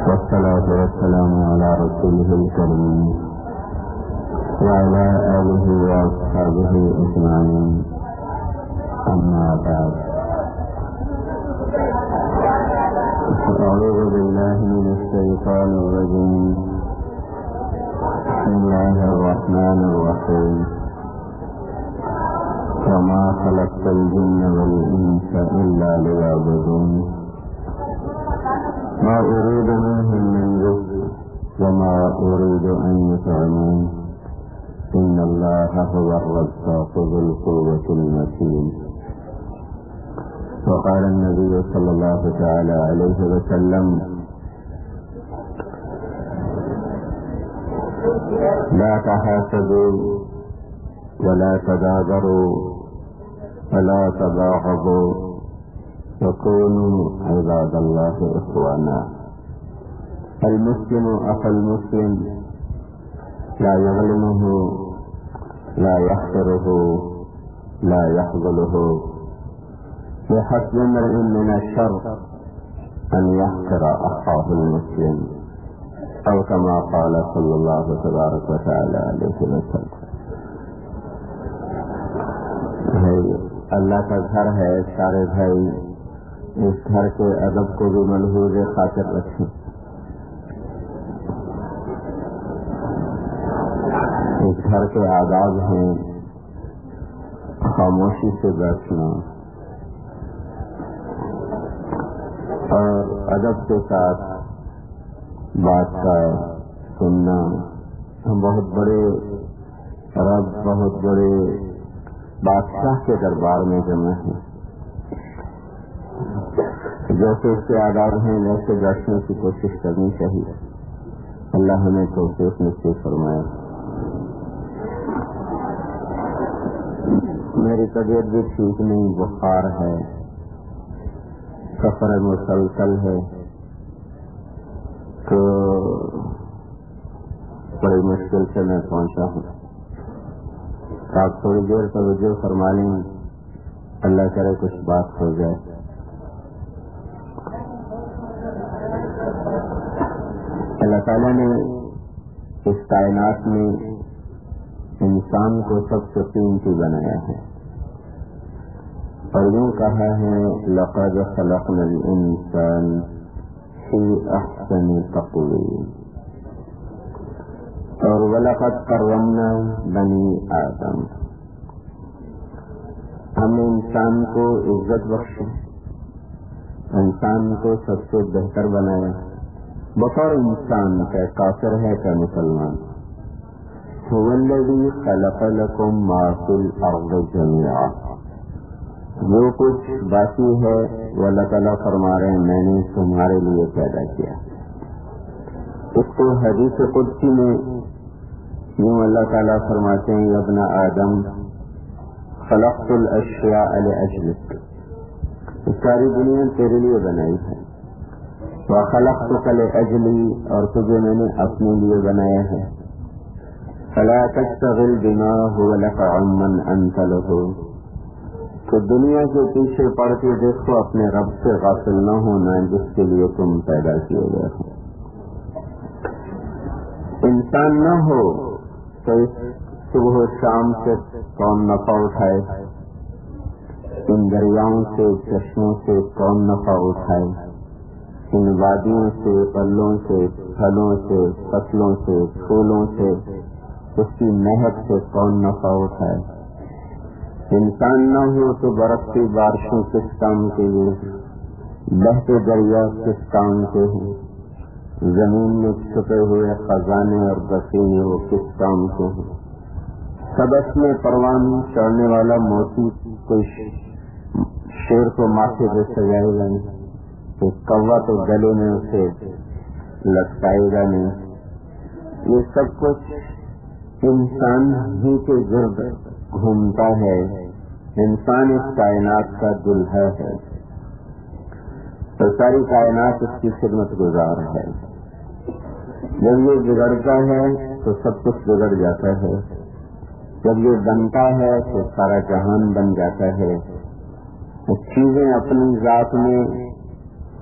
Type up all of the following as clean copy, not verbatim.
والصلاة والسلام على رسوله الكريم وعلى آله وأصحابه أجمعين. أما بعد، أعوذ بالله من الشيطان الرجيم. بسم الله الرحمن الرحيم. وما خلقت الجن والإنس إلا ليعبدون ما أريد منهم من رزق وما أريد أن يطعمون إن الله هو الرزاق ذو القوة المتين. وقال النبي صلى الله تعالى عليه وسلم: لا تحاسدوا ولا تدابروا ولا تباغضوا وكونوا عباد الله إخوانا. المسلم أخو المسلم لا يظلمه لا يحقره لا يخذله. بحسب امرئ من الشر أن يحقر أخاه المسلم، أو كما قال صلى الله تبارك وتعالى عليه وسلم. اللہ کا گھر ہے، سارے بھائی اس گھر کے ادب کو بھی ملحوظ خاطر رکھیں. اس گھر کے آداب ہیں خاموشی سے بیٹھنا اور ادب کے ساتھ بات کا سننا. ہم بہت بڑے رب، بہت بڑے بادشاہ کے دربار میں جمع ہیں. جیسے اس کے آداب ہیں ویسے بیٹھنے کی کوشش کرنی چاہیے. اللہ ہمیں توفیق نصیب فرمائے. میری طبیعت بھی ٹھیک نہیں، بخار ہے، سفر مسلسل ہے، تو بڑی مشکل سے میں پہنچا ہوں. آپ تھوڑی دیر توجہ فرما لیں، اللہ کرے کچھ بات ہو جائے. اللہ تعالیٰ نے اس کائنات میں انسان کو سب سے قیمتی بنایا ہے اور یوں کہا ہے: لقد خلقنا الانسان فی احسن تقویم، اور وَلَقَدْ كَرَّمْنَا بَنِي آدَمَ. ہم نے انسان کو عزت بخشی، انسان کو سب سے بہتر بنایا بطور انسان کا، کافر ہے کا مسلمان. هُوَ الَّذِي خَلَقَ لَكُم مَّا فِي الْأَرْضِ جَمِيعًا. جو کچھ باقی ہے وہ اللہ تعالیٰ فرما رہے ہیں میں نے تمہارے لیے پیدا کیا. اس کو حدیث قدسی میں یوں اللہ تعالیٰ فرماتے ہیں: یا ابن آدم خلقت الاشیاء لاجلک. ساری دنیا تیرے لیے بنائی ہے. وخلقتک لاجلی، اور تجھے میں نے اپنے لیے بنایا ہے. فلا تشتغل بما هو لك عما انت له. تو دنیا کے پیچھے پڑ کے دیکھو، اپنے رب سے غافل نہ ہونا جس کے لیے تم پیدا کیے گئے ہو. انسان نہ ہو تو اس صبح و شام سے کون نفع اٹھائے، ان دریاؤں سے، چشموں سے کون نفع اٹھائے، ان وادیوں سے، پلوں سے، پھلوں سے، فصلوں سے، پھولوں سے، اس کی مہک سے کون نفع اٹھائے. انسان نہ ہو تو برستی بارشوں کس کام کے لیے، بہتے دریا کس کام کے ہیں، زمین میں چھپے ہوئے خزانے اور بسینے وہ کس کام کے ہیں. سبس میں پروان چڑھنے والا موتی کوئی شیر کو ماتھے پہ سجائے گا نہیں، کوئی کوا تو گلے میں اسے لٹکائے گا نہیں. یہ سب کچھ انسان ہی کے گرد گھومتا ہے. انسان اس کائنات کا دلہا ہے، تو ساری کائنات اس کی خدمت گزار ہے. جب یہ بگڑتا ہے تو سب کچھ بگڑ جاتا ہے، جب یہ بنتا ہے تو سارا جہان بن جاتا ہے. چیزیں اپنی ذات میں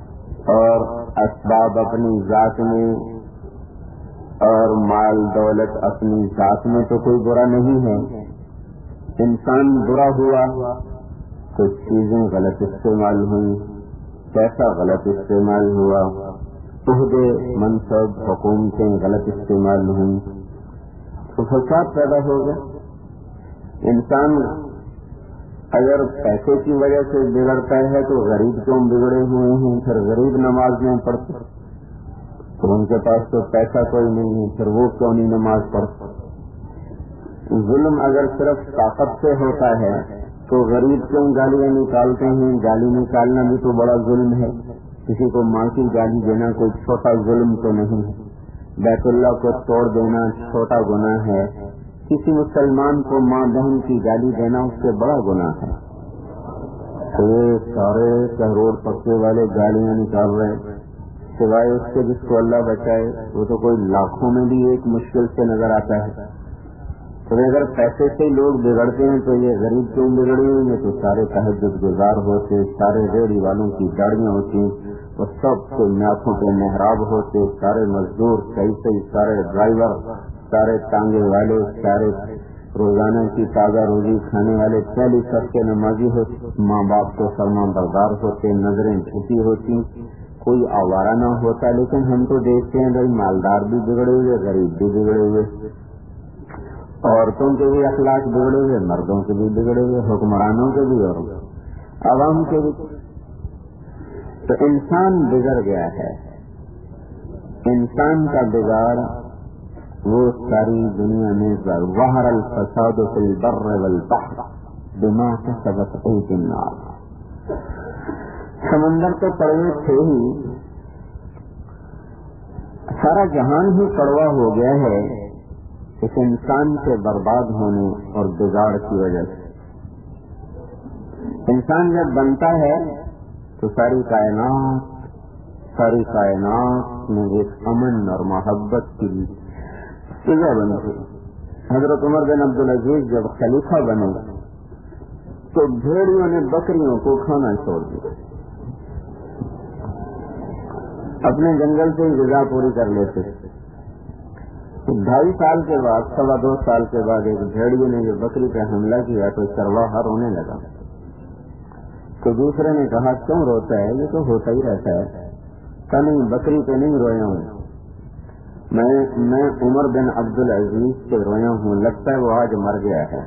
اور اسباب اپنی ذات میں اور مال دولت اپنی ذات میں تو کوئی برا نہیں ہے. انسان برا ہوا، کچھ چیزیں غلط استعمال ہوئی، پیسہ غلط استعمال ہوا، عہدے منصب حکومتیں غلط استعمال ہوئی تو فساد پیدا ہو گیا. انسان اگر پیسے کی وجہ سے بگڑتا ہے تو غریب کیوں بگڑے ہوئے ہیں؟ پھر غریب نماز نہیں پڑھتے تو ان کے پاس تو پیسہ کوئی نہیں ہے، پھر وہ کیوں نہیں نماز پڑھتے؟ ظلم اگر صرف طاقت سے ہوتا ہے تو غریب کیوں گالیاں نکالتے ہیں؟ گالی نکالنا بھی تو بڑا ظلم ہے. کسی کو ماں کی گالی دینا کوئی چھوٹا ظلم تو نہیں ہے. بیت اللہ کو توڑ دینا چھوٹا گناہ ہے. کسی مسلمان کو ماں بہن کی گالی دینا اس سے بڑا گناہ ہے. یہ سارے کروڑ پکے والے گالیاں نکال رہے، سوائے اس کے جس کو اللہ بچائے وہ تو کوئی لاکھوں میں بھی ایک مشکل سے نظر آتا ہے. تو اگر پیسے سے لوگ بگڑتے ہیں تو یہ غریب کیوں بگڑے ہوئے؟ تو سارے تہجد گزار ہوتے، سارے ریڑھی والوں کی گاڑیاں ہوتی، وہ سب کے ناکوں پہ محراب ہوتے، سارے مزدور کیسے، سارے ڈرائیور، سارے ٹانگے والے، سارے روزانہ کی تازہ روزی کھانے والے پہلی سب کے نمازی ہوتے، ماں باپ کو فرما بردار ہوتے، نظریں جھکی ہوتی، کوئی آوارہ نہ ہوتا. لیکن ہم تو دیکھتے ہیں بھائی مالدار بھی بگڑے ہوئے، غریب بھی بگڑے ہوئے، عورتوں کے بھی اخلاق بگڑے ہوئے، مردوں کے بھی بگڑے ہوئے، حکمرانوں کے بھی اور عوام کے بھی. تو انسان بگڑ گیا ہے. انسان کا بگاڑ وہ ساری دنیا میں ظہر الفساد فی البر والبحر بما کسبت ایدی الناس. سمندر تو کڑوے تھے ہی، سارا جہان ہی کڑوا ہو گیا ہے اس انسان کے برباد ہونے اور بگاڑ کی وجہ سے. انسان جب بنتا ہے تو ساری کائنات میں ایک امن اور محبت کی فضا بنتی. حضرت عمر بن عبدالعزیز جب خلیفہ بنے تو بھیڑیوں نے بکریوں کو کھانا چھوڑ دیا، اپنے جنگل سے غذا پوری کر لیتے. 2.5 سال کے بعد، 2.25 سال کے بعد ایک بھیڑیے نے جو بکری پہ حملہ کیا تو چرواہا رونے لگا. تو دوسرے نے کہا کیوں روتا ہے؟ یہ تو ہوتا ہی رہتا ہے. کہ نہیں، بکری پہ نہیں رویا ہوں، میں عمر بن عبدالعزیز پہ رویا ہوں، لگتا ہے وہ آج مر گیا ہے.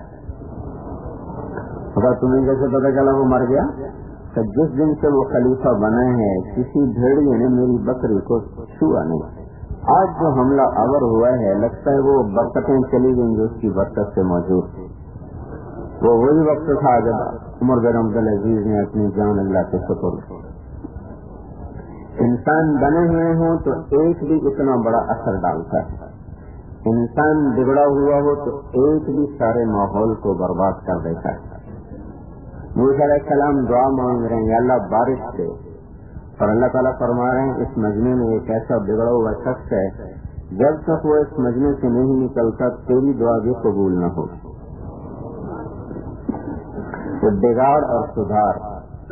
تمہیں کیسے پتا چلا وہ مر گیا؟ کہ جس دن سے وہ خلیفہ بنا ہے کسی بھیڑیے نے میری بکری کو چھوا نہیں. آج جو حملہ آور ہوا ہے لگتا ہے وہ برکتیں چلی گئیں جو اس کی برکت سے موجود تھی. وہ وہی وقت تھا جب عمر بن عبدالعزیز نے اپنی جان اللہ کے سپرد کی. انسان بنے ہوئے ہوں تو ایک بھی اتنا بڑا اثر ڈالتا ہے. انسان بگڑا ہوا ہو تو ایک بھی سارے ماحول کو برباد کر دیتا ہے. موسیٰ علیہ السلام دعا مانگ رہے ہیں یا اللہ بارش دے، اور اللہ تعالیٰ فرما رہے ہیں اس مجمع میں ایک ایسا بگڑا ہوا شخص ہے جب تک وہ اس مجمع سے نہیں نکلتا تیری دعا بھی قبول نہ ہو. تو بگاڑ اور سدھار.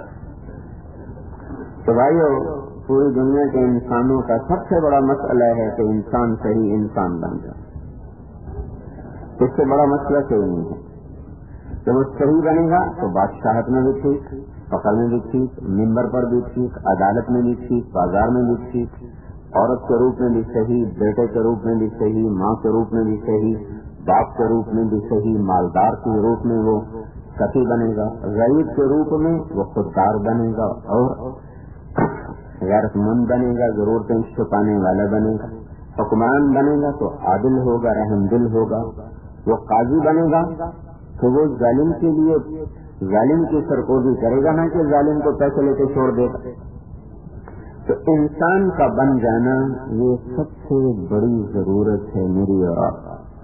تو بھائیو، پوری دنیا کے انسانوں کا سب سے بڑا مسئلہ ہے کہ انسان صحیح انسان بن جائے. اس سے بڑا مسئلہ کوئی نہیں ہے. جب وہ صحیح بنے گا تو بادشاہت میں بھی ٹھیک، فقر میں بھی ٹھیک، ممبر پر بھی ٹھیک، عدالت میں بھی ٹھیک، بازار میں بھی ٹھیک، عورت کے روپ میں بھی صحیح، بیٹے کے روپ میں بھی صحیح، ماں کے روپ میں بھی صحیح، باپ کے روپ میں بھی صحیح، مالدار کے روپ میں وہ سخی بنے گا، غریب کے روپ میں وہ خوددار بنے گا اور غیرت مند بنے گا، ضرورتیں چھپانے والا بنے گا. حکمران بنے گا تو عادل ہوگا، رحم دل ہوگا. وہ قاضی بنے گا تو وہ ظالم کے لیے ظالم کی سرکوبی کرے گا، نہ کہ ظالم کو پیسے لے کے چھوڑ دے گا. تو انسان کا بن جانا یہ سب سے بڑی ضرورت ہے میری اور آپ.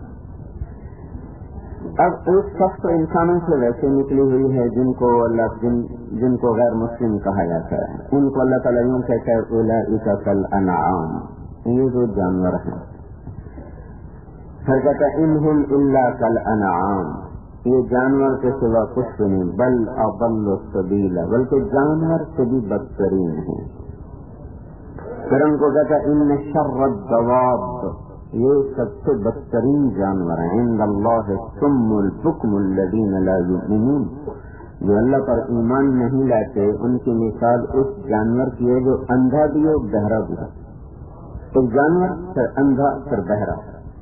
اب ایک شخص انسانوں سے ویسے نکلی ہوئی ہے جن کو غیر مسلم کہا جاتا ہے. ان کو اللہ تعالیٰ یوں کہتا ہے اولئک کالانعام، یہ جو جانور ہیں. پھر کہتا ہے انہم الا کالانعام، یہ جانور کے سوا کچھ نہیں، بل اضل السبیل، بلکہ جانور سے بھی بدترین ہیں. پھر ان کو کہتا ان شر الدواب، یہ سب سے بدترین جانور ہیں، عند اللہ الصم البکم الذین لا یؤمنون، جو اللہ پر ایمان نہیں لاتے ان کی مثال اس جانور کی ہے جو اندھا بھی ہو بہرا بھی ہو۔ ایک جانور پھر اندھا پھر بہرا۔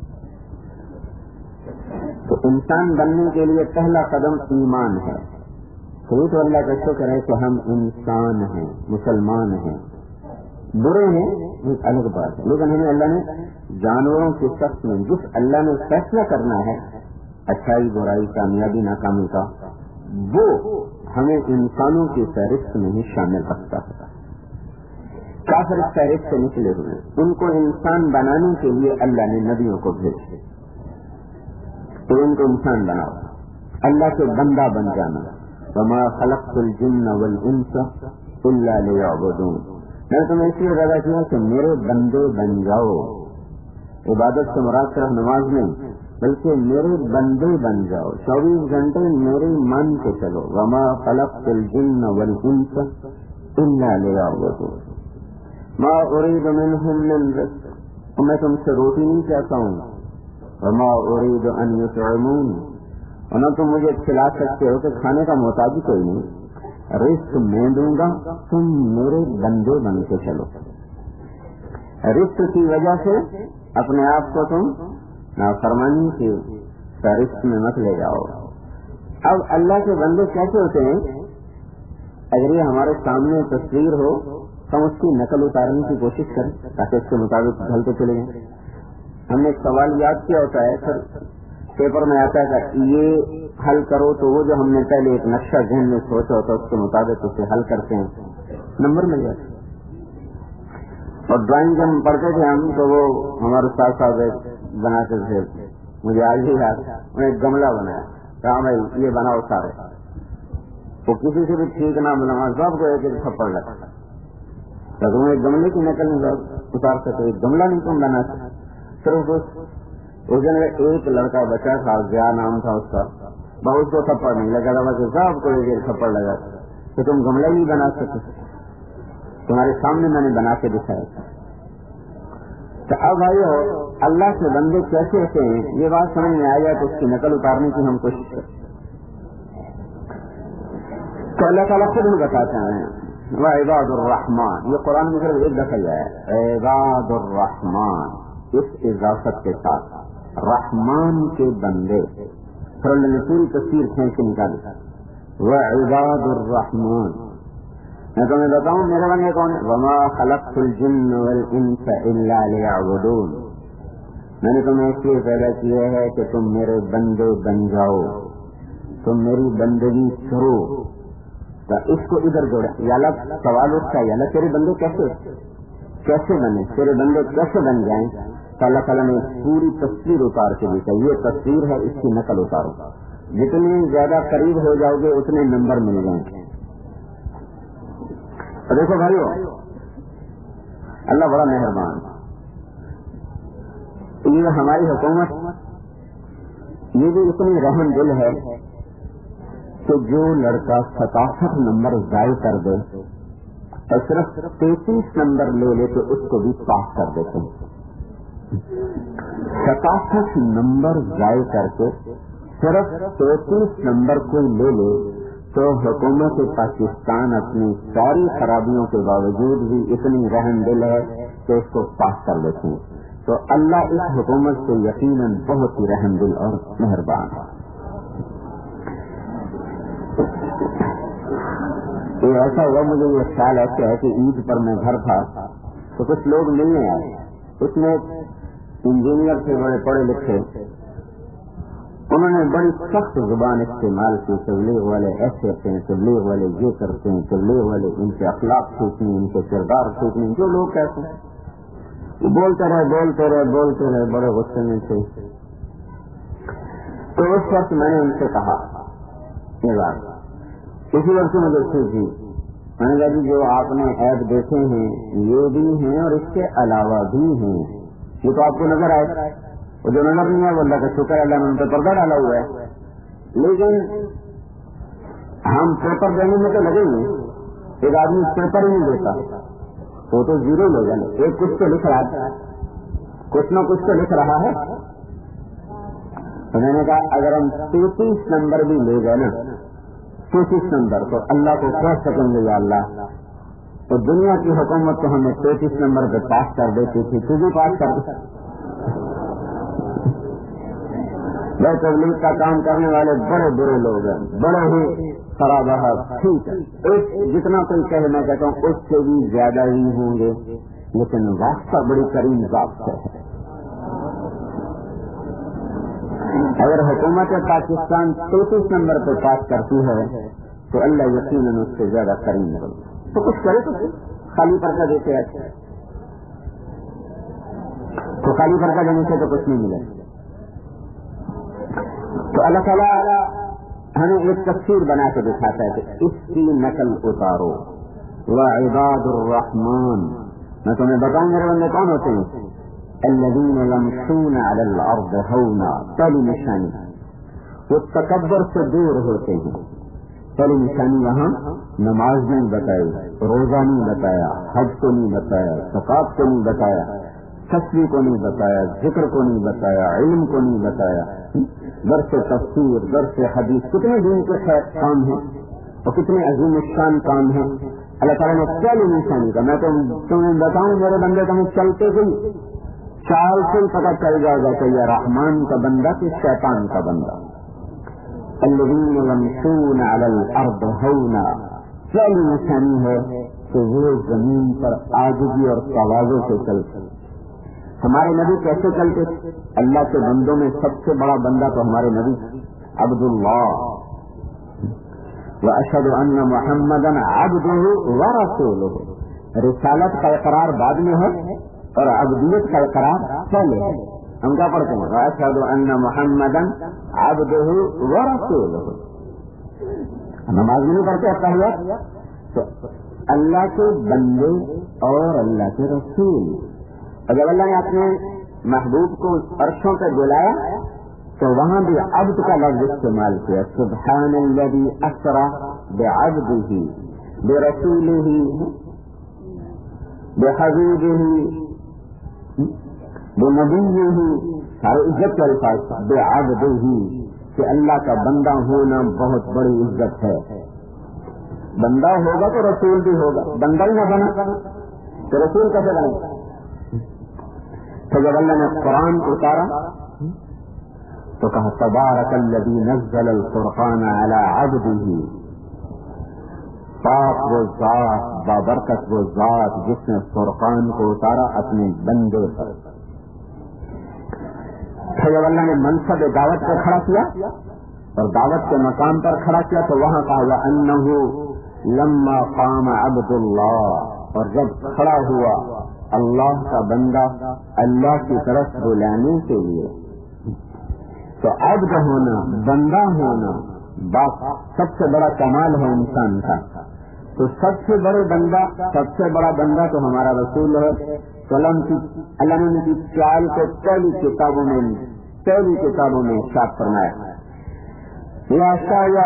تو انسان بننے کے لیے پہلا قدم ایمان ہے۔ تو اللہ کا شکر ہے کہ ہم انسان ہیں، مسلمان ہیں، برے ہیں ایک الگ بات ہے، لیکن ہمیں اللہ نے جانوروں کے سخت میں جس اللہ نے فیصلہ کرنا ہے اچھائی برائی کامیابی ناکامی کا، وہ ہمیں انسانوں کی فہرست میں ہی شامل رکھتا ہے۔ کافر اس فہرست سے نکلے ہوئے، ان کو انسان بنانے کے لیے اللہ نے نبیوں کو بھیجے، تو ان کو انسان بناؤ، اللہ کے بندہ بن جانا۔ وما خلقت الجن والانس الا ليعبدون، میں تمہیں اس لیے پیدا کیا کہ میرے بندے بن جاؤ۔ عبادت سے مراد صرف نماز نہیں بلکہ میرے بندے بن جاؤ، 24 گھنٹے میرے مان کے چلو۔ وما خلقت الجن والانس الا ليعبدون ما اريد منهم من رزق، میں تم سے روٹی نہیں چاہتا ہوں، وما اريد ان يطعمون، اور نہ تم مجھے کھلا سکتے ہو کہ کھانے کا محتاج کوئی نہیں، رزق میں دوں گا، تم میرے بندے بن کے چلو۔ رزق کی وجہ سے اپنے آپ کو تم نافرمانی کی فہرست میں مت لے جاؤ۔ اب اللہ کے بندے کیسے ہوتے ہیں؟ اگر یہ ہمارے سامنے تصویر ہو تو ہم اس کی نقل اتارنے کی کوشش کریں تاکہ اس کے مطابق ڈھلتے چلے جائیں۔ ہم نے ایک سوال یاد کیا ہوتا ہے، پھر پیپر میں آتا ہے کہ یہ حل کرو، تو وہ جو ہم نے پہلے ایک نقشہ ذہن میں سوچا ہوتا ہے اس کے مطابق اسے حل کرتے ہیں، نمبر مل جاتے ہیں۔ اور ڈرائنگ جب ہم پڑھتے تھے ہم تو وہ ہمارے استاد صاحب بناتے تھے، مجھے آج ہی یاد، انہیں ایک گملہ بنایا، کہا بھائی یہ بناؤ سارے، وہ کسی سے بھی ٹھیک نہ بنا، سب کو ایک ایک تھپڑ لگا، تو تم ایک گملے کی نقل نہیں اتار سکتے، ایک گملہ نہیں تم بنا سکتے۔ صرف اس دن ایک لڑکا بچہ تھا، ضیاء نام تھا اس کا، بہت کو تھپڑ نہیں لگا تھا، بس سب کو ایک تھپڑ لگا کہ تم گملہ نہیں بنا سکتے، تمہارے سامنے میں نے بنا کے دکھایا۔ تو اب بھائی اللہ کے بندے کیسے ہوتے ہیں یہ بات سمجھ میں آ جائے تو اس کی نقل اتارنے کی ہم کوشش کریں۔ تو اللہ تعالیٰ خود ہی بتاتے ہیں وعباد الرحمن، یہ قرآن میں صرف ایک دفعہ ہے، عباد الرحمن اس اضافت کے ساتھ رحمان کے بندے، پھر اللہ نے پوری تصویر کھینچ کے نکالی، وعباد الرحمن۔ میں تمہیں بتاؤں میرے بندے کون ہیں؟ وما خلقت الجن والانس الا ليعبدون، میں نے تمہیں اس لیے پیدا کیا ہے کہ تم میرے بندے بن جاؤ، تم میری بندگی کرو۔ تو اس کو ادھر جوڑے، یا اللہ سوال اٹھتا ہے، یا اللہ تیرے بندے کیسے بنے، تیرے بندے کیسے بن جائیں؟ تو اللہ تعالیٰ نے پوری تصویر اتار کے دی، یہ تصویر ہے، اس کی نقل اتارو، جتنے زیادہ قریب ہو جاؤ گے اتنے نمبر مل جائیں گے۔ دیکھو بھائیو، اللہ بڑا مہربان، یہ ہماری حکومت یہ بھی اتنی رحم دل ہے کہ جو لڑکا 67 نمبر ضائع کر دے اور صرف 33 نمبر لے لے تو اس کو بھی پاس کر دیتے ہیں۔ 67 نمبر ضائع کر کے صرف 33 نمبر کو لے لے تو حکومت پاکستان اپنی ساری خرابیوں کے باوجود بھی اتنی رحم دل ہے کہ اس کو پاس کر لیتے ہیں۔ تو اللہ اس حکومت سے یقیناً بہت ہی رحم دل اور مہربان ہے۔ یہ ایسا ہوا، مجھے یہ خیال ایسا ہے کہ عید پر میں گھر تھا تو کچھ لوگ ملنے آئے، اس میں انجینئر تھے بڑے پڑھے لکھے، انہوں نے بڑی سخت زبان استعمال کی، تبلیغ والے ایسے ہوتے ہیں، تبلیغ والے یہ کرتے ہیں، تبلیغ والے ان کے اخلاق سیکھنے، ان کے کردار سیکھنے، جو لوگ کہتے ہیں بولتے رہے بڑے غصے میں تھے۔ تو اس وقت میں نے ان سے کہا یہ بات، اسی وقت مجھے سوچی، میں نے کہا جی جو آپ نے عیب دیکھے ہیں یہ بھی ہیں اور اس کے علاوہ بھی ہیں، یہ تو آپ کو نظر آئے، وہ جو نظر نہیں ہے وہ اللہ کا شکر ہے، اللہ نے ان پہ پردہ ڈالا ہوا ہے، لیکن ہم پیپر دینے میں تو لگیں گے، ایک آدمی پیپر ہی نہیں دیتا، وہ تو زیرو لے گا، ایک کچھ تو لکھ رہا ہے، کچھ نہ کچھ تو لکھ رہا ہے. تو میں نے کہا اگر ہم 33 نمبر بھی لے گئے نا، 33 نمبر، تو اللہ کو کہہ سکیں گے یا اللہ تو دنیا کی حکومت تو ہمیں 33 نمبر پہ پاس کر دیتی تھی، تو بھی پاس کر دے. وہ تبلیغ کا کام کرنے والے بڑے برے لوگ ہیں، بڑے ہی خراب ہے. ٹھیک ہے، جتنا کوئی کہے میں کہتا ہوں اس سے بھی زیادہ ہی ہوں گے، لیکن واسطہ بڑی کریم ذات سے ہے. اگر حکومت پاکستان 33 نمبر پہ پاس کرتی ہے تو اللہ یقیناً اس سے زیادہ کریم ہے. تو کچھ کرے تو خالی پرچہ دیتے ہیں، تو خالی پرچہ دینے سے تو کچھ نہیں ملے. تو اللہ تعالیٰ ہمیں ایک تصویر بنا کے دکھاتا ہے کہ اس کی نقل اتارو. وعباد الرحمن، میں تمہیں بتاؤں میرے بندے کون ہوتے ہیں؟ الذین یمشون علی الارض ہونا. پہلی نشانی وہ تکبر سے دور ہوتے ہیں. پہلی نشانی یہاں نماز نہیں بتائی، روزہ نہیں بتایا، حج کو نہیں بتایا، زکات کو نہیں بتایا، تصویر کو نہیں بتایا، ذکر کو نہیں بتایا، علم کو نہیں بتایا، درس تفسیر، درس حدیث، کتنے دین کے خیر کام ہیں اور کتنے عظیم الشان کام ہیں. اللہ تعالیٰ نے پہلی نشانی کا میں تو تمہیں بتاؤں میرے بندے تمہیں چلتے گئی چال سے پتہ چل جائے گا کہ یہ رحمان کا بندہ کہ شیطان کا بندہ. الذین یمشون علی الارض ہونا، پہلی نشانی ہے کہ وہ زمین پر عاجزی اور تواضع سے چلتے. ہمارے نبی کیسے چلتے؟ اللہ کے بندوں میں سب سے بڑا بندہ تو ہمارے نبی عبداللہ. واشہد ان محمدا عبدہ ورسولہ. رسالت کا اقرار بعد میں ہے اور عبدیت کا اقرار پہلے ہے. ہم کیا پڑھتے ہیں؟ واشہد ان محمدا عبدہ ورسولہ. نماز نہیں پڑھتے اتحیات. تو اللہ کے بندے اور اللہ کے رسول. اور جب اللہ نے اپنے محبوب کو عرشوں پہ بلایا تو وہاں بھی عبد کا لفظ استعمال کیا. سبحان الذی اسری بعبدہ برسولہ بحبیبہ بنبیہ. سارے عزت کے الفاظ بعبدہ کہ اللہ کا بندہ ہونا بہت بڑی عزت ہے. بندہ ہوگا تو رسول بھی ہوگا، بندہ ہی نہ بنا تو رسول کیسے بنے؟ تو جب اللہ نے قرآن اتارا تو کہا تبارک الذی نزل الفرقان علی عبدہ. پاک وہ ذات، بابرکت وہ ذات جس نے فرقان کو اتارا اپنے بندے پر. تو جب اللہ نے منصب دعوت کو کھڑا کیا اور دعوت کے مقام پر کھڑا کیا تو وہاں کہا وَأَنَّهُ لَمَّا قَامَ عَبْدُ اللَّهِ. اور جب کھڑا ہوا اللہ کا بندہ اللہ کی طرف بلانے کے لیے تو عبد ہونا، بندہ ہونا بات سب سے بڑا کمال ہے انسان کا. تو سب سے بڑے بندہ، سب سے بڑا بندہ تو ہمارا رسول ہے. قلم کی اللہ نے ان کی چال کو پہلی کتابوں میں ارشاد فرمایا یا شایا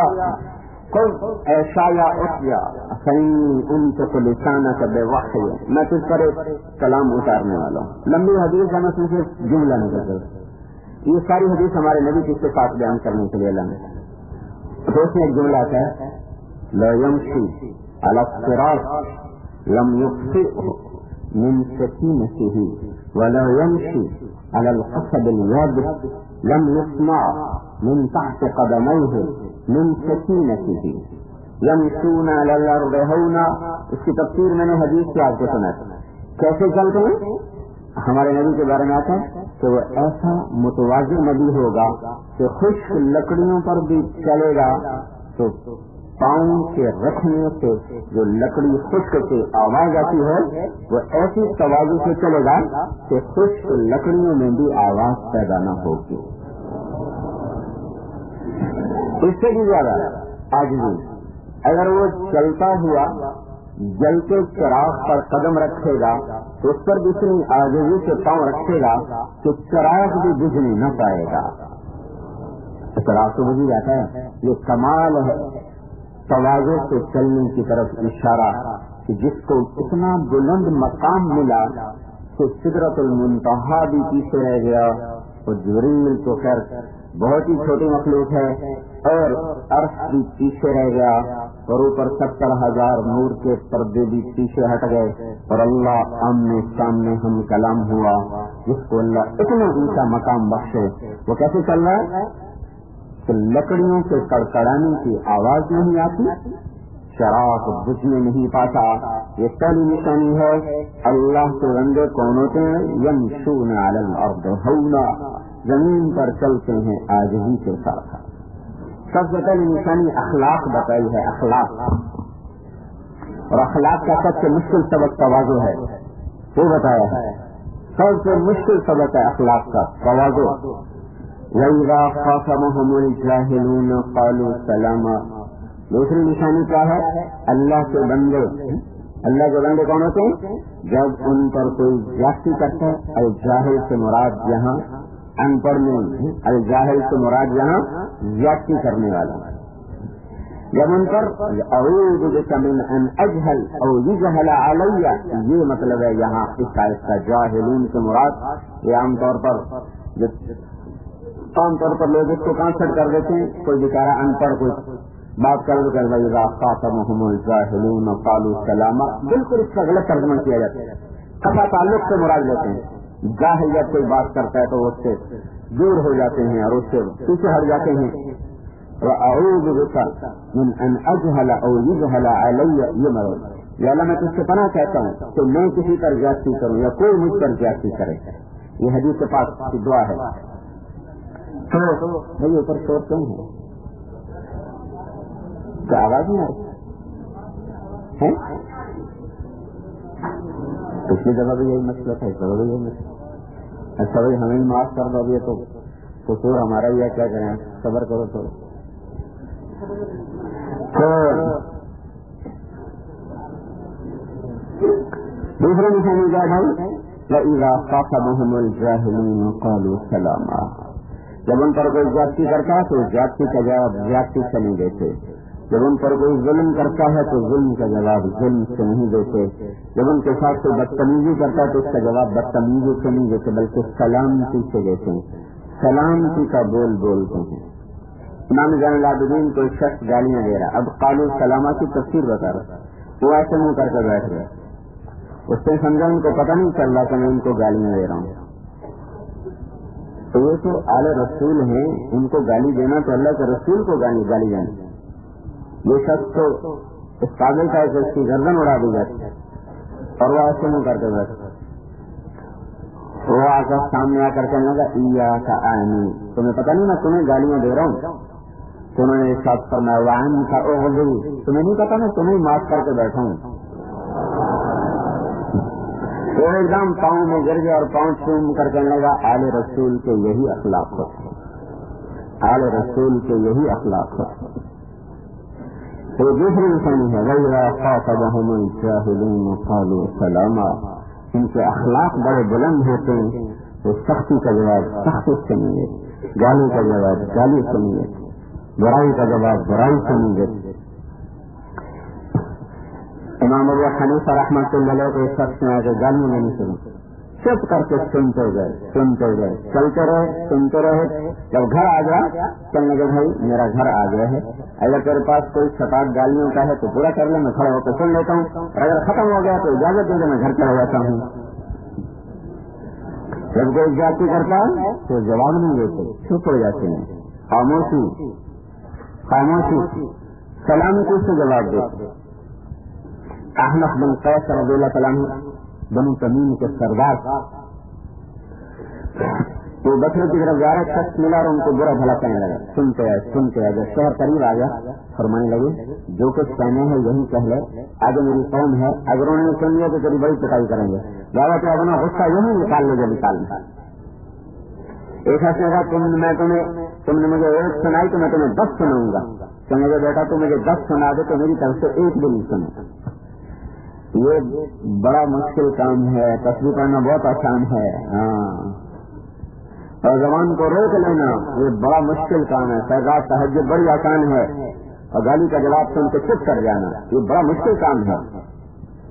شایا اٹھیا ان کو لسانہ کا بے وحی. میں تجھ پر ایک کلام اتارنے والا ہوں. لمبی حدیث ہے، میں تجھ سے جملہ نہیں کر سکتا. یہ ساری حدیث ہمارے نبی کی صفات بیان کرنے کے لیے اللہ نے تو اس میں ایک جملہ ہے لا یمشی علی الصراط لم یخطئ من سکینته ولا یمشی علی القصب اليابس لم يسمع من تحت قدميه من سکینته یمشون علی الارض ہونا. اس کی تفسیر میں نے حدیث سے آپ کو سنا تھا. کیسے چلتے ہیں؟ ہمارے نبی کے بارے میں آتا ہے کہ وہ ایسا متوازی نبی ہوگا کہ خشک لکڑیوں پر بھی چلے گا تو پاؤں کے رکھنے سے جو لکڑی خشک سے آواز آتی ہے وہ ایسی توازی سے چلے گا کہ خشک لکڑیوں میں بھی آواز پیدا نہ ہوگی. اس سے بھی زیادہ عاجزی. اگر وہ چلتا ہوا جلتے چراغ پر قدم رکھے گا تو اس پر بھی اتنی عاجزی سے پاؤں رکھے گا کہ چراغ بھی بجھنے نہ پائے گا. چراغ تو بجھ جاتا ہے. یہ کمال ہے تواضع سے چلنے کی طرف اشارہ کہ جس کو اتنا بلند مقام ملا کہ سدرۃ المنتہا بھی پیچھے رہ گیا، اور جبریل تو خیر بہت ہی چھوٹی مخلوق ہے، اور عرش بھی پیچھے رہ گیا، اور اوپر 70,000 نور کے پردے بھی پیچھے ہٹ گئے، اور اللہ آمنے سامنے ہم کلام ہوا، جس کو اللہ اتنا اونچا مقام بخشے۔ وہ کیسے چل رہا ہے کہ لکڑیوں کے کڑکڑانے کی آواز نہیں آتی، چراغ بجھنے نہیں پاتا۔ یہ پہلی نشانی ہے اللہ کے بندے کون ہوتے ہیں؟ یمشون علی الارض ہونا، زمین پر چلتے ہیں عاجزی کے ساتھ۔ سب سے پہلی نشانی اخلاق بتائی ہے، اخلاق، اور اخلاق کا سب سے مشکل سبق تواضع ہے، وہ بتایا ہے۔ سب سے مشکل سبق ہے اخلاق کا تواضع۔ وَإِذَا خَاصَمَهُمُ الْجَاهِلُونَ قَالُوا سَلَامًا۔ دوسری نشانی کیا ہے؟ اللہ کے بندے، اللہ کے بندے کون ہوتے ہیں؟ جب ان پر کوئی زیادتی کرتا ہے، الجاہل سے مراد یہاں ان پڑھ میں، الجاہل سے مراد یہاں زیادتی کرنے والا، جب ان پر اعوذ بک من ان اجہل او یجہل علی، یہ مطلب ہے یہاں اس آیت کا۔ جاہلون سے مراد یہ عام طور پر لوگ اس کو کانسر کر دیتے ہیں، کوئی بیچارہ ان پڑھ کوئی بات کر دو کہ وَإِذَا خَاطَبَهُمُ الْجَاهِلُونَ قَالُوا سَلَامًا، بالکل اس کا غلط ترجمہ کیا جاتا ہے، قطع تعلق سے مراد لیتے ہیں۔ جاہل جب کوئی بات کرتا ہے تو اس سے دور ہو جاتے ہیں اور اس سے پیچھے ہٹ جاتے ہیں۔ وَأَعُوذُ بِكَ مِنْ أَنْ أَجْهَلَ أَوْ يُجْهَلَ عَلَيَّ، یہ مراد یا اللہ میں تجھ سے پناہ کہتا ہوں کہ میں کسی پر زیادتی کروں یا کوئی مجھ پر زیادتی کرے۔ یہ حدیث کے پاس کی دعا ہے۔ تو بھائی اوپر شور کیوں ہے؟ کیا آواز نہیں آ رہی؟ پچھلی جگہ بھی یہی مسئلہ تھا، اس جگہ بھی یہی مسئلہ۔ اچھا بھائی ہمیں معاف کر دو، ابھی تو قصور ہمارا ہی ہے، کیا کریں، صبر کرو تو۔ دوسرے نشانی کیا بھائی؟ وَإِذَا خَاطَبَهُمُ الْجَاهِلُونَ قَالُوا سَلَامًا، جب ان پر کوئی زیادتی کرتا ہے تو زیادتی کا جواب زیادتی سے نہیں دیتے، جب ان پر کوئی ظلم کرتا ہے تو ظلم کا جواب ظلم سے نہیں دیتے، جب ان کے ساتھ کوئی بدتمیزی کرتا ہے تو اس کا جواب بدتمیزی سے نہیں دیتے بلکہ سلامتی سے دیتے ہیں، سلامتی کا بول بولتے ہیں۔ امام زین العابدین کو ایک شخص گالیاں دے رہا، اب قالوا سلامہ کی تفسیر بتا رہا، وہ ایسے منہ کر کے بیٹھ گئے، اس سے سمجھا ان کو پتہ نہیں چل رہا کہ میں ان کو گالیاں دے رہا ہوں۔ تو یہ تو آل رسول ہیں، ان کو گالی دینا تو اللہ کے رسول کو گالی جانی۔ یہ شخص تو اس قابل تھا کہ اس کی گردن اڑا دی جاتی، اور وہ ایسے نہیں کرتے بیٹھے۔ وہ آ کر سامنے آ کر کہنے لگا ایاک اعنی، تمہیں پتہ نہیں میں تمہیں گالیاں دے رہا ہوں؟ تو انہوں نے ایک ساتھ فرمایا وعنک اعذر، تمہیں نہیں پتا میں تمہیں معاف کر کے بیٹھا ہوں۔ وہ ایک دم پاؤں میں گر گیا اور پاؤں چوم کر کہنے لگا آل رسول کے یہی اخلاق ہوتے، آل رسول کے یہی اخلاق ہوتے۔ تو دوسری نشانی ہے وَإِذَا خَاطَبَهُمُ الْجَاهِلُونَ قَالُوا سَلَامًا، ان کے اخلاق بڑے بلند ہوتے ہیں، تو سختی کا جواب سختی سے نہیں ہے، گالی کا جواب گالی سے نہیں ہے، برائی کا جواب برائی سے نہیں ہے۔ امام ابو حنیفہ رحمۃ اللہ علیہ کو ایک شخص نے آ کے گالیاں نہیں سنی، چپ کر کے سنتے گئے چلتے رہے سنتے رہے، جب گھر آ گیا کہنے لگے بھائی میرا گھر آ گیا ہے، اگر تیرے پاس کوئی چھپاک گالیوں کا ہے تو پورا کر لے، میں کھڑا ہو کے سن لیتا ہوں، اور اگر ختم ہو گیا تو اجازت دے دے میں گھر چلا جاتا ہوں۔ جب کوئی جاتی کرتا ہے تو جواب نہیں دیتے، چپ ہو جاتے ہیں، خاموشی سلامتی سے جواب دیتے۔ احنف بن قیس رضی اللہ تعالیٰ عنہ بنو تمیم کے سردار، تو بچوں کی طرف جا رہا شخص ملا اور ان کو برا بھلا کہنے لگا، سنتے آئے جب شہر قریب آ گیا فرمانے لگے جو کچھ کہنے ہیں یہی کہہ لے، آگے میری قوم ہے، اگر انہوں نے سن لیا تو تیری بڑی پٹائی کریں گے، زیادہ تو اپنا غصہ یہی نکال لے جو نکالنا۔ ایک شخص نے کہا تم نے مجھے ایک سنائی تو میں تمہیں 10 سناؤں گا، کہنے لگے بیٹا تو مجھے 10 سنا دے تو میری طرف سے ایک بھی نہیں سنے۔ یہ بڑا مشکل کام ہے، تصویر پڑھنا بہت آسان ہے، اور زبان کو روک لینا یہ بڑا مشکل کام ہے، سرگاہ تہجد بڑی آسان ہے، اور گالی کا جواب سن کے چپ کر جانا یہ بڑا مشکل کام ہے۔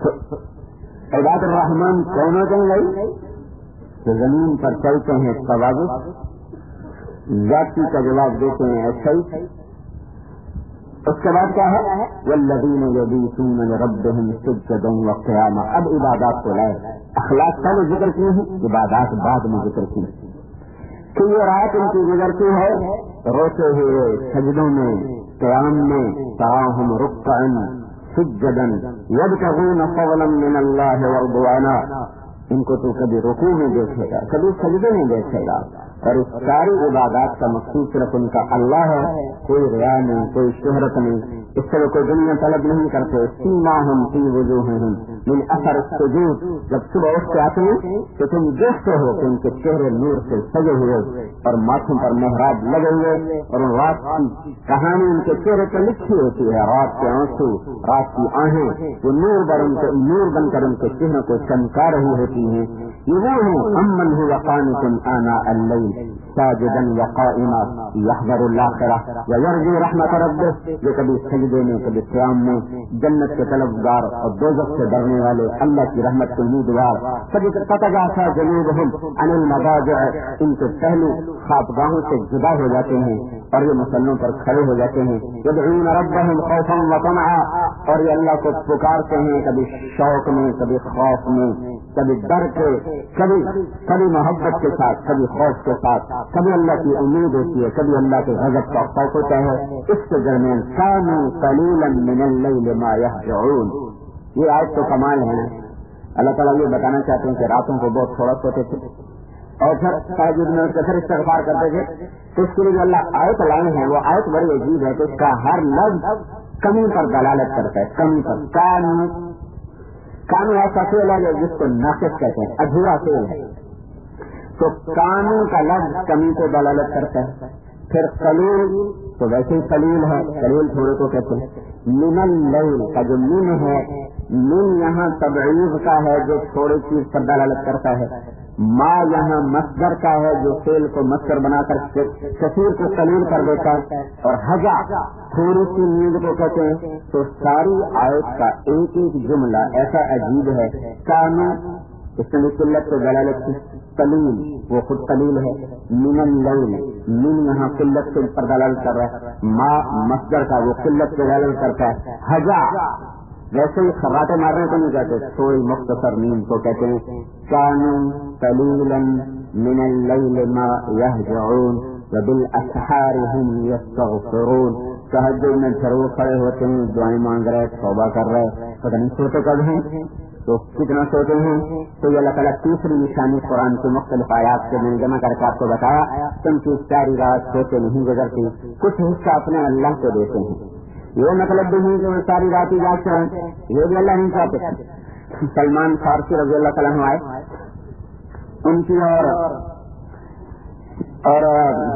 عباد الرحمان کون ہوتے ہیں بھائی؟ جو زمین پر چلتے ہیں تواضع ذاتی کا جواب دیتے ہیں ایسا ہی. اس کے بعد کیا ہے؟ والذین یبیتون لربہم سجدا وقیاما. اب عبادات کو لائے. اخلاق پہلے ذکر کی ہیں, عبادات بعد میں ذکر کی. کہ یہ رات ان کی گزرتی ہے روتے ہوئے سجدوں میں, قیام میں, تراہم رکعا سجدا یبتغون فضلا من اللہ ورضوانا. ان کو تو کبھی رکوع میں دیکھے گا, کبھی سجدے میں دیکھے گا. اور اس ساری عبادات کا مقصود صرف ان کا اللہ ہے, کوئی ریا نہیں, کوئی شہرت نہیں. اس طرح کوئی دنیا طلب نہیں کرتے. سیماہم فی وجوہہم من اثر السجود. جب صبح اٹھ کے آتے ہیں تو تم دیکھتے ہو کہ ان کے چہرے نور سے سجے ہوئے اور ماتھوں پر محراب لگے ہوئے, اور رات کی کہانی ان کے چہرے پر لکھی ہوتی ہے. رات کے آنسو, رات کی آہیں, وہ نور بن کر ان کے چہروں کو چمکا رہی ہوتی ہیں. یہ وہ ہیں امن هو قانت آناء الليل ساجدا وقائما يحذر الآخرة ويرجو رحمة ربه. یہ کبھی سجدے میں, کبھی قیام میں جنت کے طلبگار اور دوزخ سے ڈرنے والے, اللہ کی رحمت کے امیدوار. کبھی تتجافى جنوبهم عن المضاجع. ان کے پہلو خوابگاہوں سے جدا ہو جاتے ہیں اور یہ مسلوں پر کھڑے ہو جاتے ہیں. يدعون ربهم خوفا وطمعا. اور یہ اللہ کو پکارتے ہیں کبھی شوق میں, کبھی خوف میں, کبھی ڈر کے, کبھی محبت کے ساتھ, کبھی خوف کے ساتھ. کبھی اللہ کی امید ہوتی ہے, کبھی اللہ کے غضب کا خوف ہوتا ہے. اس کے درمیان كانوا قليلا من الليل ما يهجعون. یہ آج تو کمال ہے. اللہ تعالیٰ یہ بتانا چاہتے ہیں کہ راتوں کو بہت تھوڑا سوتے تھے اور پھر تہجد میں اٹھ کے پھر استغفار کرتے تھے. تو اس کے لیے جو اللہ آیت لائے ہیں وہ آیت بڑی عجیب ہے کہ اس کا ہر لفظ کمی پر دلالت کرتا ہے. کمی پر کانو ایسا فعل ہے جس کو ناقص کہتے ہیں, ادھورا فعل ہے. تو کانو کا لفظ کمی کو دلالت کرتا ہے. پھر قلیل تو ویسے ہی قلیل ہے, قلیل تھوڑے کو کہتے ہیں. من اللیل کا جو من ہے, من یہاں تبعیض کا ہے جو تھوڑی چیز پر دلالت کرتا ہے. ما یہاں مصدر کا ہے جو فعل کو مصدر بنا کر کثیر کو قلیل کر دیتا ہے. اور حجا تھوڑی سی نیند کو کہتے ہیں. تو ساری آیت کا ایک ایک جملہ ایسا عجیب ہے. کانو اس نے قلت کو دلالت کی, قلیل وہ خود قلیل ہے. من اللیل, من یہاں قلت سے پر دلالت کر رہا ہے. ما مصدر کا وہ قلت کو دلالت کرتا ہے. حجا ویسے ہی خراٹے مارنے کو نہیں کہتے, تھوڑی مختصر نیند کو کہتے ہیں. کانو قلیلا من اللیل ما یہجعون وبالاسحار هم یستغفرون. تہجد میں ضرور کھڑے ہوتے ہیں, دعائیں مانگ رہے, توبہ کر رہے, پتہ نہیں سوتے کب ہیں, تو کتنا سوتے ہیں. تو یہ اللہ تعالیٰ تیسری نشانی قرآن کی مختلف آیات سے میں نے جمع کر کے آپ کو بتایا. تم کی ساری رات سوتے نہیں گزرتی, کچھ حصہ اپنے اللہ کو دیتے ہیں. یہ مطلب بھی نہیں کہ وہ ساری رات ہی جاگتے ہیں, یہ بھی اللہ نہیں چاہتے. سلمان فارسی رضی اللہ تعالیٰ عنہ آئے, ان کی اور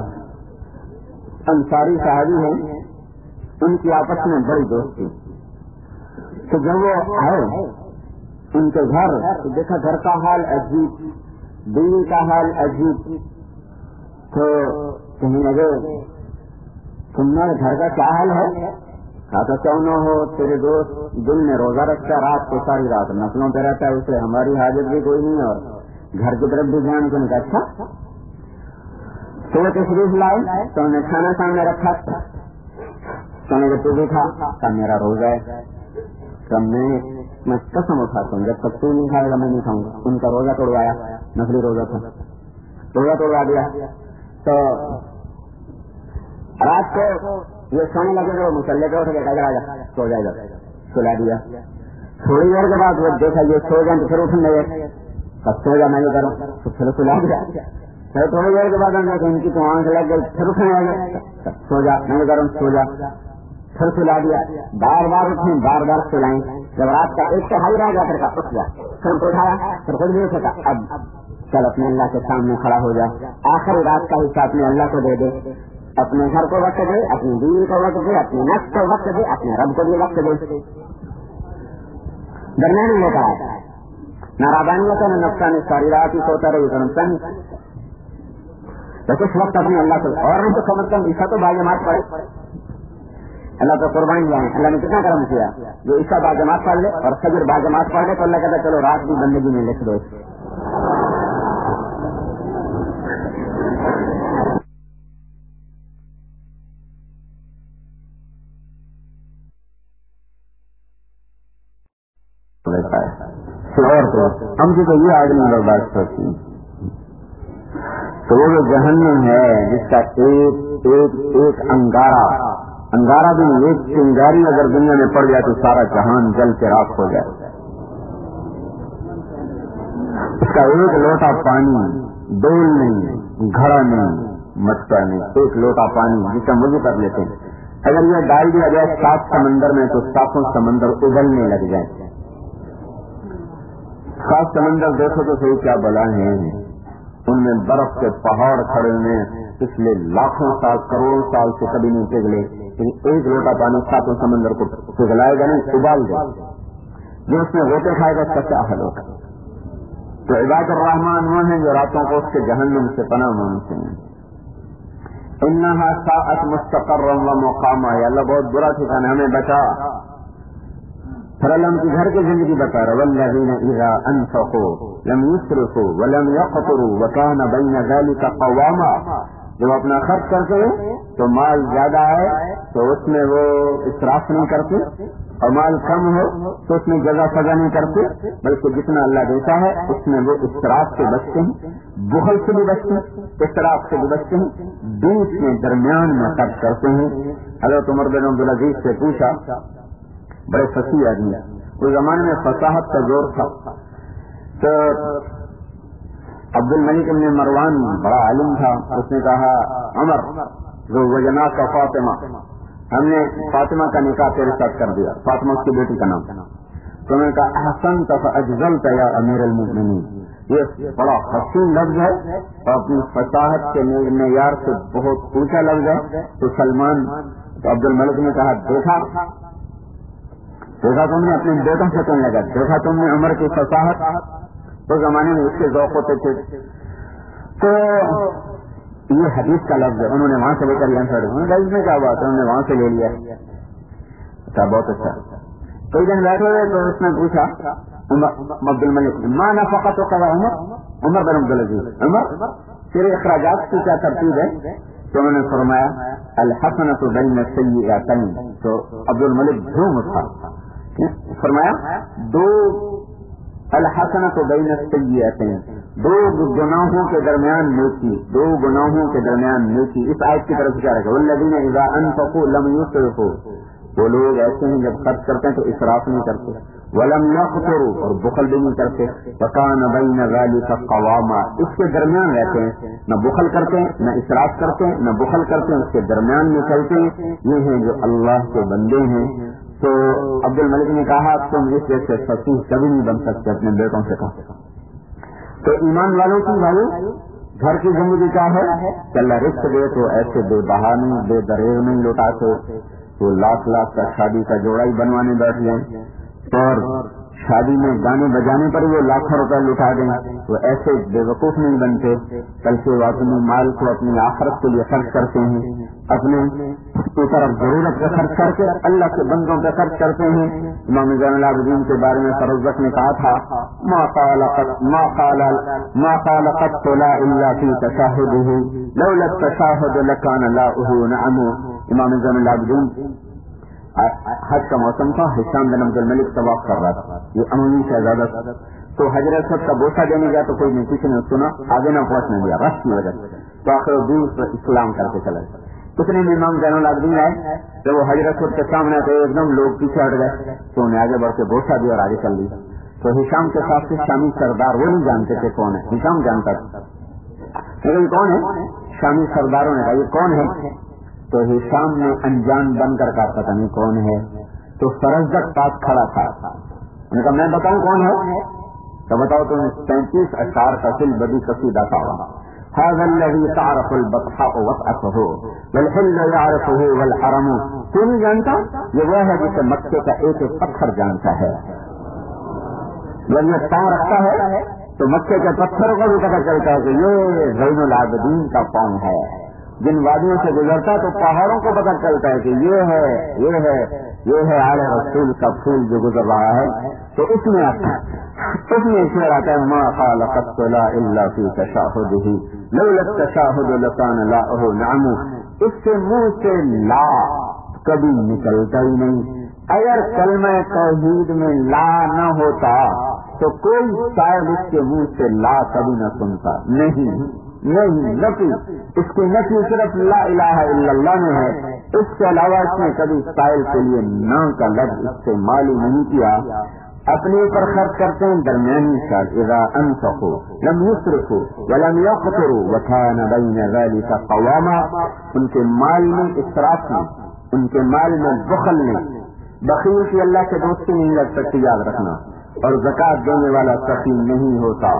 انصاری صحابی ہیں, ان کی آپس میں بڑی دوستی. تو جب وہ آئے ان کے گھر تو دیکھا گھر کا حال عجیب, بیوی کا حال عجیب. تو کہنے لگے تمہارے گھر کا کیا حال ہے؟ کہا تو کیوں نہ ہو, تیرے دوست دن میں روزہ رکھتا ہے, رات کو ساری رات نفلوں پہ رہتا ہے, اسے ہماری حاجت بھی کوئی نہیں اور گھر کی طرف بھی دھیان کو نہیں. اچھا تو وہ تشریف لائے تو انہیں کھانا سامنے رکھا. کہنے کہ تو بھی کھا, کہ میرا روزہ ہے. کہ میں قسم اٹھاتا ہوں جب تک تو نہیں کھائے گا میں نہیں کھاؤں گا. ان کا روزہ توڑوایا, نفلی روزہ تھا, روزہ توڑوا دیا. تو رات کو یہ سونے لگے تو مسلح پہ اٹھ کے کہا جا سو جائے گا, سلا دیا. تھوڑی دیر کے بعد وہ دیکھا یہ سو جائیں تو پھر اٹھنے لگے, تب سو جا میں یہ کروں, تو پھر سلا دیا. پھر تھوڑی دیر کے بعد ان کی تو آنکھ لگ گئی, پھر اٹھنے لگے, سو جا میں یہ کروں, سو جا, پھر سلا دیا. بار بار اٹھیں, بار بار سلائیں. جب رات کا ایک تو حل رہ گیا پھر اٹھ گیا, پھر اٹھایا, پھر خود بھی اٹھ سکا. اب چل اپنے اللہ کے سامنے کھڑا ہو جا, آخری رات کا حصہ اپنے اللہ کو دے دے, اپنے گھر کو وقت دے, اپنی بیوی کو وقت دے, اپنے نفس کو وقت دے, اپنے رب کو بھی وقت دے. درمیان میں ہوتا ہے نہ رابانیت نہ نقصان, ساری رات ہی سوتا رہی تو نقصان. تو کچھ وقت اپنے اللہ کو, اور نہیں تو کم از کم عشاء تو باجماعت پڑے. اللہ تو قربان جائیں، اللہ نے کتنا کرم کیا، جو عشاء باجماعت پڑھ لے اور فجر باجماعت پڑھ لے تو اللہ کہتا چلو رات کی بندگی میں لکھ دو. اور تو ہم سے تو یہ آدمی برداشت ہوتی ہے. تو وہ جو جہنم ہے جس کا ایک انگارہ بھی ایک چنگاری اگر دنیا میں پڑ جائے تو سارا جہان جل کے راکھ ہو جائے. اس کا ایک لوٹا پانی، ڈول نہیں، گھڑا نہیں، مٹکا نہیں، ایک لوٹا پانی جس کا وضو کر لیتے ہیں، اگر یہ ڈال دیا جائے 7 سمندر میں تو 7 سمندر ابلنے لگ جائیں. 7 سمندر دیکھو تو صحیح کیا بلا ہیں، ان میں برف کے پہاڑ کھڑے ہوئے پچھلے لاکھوں سال کروڑوں سال سے کبھی نہیں پگھلے، لیکن ایک لوٹا پانی 7 سمندر کو پگھلائے گا نہیں، ابال دے. جو اس میں روٹے کھائے گا اس کا کیا حل ہوگا؟ تو عباد الرحمان وہ ہیں جو راتوں کو اس کے جہنم سے پناہ مانگتے ہیں. انہا ساعت مستقرا و مقاما، یا اللہ بہت برا ٹھکانا، ہمیں بچا. پھر اللہ کی گھر کی زندگی بتا رہا، والذین اذا انفقوا لم يسرفوا ولم يقتروا وكان بين ذلك قواما. جب اپنا خرچ کرتے ہیں تو مال زیادہ ہے تو اس میں وہ اسراف نہیں کرتے، اور مال کم ہو تو اس میں جزا سزا نہیں کرتے، بلکہ جتنا اللہ دیتا ہے اس میں وہ اسراف سے بچتے ہیں، بخل سے بھی بچتے ہیں، اسراف سے بھی بچتے ہیں، بیچ میں درمیان میں خرچ کرتے ہیں. حضرت عمر بن عبدالعزیز سے پوچھا، بڑے فصیح آدمی، اس زمانے میں فصاحت کا زور تھا، تو عبد الملک بن مروان بڑا عالم تھا، اس نے کہا عمر جو وجنا کا فاطمہ، ہم نے فاطمہ کا نکاح تیرے ساتھ کر دیا، فاطمہ اس کی بیٹی کا نام. تو میں نے کہا احسنت فاجزلت یا امیر المؤمنین. یہ بڑا حسین لفظ ہے اور اپنی فصاحت کے معیار سے بہت اونچا لفظ ہے. تو سلمان عبد الملک نے کہا دیکھا تم نے اپنے بیٹوں سے کہنے لگا، دیکھا تم نے عمر کی فصاحت. اس زمانے میں اس کے ذوق ہوتے تھے. تو یہ حدیث کا لفظ ہے، انہوں نے وہاں سے لے کر اس میں کیا بات ہے، انہوں نے وہاں سے لے لیا. اچھا بہت اچھا. کئی دن بیٹھے ہوئے تو اس نے پوچھا عبد الملک ماں نفقت عمر بن عبدالعزیز، عمر تیرے اخراجات کی کیا ترتیب ہے؟ تو انہوں نے فرمایا الحسنۃ بین السیئتین. تو عبد الملک جھوم اٹھا، فرمایا دو الحسنۃ بین السیئتین، 2 گناہوں کے درمیان نیکی، 2 گناہوں کے درمیان نیکی. اس آیت کی طرف اشارہ ہے، والذین اذا انفقوا لم یسرفوا، وہ لوگ ایسے ہیں جب خرچ کرتے ہیں تو اسراف نہیں کرتے، ولم یقتروا، اور بخل بھی نہیں کرتے، وکان بین ذلک قواما، اس کے درمیان رہتے ہیں، نہ بخل کرتے ہیں نہ اسراف کرتے ہیں نہ بخل کرتے ہیں، اس کے درمیان میں چلتے ہیں. یہ ہیں جو اللہ کے بندے ہیں. تو عبد الملک نے کہا تم اس جیسے فصیح کبھی نہیں بن سکتے. اپنے بیٹوں سے کہا. تو ایمان والوں کی بھائی گھر کی زندگی کیا ہے کہ اللہ رزق دے تو ایسے بے بہا نہیں، بے دریغ نہیں لوٹاتے. تو لاکھ کا شادی کا جوڑا ہی بنوانے بیٹھ جائیں اور شادی میں گانے بجانے پر وہ لاکھوں روپے لٹا دیں. وہ ایسے بے وقوف نہیں بنتے، بلکہ وہ اپنے مال کو اپنی آخرت کے لیے خرچ کرتے ہیں، اپنے کی طرف ضرورت کا خرچ کر کے اللہ کے بندوں پہ خرچ کرتے ہیں. امام زین العابدین کے بارے میں فروزق نے کہا تھا ما قال قط لا الا في تشهده لولا التشهد لكان لاؤه نعم. امام زین العابدین حج کا موسم تھا، ہشام بن عبد الملک طواف کر رہا تھا، یہ عمومی شہزادہ تھا. تو حضرت اسود کا بوسہ دینے گیا تو کوئی نہیں، کسی نے سنا آگے نہ پہنچنے دیا رش کی وجہ سے. تو آخر دور اسلام کر کے چلا گیا. کتنے میں امام زین العابدین آئے جب وہ حضرت اسود کے سامنے تو ایک دم لوگ پیچھے ہٹ گئے، تو انہیں آگے بڑھ کے بوسہ دیا اور آگے چل دیا. تو ہشام کے ساتھ شامی سردار وہ نہیں جانتے تھے کون ہے، ہشام جانتا تھا لیکن کون ہے، شامی سرداروں نے کہا یہ کون ہے. تو ہشام نے انجان بن کر کہا پتہ نہیں کون ہے. تو فرزدق پاس کھڑا تھا، انہوں نے کہا میں بتاؤں کون ہے؟ تو بتاؤ تو 35 اشعار کا فل بدی قصیدہ تھا. هذا الذي تعرف البطحاء وطأته والحل يعرفه والحرم. تو نہیں جانتا؟ یہ وہ ہے جسے مکے کا ایک ایک پتھر جانتا ہے. جب یہ پاؤں رکھتا ہے تو مکے کے پتھروں کو بھی پتہ چلتا ہے کہ یہ زین العابدین کا پاؤں ہے. جن وادیوں سے گزرتا تو پہاڑوں کو پتہ چلتا ہے کہ یہ ہے آل رسول کا پھول جو گزر رہا ہے. تو اس میں شعر آتا ہے ما خالقت لا الا فی تشاہدہ لولا التشاہد لکان لاہ نعم. اس کے منہ سے لا کبھی نکلتا ہی نہیں. اگر کلمہ توحید میں لا نہ ہوتا تو کوئی شاعر اس کے منہ سے لا کبھی نہ سنتا. نہیں نفی، اس کی نفی صرف لا الہ الا اللہ میں ہے. اس کے علاوہ اس نے کبھی سائل کے لیے نہ کا لفظ استعمال نہیں کیا. اپنے اوپر خرچ کرتے ہیں درمیانی شاعر اذا انفقوا لم يسرفوا ولم يقتروا وكان بين ذلك قواما. ان کے مال میں اسراف نہیں، ان کے مال میں بخل نہیں. بخیل کی اللہ کے دوستی نہیں لگ سکتی، یاد رکھنا. اور زکات دینے والا سخی نہیں ہوتا،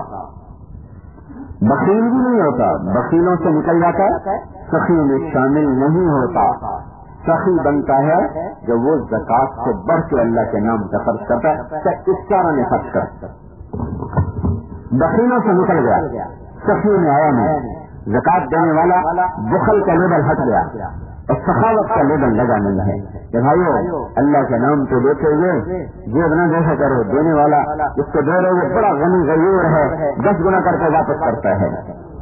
بخیل بھی نہیں ہوتا، بخیلوں سے نکل جاتا ہے، سخی میں شامل نہیں ہوتا. سخی بنتا ہے جب وہ زکات سے بڑھ کے اللہ کے نام کا خرچ کرتا ہے، اس طرح میں خرچ کرتا ہے. بخیلوں سے نکل گیا، سخی میں آیا نہیں. زکات دینے والا بخل کا لیبل ہٹ گیا اور سخاوت کا لیبل لگا نہیں ہے. کہ بھائیو اللہ کے نام تو دیتے ہوئے جیب نہ جیسا کرو. دینے والا اس کو دے رہے ہوئے بڑا غنی غیور ہے، 10 گنا کر کے واپس کرتا ہے.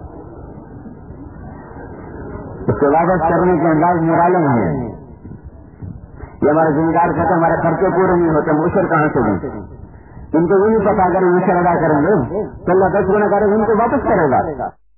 اس کو واپس کرنے کے انداز نرالم ہے. یہ ہمارے ذمہ کہتے ہیں ہمارے خرچے پورے نہیں ہوتے، ہم عشر کہاں سے دیں؟ ان کو وہی پتا اگر عشر ادا کریں گے تو اللہ 10 گنا کرے گا، ان کو واپس کرے گا.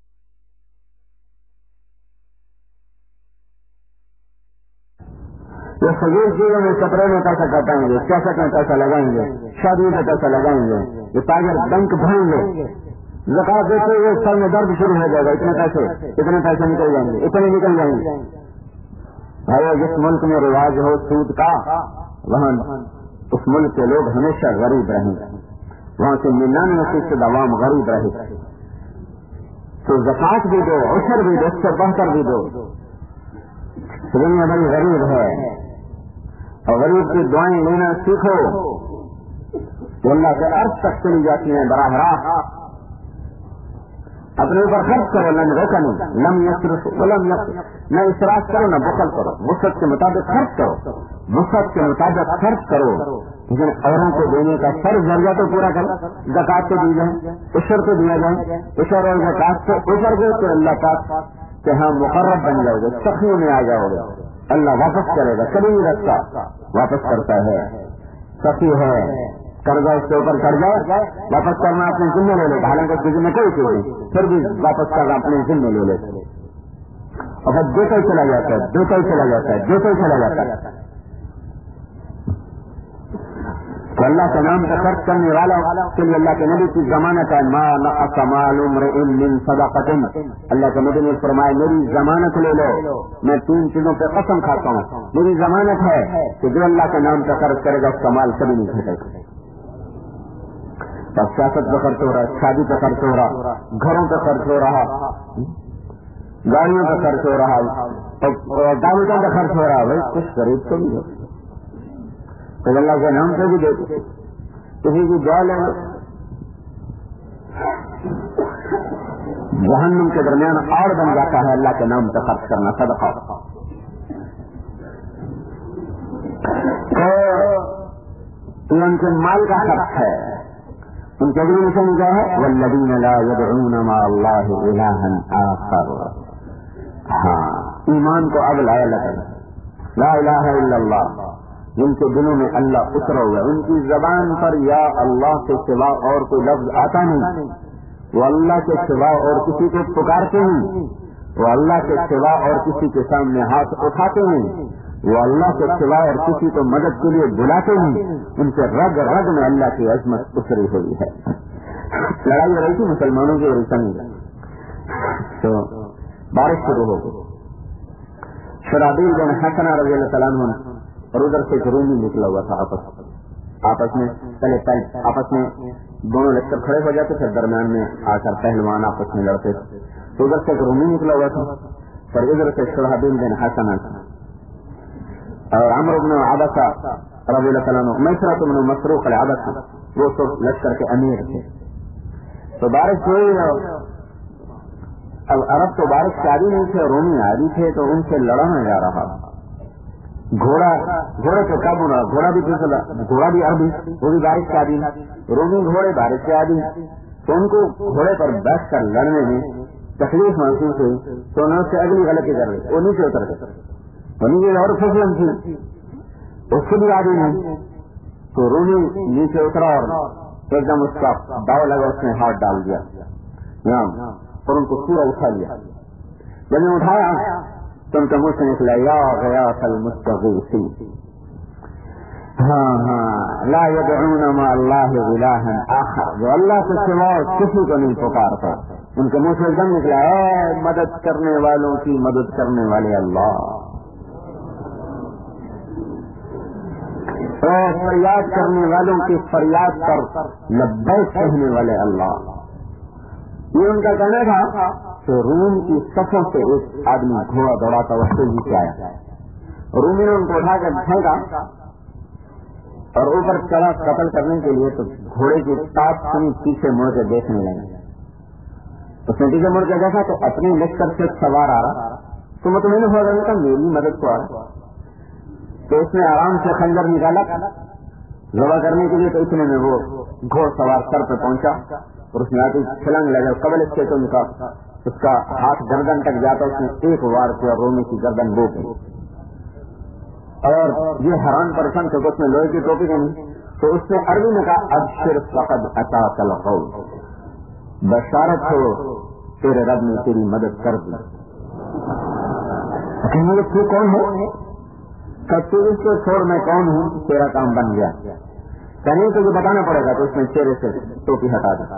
یہ فضول چیزوں میں کپڑے میں پیسہ کٹائیں گے، کیسٹ میں پیسہ لگائیں گے، شادی میں پیسہ لگائیں گے، یہ تاجر بینک بھریں گے. زکات دیتے ہوئے سر میں درد شروع ہو جائے گا. اتنے پیسے نکل جائیں گے، اتنے نکل جائیں گے. بھائی جس ملک میں رواج ہو سود کا، وہاں اس ملک کے لوگ ہمیشہ غریب رہیں گے. وہاں سے 99% عوام غریب رہے. تو زکات بھی دو، عشر بھی دو، اس سے بہتر بھی دو. دنیا بڑی غریب ہے اور غریب کی دعائیں لینا سیکھو تو اللہ کے عرض تک چلی جاتی ہیں براہ راست. اپنے اوپر خرچ کرو، لم رکن لم یسرف ولم یقتر. نہ اسراف کرو نہ بخل کرو، وسعت کے مطابق خرچ کرو، وسعت کے مطابق خرچ کرو. لیکن اوروں کو دینے کا فرض ضرورت تو پورا کرو. زکات تو دی جائے، عشر تو دیا جائے، عشر اور زکات سے عشر گئے تو اللہ پاک کہ ہاں مقرب بن جاؤ گے، سخیوں میں آ جاؤ گے. اللہ واپس کرے گا، کبھی نہیں رکھتا، واپس کرتا ہے. سخی ہے، قرضہ اس کے اوپر قرضہ واپس کرنا اپنے ذمہ لے لے. حالانکہ اس کے ذمہ کوئی چیز نہیں، پھر بھی واپس کرنا اپنے ذمہ لے لیتے. اور بس دیتا ہی چلا جاتا ہے، دیتا ہی چلا جاتا ہے، دیتا ہی چلا جاتا ہے. تو اللہ کے نام کا خرچ کرنے والا کے لیے اللہ کے نبی کی ضمانت ہے، ما نقص مال امرئ من صدقۃ. اللہ کے نبی نے فرمایا میری ضمانت لے لو، میں 3 چیزوں پہ قسم کھاتا ہوں، میری ضمانت ہے کہ جو اللہ کے نام کا خرچ کرے گا اس کا مال کبھی نہیں گھٹے گا. سیاست پہ خرچ ہو رہا، شادی پہ خرچ ہو رہا، گھروں پہ خرچ ہو رہا، گاڑیوں پہ خرچ ہو رہا، دعوتوں پہ خرچ ہو رہا. بھائی کچھ غریب تو نہیں ہو تو اللہ کے نام پہ بھی دیتے، کسی کی دعا لے جہنم کے درمیان اور بن جاتا ہے اللہ کے نام پہ خرچ کرنا صدقہ. تو ان کے مال کا خرچ ہے. ان کے اگلی مشن کیا ہے؟ والذین لا يدعون مع اللہ الہا آخر. ہاں ایمان کو اب لایا لا الہ الا اللہ. جن کے دلوں میں اللہ اترا ہوا، ان کی زبان پر یا اللہ کے سوا اور کوئی لفظ آتا نہیں، وہ اللہ کے سوا اور کسی کو پکارتے ہیں، وہ اللہ کے سوا اور کسی کے سامنے ہاتھ اٹھاتے ہیں، وہ اللہ کے سوا اور کسی کو مدد کے لیے بلاتے ہیں. ان سے رگ رگ میں اللہ کی عظمت اتری ہوئی ہے. لڑائی ہو رہی تھی مسلمانوں کی اور تو بارش شروع ہو گئی. شرابیل بن حسنہ رضی اللہ تعالیٰ عنہ اور ادھر سے رومی نکلا ہوا تھا. آپس میں پہلے آپس میں دونوں لشکر کھڑے ہو جاتے، پھر درمیان میں آ کر پہلوان آپس میں لڑتے. تو ادھر سے رومی نکلا ہوا تھا اور ادھر سے شرابیل بن حسنہ اور عمرو بن عبسہ رضی اللہ تعالیٰ عنہ، میسرۃ بن مسروق العبسی، وہ سب لشکر کے امیر تھے. تو بارش ہوئی اب عرب تو بارش کے عادی نہیں تھے، رومی عادی تھے، تو ان سے لڑانا جا رہا. گھوڑے تو کب ہونا، گھوڑا بھی عربی، وہ بھی بارش کے عادی، رومی گھوڑے بارش کے عادی. تو ان کو گھوڑے پر بیٹھ کر لڑنے میں تکلیف محسوس ہوئی، تو انہوں سے اگلی غلطی کر رہی، وہ نیچے اتر گئے. وہ نیچے اور فصلن تھی، اس کو بھی عادی نہیں. تو رومی نیچے اترا اور ایک دم اس کا داؤ لگا، اس نے ہاتھ ڈال دیا اور ان کو پورا اٹھا لیا. جب نے اٹھایا تو ان کا منہ سے نکلا یا غیاث المستغیثین، لا يدعون مع اللہ الہا آخر، جو اللہ سے سوا کسی کو نہیں پکارتا. ان کے منہ سے ایک دم نکلا اے مدد کرنے والوں کی مدد کرنے والے اللہ، اے فریاد کرنے والوں کی فریاد پر لبیک کہنے والے اللہ. یہ ان کا کہنا تھا کہ روم کی صفوں سے ایک آدمی گھوڑا دوڑاتا وہ تیزی سے آیا. رومی نے ان کو اٹھا کر پھینکا اور اوپر چڑھا قتل کرنے کے لیے. تو گھوڑے کی ٹاپ سنی پیچھے مڑ کے دیکھنے لگے. اس نے پیچھے مڑ کے دیکھا تو اپنی لشکر سے سوار آ رہا، تو مطمئن ہو رہا تھا میری مدد کو آ رہا. تو اس نے آرام سے خنجر نکالا ذبح کرنے کے لیے. تو اتنے میں وہ گھوڑ سوار سر پہ پہنچا اور اس نے آتی چھلانگ لگا قبل اس کے تو اس کا ہاتھ گردن تک جاتا. اس نے ایک وار کیا، رومی کی گردن بو گئی. اور یہ حیران پرسن تھے کہ اس نے لوہے کی ٹوپی نہیں. تو اس نے عربی میں کہا ابشر فقد اتاک القول، بشارت ہو تیرے رب نے تیری مدد کر دی. تو کون ہو؟ تو اس کو چھوڑ میں کون ہوں، تیرا کام بن گیا. کہیں تو یہ بتانا پڑے گا. تو اس نے چہرے سے ٹوپی ہٹا دی.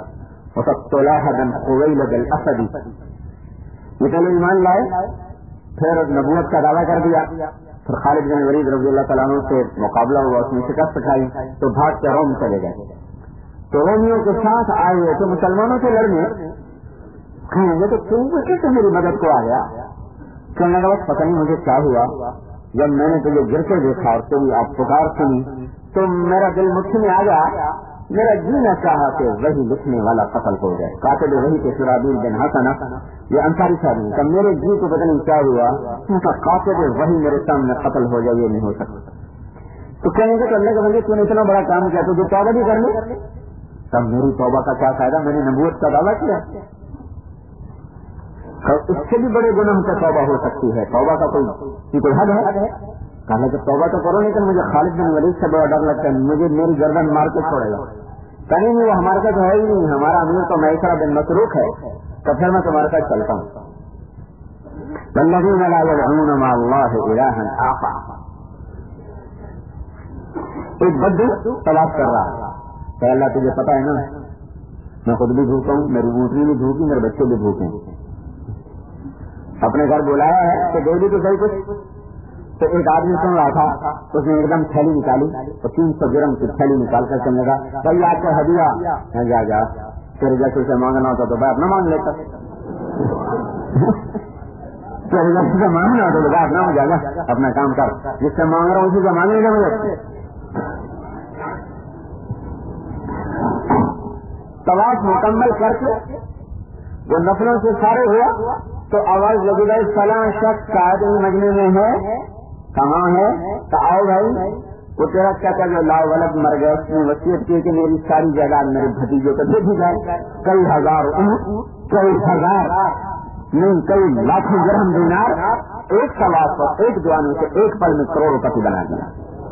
یہ پہلے ایمان لائے، پھر نبوت کا دعویٰ کر دیا. پھر خالد بن ولید رضی اللہ تعالیٰ عنہ سے مقابلہ ہوا، اس میں شکست کھائی تو بھاگ کے روم چلے گئے. تو رومیوں کے ساتھ آئے ہوئے تو مسلمانوں سے لڑنے کہیں گے تو تم کو کیسے میری مدد کو آ گیا؟ کہنے لگا بس پتہ نہیں مجھے کیا ہوا، جب میں نے تجھے گر کے دیکھا اور تیری آپ پکار سنی تو میرا دل مٹھی میں آ گیا. میرا جی نہ چاہا کہ وہی لکھنے والا قتل ہو جائے. قاتل وہی کے شرابیل بن حسن، یہ انصاری صاحب کہ میرے جی کو پتہ نہیں کیا ہوا، قاتل وہی میرے سامنے قتل ہو جائے، یہ نہیں ہو سکتا. تو کہیں گے کرنے کے بندے تو نے اتنا بڑا کام کیا تو جو توبہ بھی کر لے. تب میری توبہ کا کیا فائدہ، میں نے نبوت کا دعویٰ کیا. اس سے بھی بڑے گناہ سے توبہ ہو سکتی ہے. توبہ کا کوئی حد ہے. کہا کہ توبہ تو کرو، لیکن مجھے خالد بن ولید سے بڑا ڈر لگتا ہے، مجھے میری گردن مار کے چھوڑے گا. کہیں نہیں وہ ہمارے ساتھ ہے ہی نہیں، ہمارا امیر تو میسرہ بن مسروق ہے، تو پھر میں تمہارے ساتھ چلتا ہوں. والذین لا يدعون مع اللہ الہا آخر. ایک بدو تلاش کر رہا کہ اللہ تجھے پتا ہے نا میں خود بھی بھوکا ہوں، میری اونٹنی بھی بھوکی، میرے بچے بھی بھوکے ہیں. اپنے گھر بلایا ہے تو دے دی تو صحیح کچھ. تو ایک آدمی سن رہا تھا، اس نے ایک دم تھیلی نکالی اور 300 درہم کی تھیلی نکال کر کہنے لگا بھائی آپ کا ہدیہ جا تیرے جیسے سے مانگنا ہوتا تو بھائی اپنا مانگ لیتا. تیرے جیسے سے مانگنا ہوتا تو بھائی اپنا مجھے جا اپنا کام کر، جس سے مانگ رہا ہوں اسی سے مانگنے کا مجھے. طواف مکمل کر کے جو نفلوں سے سارے ہوا تو آواز لگی گئی فلاں شخص کا آدمی مجمع میں ہے، کہاں ہے؟ تو آؤ بھائی. وہ تیرا کیا کہ جو لا ولد مر گیا، اس نے وصیت کی کہ میری ساری جائیداد میرے بھتیجوں کو دے دی جائے. کئی ہزار نہیں کئی لاکھوں درہم دینار ایک طواف پر ایک دعا سے ایک پل میں کروڑوں پتی بنا دیا.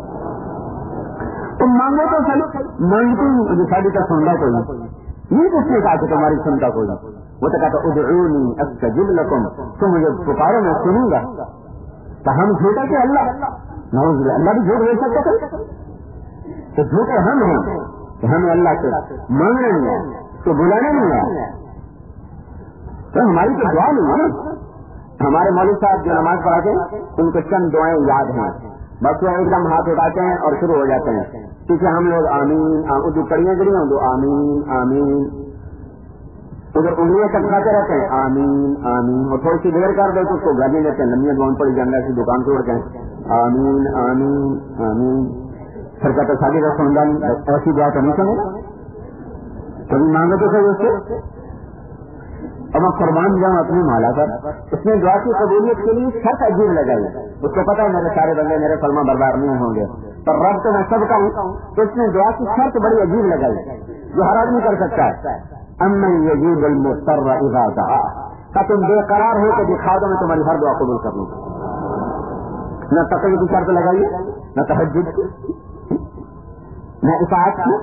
تم مانگو تو صحیح، مانگتی ساری کا سنتا کوئی یہ کس نے کہا کہ تمہاری سنتا کوئی. وہ تو کہتا ادعونی استجب لکم، تم مجھے پکارو میں سنوں گا. تو ہم جھوٹا کہ اللہ بھی جھوٹ بول سکتا تھا. تو جھوٹے ہم ہیں کہ ہمیں اللہ سے مانگنا نہیں ہے تو بلانا نہیں ہے. تو ہماری تو دعا نہیں ہے نا. ہمارے مولوی صاحب جو نماز پڑھاتے ہیں ان کو چند دعائیں یاد ہیں، بس وہ ایک دم ہاتھ اٹھاتے ہیں اور شروع ہو جاتے ہیں. کیونکہ ہم لوگ آمین اردو کڑیاں گڑی ہوں تو آمین آمین، ادھر انگلیاں چمکاتے رہتے ہیں آمین آمین. اور تھوڑی سی دیر کر دے تو اس کو گھر نہیں لیتے ہیں، لمبی دعائیں پڑی جنگل کی دکان سے اڑتے ہیں آمین آمین آمین. پھر کہتے شادی کا خاندان ایسی دعا تو نہیں سنے، کبھی مانگو تو صحیح اس سے. اور میں قربان جاؤں اپنی مولا پر. اس نے دعا کی قبولیت کے لیے شرط عجیب لگائی. اس کو پتا ہے میرے سارے بندے میرے فرما بردار نہیں ہوں گے، پر رب تو میں سب کا ہوں. تو اس نے دعا کی شرط بڑی عجیب لگائی جو ہر آدمی کر سکتا ہے. امن یجیب المضطر اذا دعا، کہ تم بے قرار ہو کے دکھا دو میں تمہاری ہر دعا قبول کر لوں. نہ تقوی کی شرط لگائیے، نہ تہجد کی، نہ اطاعت کی،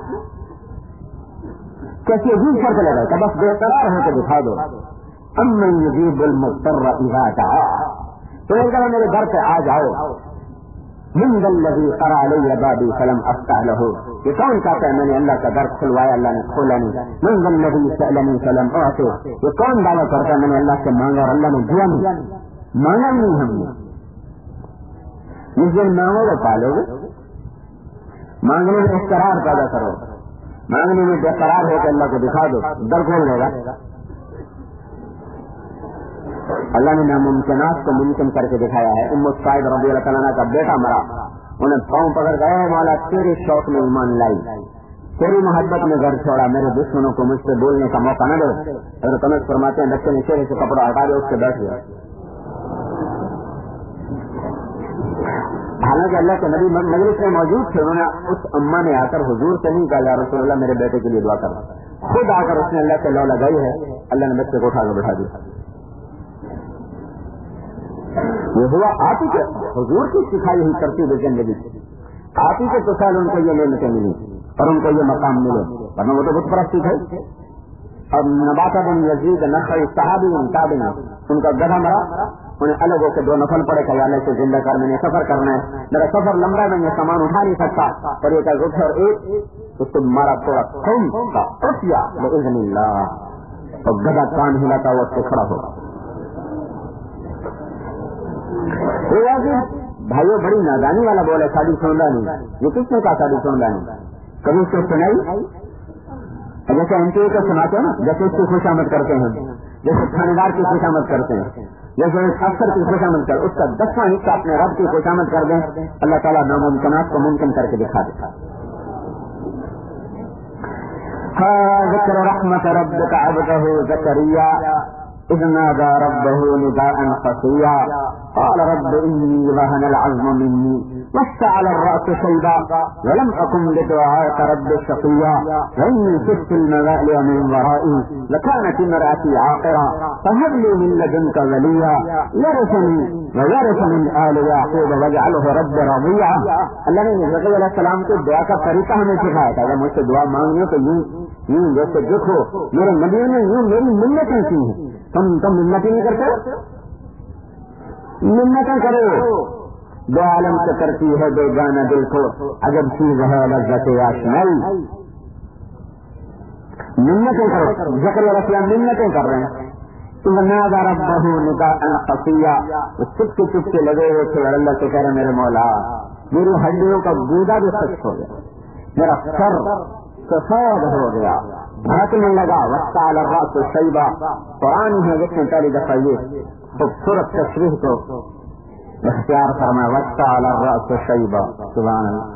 کیسی عجیب شرط لگائی کہ بس بے قرار ہو کے دکھا دو. امن یجیب المضطر اذا دعا، تو ایک دفعہ میرے گھر پہ آ جاؤ. من ذا الذی قرأ علی بابی فلم افتح له، یہ کون کہتا ہے میں نے اللہ کا در کھلوایا اللہ نے کھولا نہیں. من ذا الذی سألنی فلم اعطه، یہ کون دعویٰ کرتا ہے میں نے اللہ سے مانگا اور اللہ نے دیا نہیں. مانگا نہیں ہم نے. جس دن مانگو تو پالو گے. مانگنے میں اقرار پیدا کرو، مانگنے میں بے قرار ہو کے اللہ کو دکھا دو، در کھول دے گا. اللہ نے ناممکنات کو ممکن کر کے دکھایا ہے. ام الصائب رضی اللہ تعالیٰ کا بیٹا مرا، انہیں پاؤں پکڑ گئے مولا تیرے شوق میں ایمان لائی، تیری محبت میں گھر چھوڑا، میرے دشمنوں کو مجھ سے بولنے کا موقع نہ دو. حضرت انس فرماتے ہیں بچے نے چہرے سے کپڑا ہٹا دیا، اس سے بیٹھ گیا. حالانکہ اللہ کے نبی مجلس میں موجود تھے. انہوں نے اس اماں نے آ کر حضور سے نہیں کہا یا رسول اللہ میرے بیٹے کے لیے دعا کر، خود آ کر اس نے اللہ سے لو لگائی ہے. اللہ نے بچے کو اٹھا کر بٹھا دیا. یہ ہوا آپ ہی کے حضور کی سکھائی ہوئی ترتیب زندگی، آپ ہی کے تصال ان کو یہ نعمتیں ملی اور ان کو یہ مقام ملے، ورنہ وہ تو بت پرستی تھے. اور نبات بن یزید نخعی صحابی تابعی، ان کا گدھا مرا، انہیں الگ ہو کے 2 نفل پڑے کہ اللہ سے زندہ کر، میں نے سفر کرنا ہے، میرا سفر لمبا ہے، میں یہ سامان اٹھا نہیں سکتا. اور ایک اٹھ اور ایک اس کو مارا توڑا خون کا اٹھیا باذن اللہ، اور گدھا کان ہلاتا ہوا اس سے کھڑا ہوگا. بھائیو بڑی نادانی والا بول ہے ساڑی سوندا نہیں. یہ کس نے کہا ساڑی سوندا نہیں؟ کبھی اس کو سنائی؟ جیسے ہم کو سناتے ہیں نا، جیسے اس کی خوشامد کرتے ہیں، جیسے تھانے کی خوشامد کرتے ہیں، جیسے افسر کی خوشامد کر، اس کا 10واں حصہ اپنے رب کی خوشامد کر دیں، اللہ تعالیٰ ناممکنات کو ممکن کر کے دکھا دے. ذکر رحمت ربک عبدہ زکریا اذ نادى ربه نداء خفيا قال رب إني وهن العظم مني واشتعل الرأس شيبا ولم أكن بدعائك رب شقيا وإني خفت الموالي من ورائي وكانت امرأتي عاقرا فهب لي من لدنك وليا يرثني ويرث من آل يعقوب واجعله رب رضيعا. اللہ نے زکریا علیہ السلام کو دعا کا طریقہ ہمیں سکھایا تھا. اگر مجھ سے دعا مانگنی ہو تو یوں جیسے دیکھو میرے نبیوں نے یوں میری منتیں کی ہیں. تم منتیں نہیں کرتے؟ منتیں کرو. دو عالم سے کرتی ہے بے گانا دل کو، عجب چیز ہے لذت آشنائی. منتیں کرو. زکریا علیہ السلام منتیں کر رہے ہیں. نادى ربه نداء خفيا، چپ کے لگے ہوئے تھے اور اللہ سے کہہ رہے میرے مولا میری ہڈیوں کا گودا بھی خشک ہو گیا، میرا سر سفید ہو گیا، بھڑکنے لگا. واشتعل الرأس شيبا، قرآن ہے جس نے پہلی دفعہ یہ خوبصورت تشریح کو اختیار فرمایا. واشتعل الرأس شيبا، سبحان اللہ.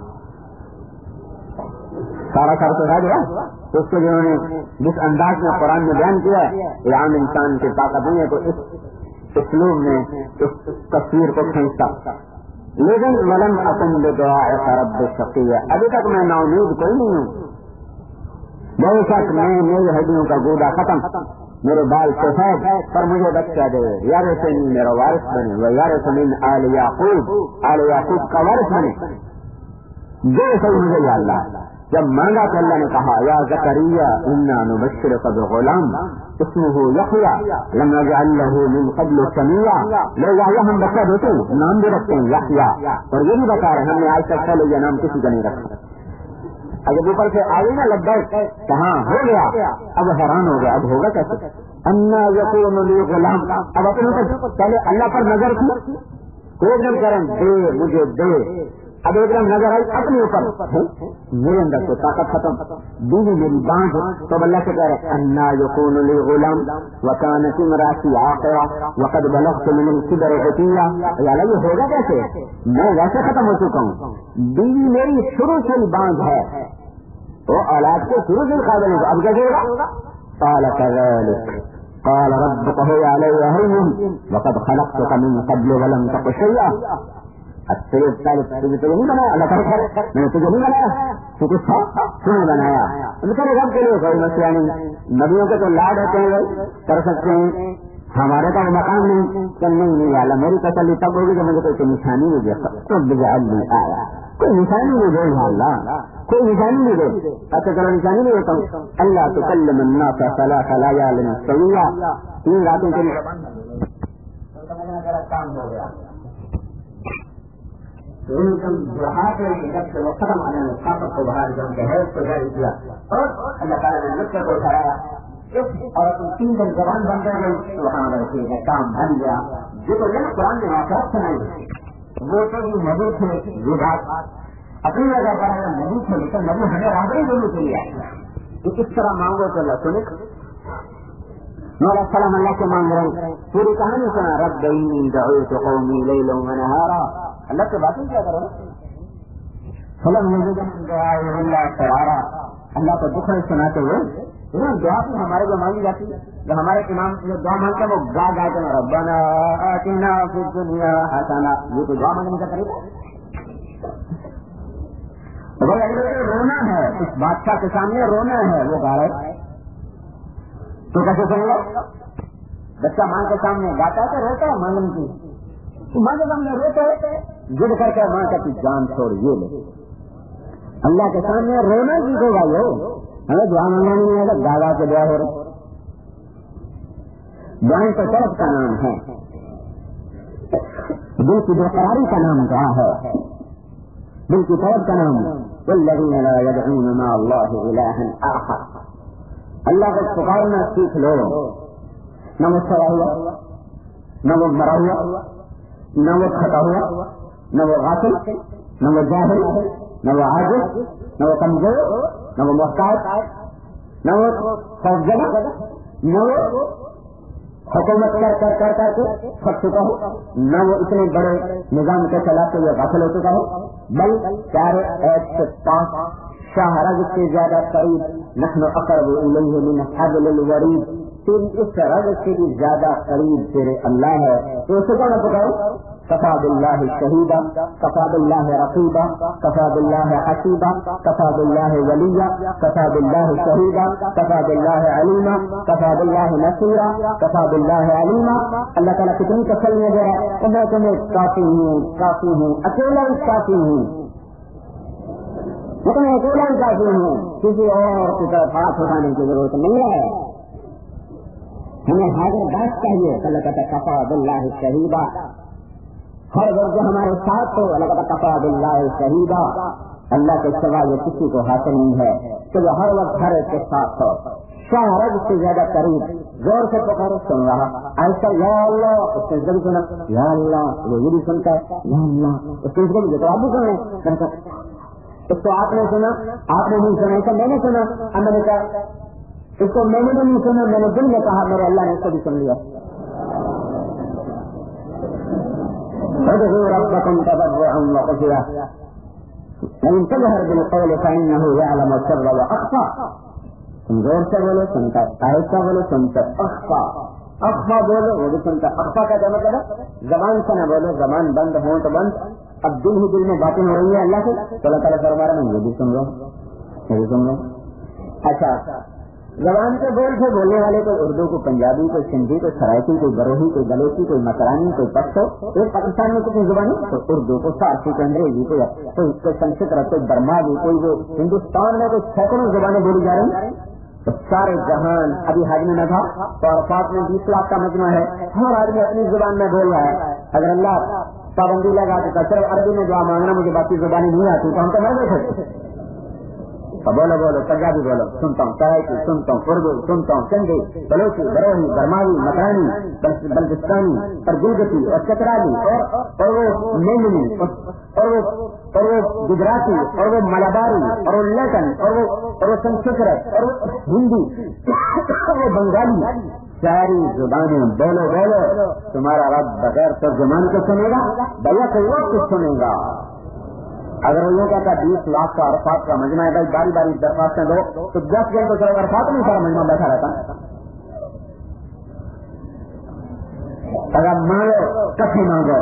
سارا سر تو رہ گیا. اس کو جنہوں نے جس انداز میں قرآن میں بیان کیا ہے یہ عام انسان کی طاقت نہیں ہے تو اس اسلوب میں اس تصویر کو کھینچتا. لیکن ولم اکن بدعائک رب شقیا، ابھی تک میں نا امید کوئی نہیں ہوں. بے شک میں میری ہڈیوں کا گودا ختم، میرے بال سفید، پر مجھے بچہ دے، یارثنی میرا وارث بنے، ویرث من آل یعقوب، آل یعقوب کا وارث بنے. دے صحیح مجھے یا اللہ. جب مانگا تو اللہ نے کہا یا زکریا انا نبشرک بغلام اسمہ یحییٰ لم نجعل له من قبل سمیعا. لوگ یحییٰ ہم بچہ دیتے ہیں، نام بھی رکھتے ہیں یحییٰ، اور یہ بھی بتا رہے ہیں ہم نے آج تک پہلے یہ نام کسی کا نہیں رکھا. اگر اوپر سے آگے نہ لگ گئے کہاں ہو گیا، اب حیران ہو گیا اب ہوگا کیسے. انا یکون لی غلام، اب اپنے پہلے اللہ پر نظر کی، ایک دم کریں دے مجھے دے، اب ایک دم نظر آئی اپنے اوپر، میرے اندر تو طاقت ختم، بیوی میری باندھ. تو اللہ سے کہہ رہے انا یکون لی غلام وکانت امراتی عاقرا وقد بلغت من الکبر عتیا. یہ ہوگا کیسے، میں ویسے ختم ہو چکا ہوں، بیوی میری شروع سے باندھ ہے، تو اولاد کے شروع سے قابل ہے، اب کیا ہوگا. قال كذلك قال ربك هو علي هين وقد خلقتك من قبل ولم تك شيئا. تجھے نہیں بنایا اللہ تعالیٰ، میں نے تجھے نہیں بنایا، تو کچھ تھا کیوں نہیں بنایا؟ تیرے رب کے لیے کوئی مسئلہ نہیں. نبیوں کے تو لاڈ ہوتے ہیں، کر سکتے ہیں، ہمارے کا مقام نہیں. نہیں اللہ میری تسلی تب ہوگی کہ مجھے کوئی نشانی نہیں دے. آیا کوئی نشانی نہیں دے اللہ، کوئی نشانی نہیں دے. اچھا چلو نشانی نہیں دیتا ہوں. اللہ تکلم الناس ثلاث لیال سویا، 3 راتوں کے لیے کام ہو گیا. جب سے وہ ختم آنے میں خاصت کو باہر جم کے ہے اس کو جاری کیا اور اللہ تعالیٰ نے نقطے کو اٹھایا اور 3 دن زبان بن گئی. وہاں رہتے ہیں کام بن گیا. جو تو یہ قرآن نے واقعات سنائی وہ تو نبی تھے، یہ بات اپنی جگہ پر نبی تھے، لیکن نبی ہمیں راہبری دینے کے لیے آئے کہ کس طرح مانگو تو اللہ سنے. مولا السلام اللہ سے مانگ رہے ہیں، پوری کہانی سنا. رب انی دعوت قومی لیلا ونہارا، اللہ سے باتیں کیا کرو. اللہ کو دکھ سناتے ہوئے دعا بھی ہمارے جو مانگی جاتی ہے، جو ہمارے امام جو دعا مانگتے ہیں وہ گا گاتے ہیں ربنا آتنا فی الدنیا حسنہ. یہ تو دعا مانگنے کا طریقہ رونا ہے. اس بادشاہ کے سامنے رونا ہے، وہ گا رہے تو کیسے سن لو. بچہ ماں کے سامنے گاتا ہے تو روتا ہے مانگنے کی، ماں کے سامنے روتے ضد کر کے ماں کا جان چھوڑ یہ لے. اللہ کے سامنے رونا سیکھو گا. یہ ہمیں دعا مانگنا نہیں ہے، گالا کے دعا ہو رہا. دعائیں تو طرف کا نام ہے، دل کی بےقراری کا نام دعا ہے، دل کی طرف کا نام والذین لا يدعون مع اللہ الہا آخر. اللہ کو پکارنا سیکھ لو. نہ وہ سڑا ہوا، نہ وہ مرا ہوا، نہ وہ کھٹا ہوا، نہ وہ غافل، نہ وہ جاہل، نہ وہ عاجز، نہ وہ کمزور، نہ وہ محتاج، نہ وہ خوفزدہ، نہ وہ حکومت کر کے تھک چکا ہو، نہ وہ اتنے بڑے نظام کے چلاتے ہوئے غافل ہو چکا ہو، بل پیارے عیب سے پاک شاہ رگ سے زیادہ قریب نحن اقرب الیہ من حبل الورید، اس رگ سے بھی زیادہ قریب تیرے اللہ ہے. تو اسے کون پکارو؟ کفا باللہ شہیدا، کفا باللہ رقیبا، کفا باللہ حسیبا، کفا باللہ ولیا، کفا باللہ شہیدا، کفا باللہ علیما، کفا باللہ نصیرا، کفا باللہ علیما. اللہ تعالیٰ کتنی تسلی دے رہا ہے، میں تمہیں کافی ہوں، کافی ہوں، اکیلا ہی کافی ہوں، میں تمہیں اکیلا ہی کافی ہوں، کسی اور کی طرف ہاتھ اٹھانے کی ضرورت نہیں ہے. ہمیں حاضر بات چاہیے. اللہ کہتا کفا باللہ شہیدا، ہر وقت ہمارے ساتھ ہو. اللہ کہتا کفا باللہ شہیدا، اللہ کے سوا یہ کسی کو حاصل نہیں ہے کہ وہ ہر وقت ہر ایک کے ساتھ ہو. شاہ رگ سے زیادہ قریب. زور سے پکارو سن رہا، ایسا یا اللہ اس کے ذریعے سنا، یا اللہ وہ یہ بھی سنتا ہے، یا اللہ اس کے ذریعے تو آپ بھی سنیں. اس کو آپ نے سنا، آپ نے نہیں سنا، ایسا میں نے سنا. میں نے کہا اس کو میں نے بھی نہیں سنا، میں نے دل میں کہا میرے اللہ نے اس کو بھی سن لیا. ربكم تضرعا وخفيا وإن تجهر بالقول فإنه يعلم السر وأخفى. تم زور سے بولو سنتا، آہستہ بولو سنتا، اخفا بولو وہ بھی سنتا. اخفا کا کیا مطلب ہے؟ زبان سے نہ بولو، زبان بند ہو تو بند. اب دل ہی دل میں باتیں ہو رہی ہے اللہ سے، تو اللہ تعالیٰ فرما رہا ہے یہ بھی سن رہا ہوں، یہ بھی سن رہا ہوں. اچھا زبان سے بول کے بولنے والے کوئی اردو، کوئی پنجابی، کوئی سندھی، کوئی سرائکی، کوئی بروہی، کوئی بلوچی، کوئی مسرانی، کوئی پشتو. ایک پاکستان میں کتنی زبانیں؟ کوئی اردو، کوئی فارسی، کوئی انگریزی، کوئی سنسکرت، کوئی برماوی، کوئی وہ ہندوستان میں کوئی سینکڑوں زبانیں بولی جا رہی ہیں. تو سارے جہان ابھی حج میں نہ تھا تو عرفات میں 20 لاکھ کا مجمع ہے، ہر آدمی اپنی زبان میں بول رہا ہے. اگر اللہ پابندی لگا دیتا صرف عربی میں دعا مانگنا، مجھے باقی زبانیں نہیں آتی، تو ہم تو نہیں بیٹھے. بولو بولو پنجابی بولو سنتا ہوں، سرائکی سنتا ہوں، اردو سنتا ہوں، سندھی، بلوچی، بروہی، برماوی، مکرانی، بلتستانی اور گلگتی اور چترالی اور وہ میمنی اور وہ گجراتی اور وہ ملاباری اور وہ لٹن اور وہ سنسکرت اور وہ ہندی اور وہ بنگالی، ساری زبانیں بولو بولو. تمہارا رب بغیر ترجمان کو سنے گا، بھیا کوئی وقت سنے گا. اگر وہ کہتا 20 لاکھ کا عرفات کا مجمع ہے، بھائی باری باری درخواستیں دو تو 10 گھنٹے تو صرف عرفات میں سارا مجمع بیٹھا رہتا. اگر مانگو کسی مانگو.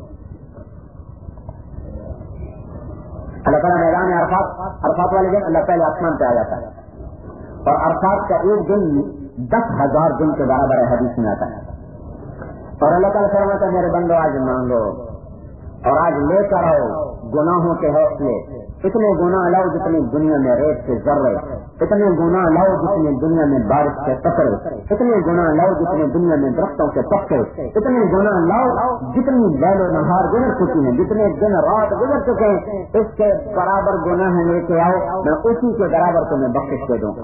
اللہ تعالیٰ میدان عرفات والے دن اللہ پہلے آسمان پہ آ جاتا ہے اور عرفات کا ایک دن 10,000 دن کے برابر ہے، حدیث میں آتا ہے. اور اللہ تعالیٰ فرماتا ہے میرے بندو آج مانگو اور آج لے کر آؤ گناہوں کے حوصلے. اتنے گناہ لاؤ جتنی دنیا میں ریت کے ذرے، اتنے گناہ لاؤ جتنی دنیا میں بارش کے قطرے، اتنے گناہ لاؤ جتنے دنیا میں درختوں کے پتے، اتنے گناہ لاؤ جتنی لیل و نہار گزر چکی ہیں، جتنے دن رات گزر چکے ہیں، اس کے برابر گناہ لے کے آؤ، میں اسی کے برابر تمہیں بخشش دے دوں.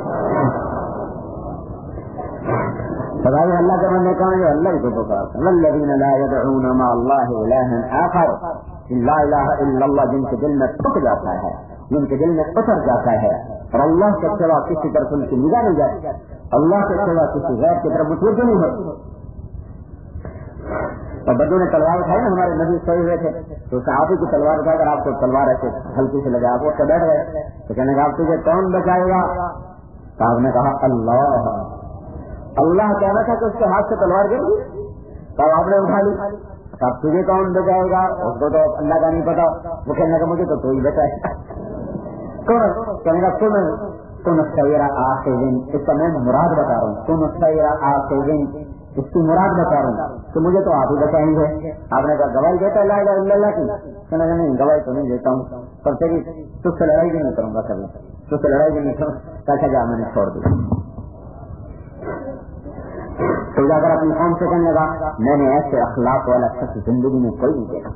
اللہ کے بندے کہاں جو اللہ کو پکارتے ہیں، والذین لا يدعون مع اللہ الہا آخر، لا الہ الا اللہ، جن کے دل میں ٹوٹ جاتا ہے، جن کے دل میں اتر جاتا ہے اور اللہ کے سوا کسی طرف ان کی نگاہ نہیں جاتی، اللہ کے سوا کسی غیر کی طرف متوجہ نہیں ہوتی. اور بدو نے تلوار اٹھائی نا، ہمارے نبی سوئے ہوئے تھے تو صحابی کی تلوار اٹھا کر آپ کو تلوار ایسے ہلکی سے لگا، آپ اٹھ کے بیٹھ گئے تو کہنے کا آپ تجھے کون بچائے گا؟ صاحب نے کہا اللہ کہنا تھا کہ اس کے ہاتھ سے تلوار گر گئی، تب آپ نے اٹھا لی. اب تجھے کون بچائے گا؟ اس کو تو اللہ کا نہیں پتا. وہ کہنے کا مجھے تو ہی بچائے. کہنے کا تم سیرا آخرین، اس کا میں مراد بتا رہا ہوں، تم سیرا آخرین، اس کی مراد بتا رہا ہوں کہ مجھے تو آپ ہی بچائیں گے. آپ نے کہا گواہی دیتا لا الہ الا اللہ کی؟ کہنے کا نہیں گواہی تو نہیں دیتا ہوں، پر تیری تجھ سے لڑائی بھی نہیں کروں گا کبھی، تجھ سے لڑائی بھی نہیں کروں. کیسا جا میں نے چھوڑ دیا. تو جا کر اپنی قوم سے کہنے لگا میں نے ایسے اخلاق والا شخص زندگی میں کوئی نہیں دیکھا.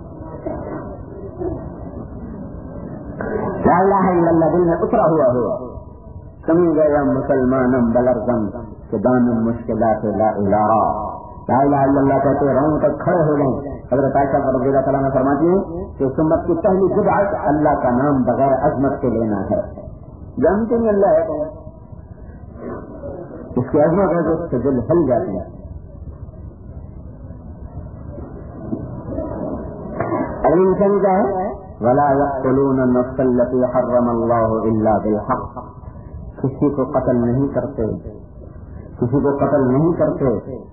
لا الہ الا اللہ دل میں اترا ہوا سمجھ گیا مسلمانم بلرزم کہ دامن مشکلات لا الہ الا اللہ کہتے رہوں تک کھڑے ہو گئے. حضرت عائشہ رضی اللہ تعالیٰ نے فرماتی ہے کہ سنت کی پہلی بدعت اللہ کا نام بغیر عظمت کے لینا ہے. جانتے نہیں اللہ ہے کون؟ اس کی عظمت ہے جو اس سے دل ہل جاتی ہے. اگلی نشانی کیا ہے؟ ولا يقتلون النفس التي حرم الله الا بالحق، کسی کو قتل نہیں کرتے، کسی کو قتل نہیں کرتے،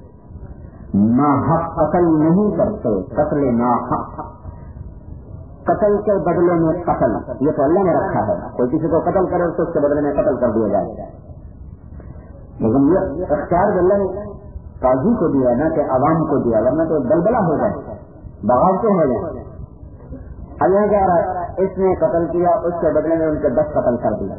ناحق قتل نہیں کرتے. قتل ناحق، قتل کے بدلے میں قتل، یہ تو اللہ نے رکھا ہے. کوئی کسی کو قتل کرے تو اس کے بدلے میں قتل کر دیا جائے، لیکن یہ اختیار اللہ نے قاضی کو دیا نہ کہ عوام کو دیا، ورنہ تو بلبلہ ہو جائے، بغاوتیں ہو جائیں. اللہ کہہ رہا ہے اس نے قتل کیا، اس کے بدلے میں ان کے 10 قتل کر دیا.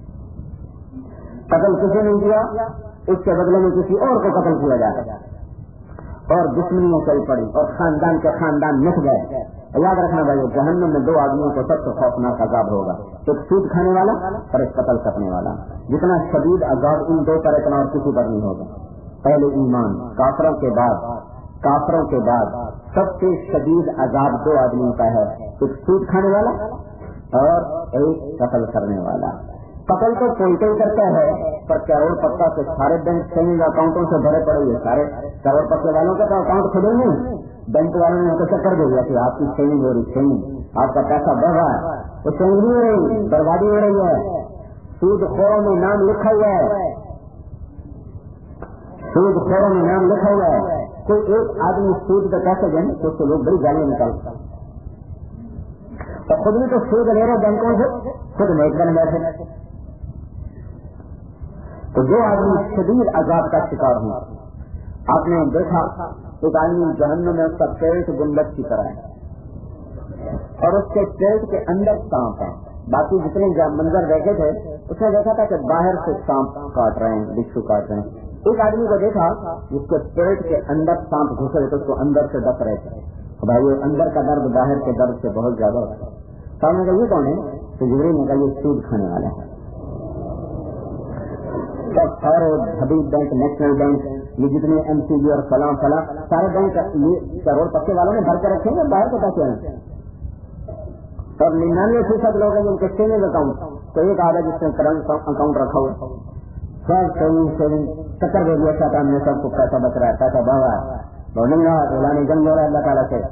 قتل کسی نے کیا، اس کے بدلے میں کسی اور کو قتل کیا جائے اور دشمنیاں چل پڑی اور خاندان کے خاندان مٹ گئے. یاد رکھنا بھائی جہنم میں 2 آدمیوں کو سب سے خوفناک عذاب ہوگا، ایک سود کھانے والا اور ایک قتل کرنے والا. جتنا شدید عذاب ان 2 پر اتنا اور کسی پر نہیں ہوگا. پہلے ایمان، کافروں کے بعد سب سے شدید عذاب 2 آدمیوں کا ہے، ایک سود کھانے والا اور ایک قتل کرنے والا. قتل تو کوئی کرتا ہے پر کروڑ پتا سے سارے بینک سیونگ اکاؤنٹوں سے بھرے پڑے ہوئے، سارے کروڑ پتے والوں کا تو اکاؤنٹ کھلے نہیں، بینک والوں نے تو چکر دے دیا کہ آپ کی سیونگ ہو رہی، سیونگ آپ کا پیسہ بڑھ رہا ہے، وہ سیونگ نہیں ہو رہی، بربادی ہو رہی ہے. سود خوروں میں نام لکھا ہوا ہے، سود خوروں میں نام لکھا ہوا ہے. کوئی ایک آدمی سود پہ پیسے دیں تو اس سے لوگ بڑی گالیاں نکالتے ہیں اور خود بھی تو سود لے رہے بینکوں سے، خود نیک بن بیٹھے. تو 2 آدمی شدید عذاب کا شکار ہوں. آپ نے دیکھا ایک آدمی جہنم میں اس کا پیٹ گنبد کی طرح ہے اور اس کے پیٹ کے اندر سانپ ہے. باقی جتنے منظر دیکھے تھے اس نے دیکھا تھا کہ باہر سے سانپ کاٹ رہے ہیں، بچھو کاٹ رہے ہیں. ایک آدمی کو دیکھا جس کے پیٹ کے اندر سانپ گھسے تو اس کو اندر سے ڈس رہے تھے. بھائی اندر کا درد باہر کے درد سے بہت زیادہ ہوتا ہے. سامنے کا یہ کون ہے؟ تو جبریل نے کہا یہ سود کھانے والا ہے. سارے حبیب بینک، نیشنل بینک، یہ جتنے ایم سی بی اور فلاں سارے بینک یہ کروڑ پتے والوں نے بھر کے رکھے ہیں، باہر کے پیسے ہیں. اور 99% لوگ ہیں جن کے سیونگ اکاؤنٹ، تو ایک آدھا جس نے کرنٹ اکاؤنٹ رکھا ہوا سب سیونگ چکر دے دیا شیطان نے، سب کو پیسہ بچ رہا ہے، پیسہ بڑھ رہا ہے، بڑھ نہیں رہا، اعلان جنگ ہو رہا ہے اللہ تعالیٰ سے.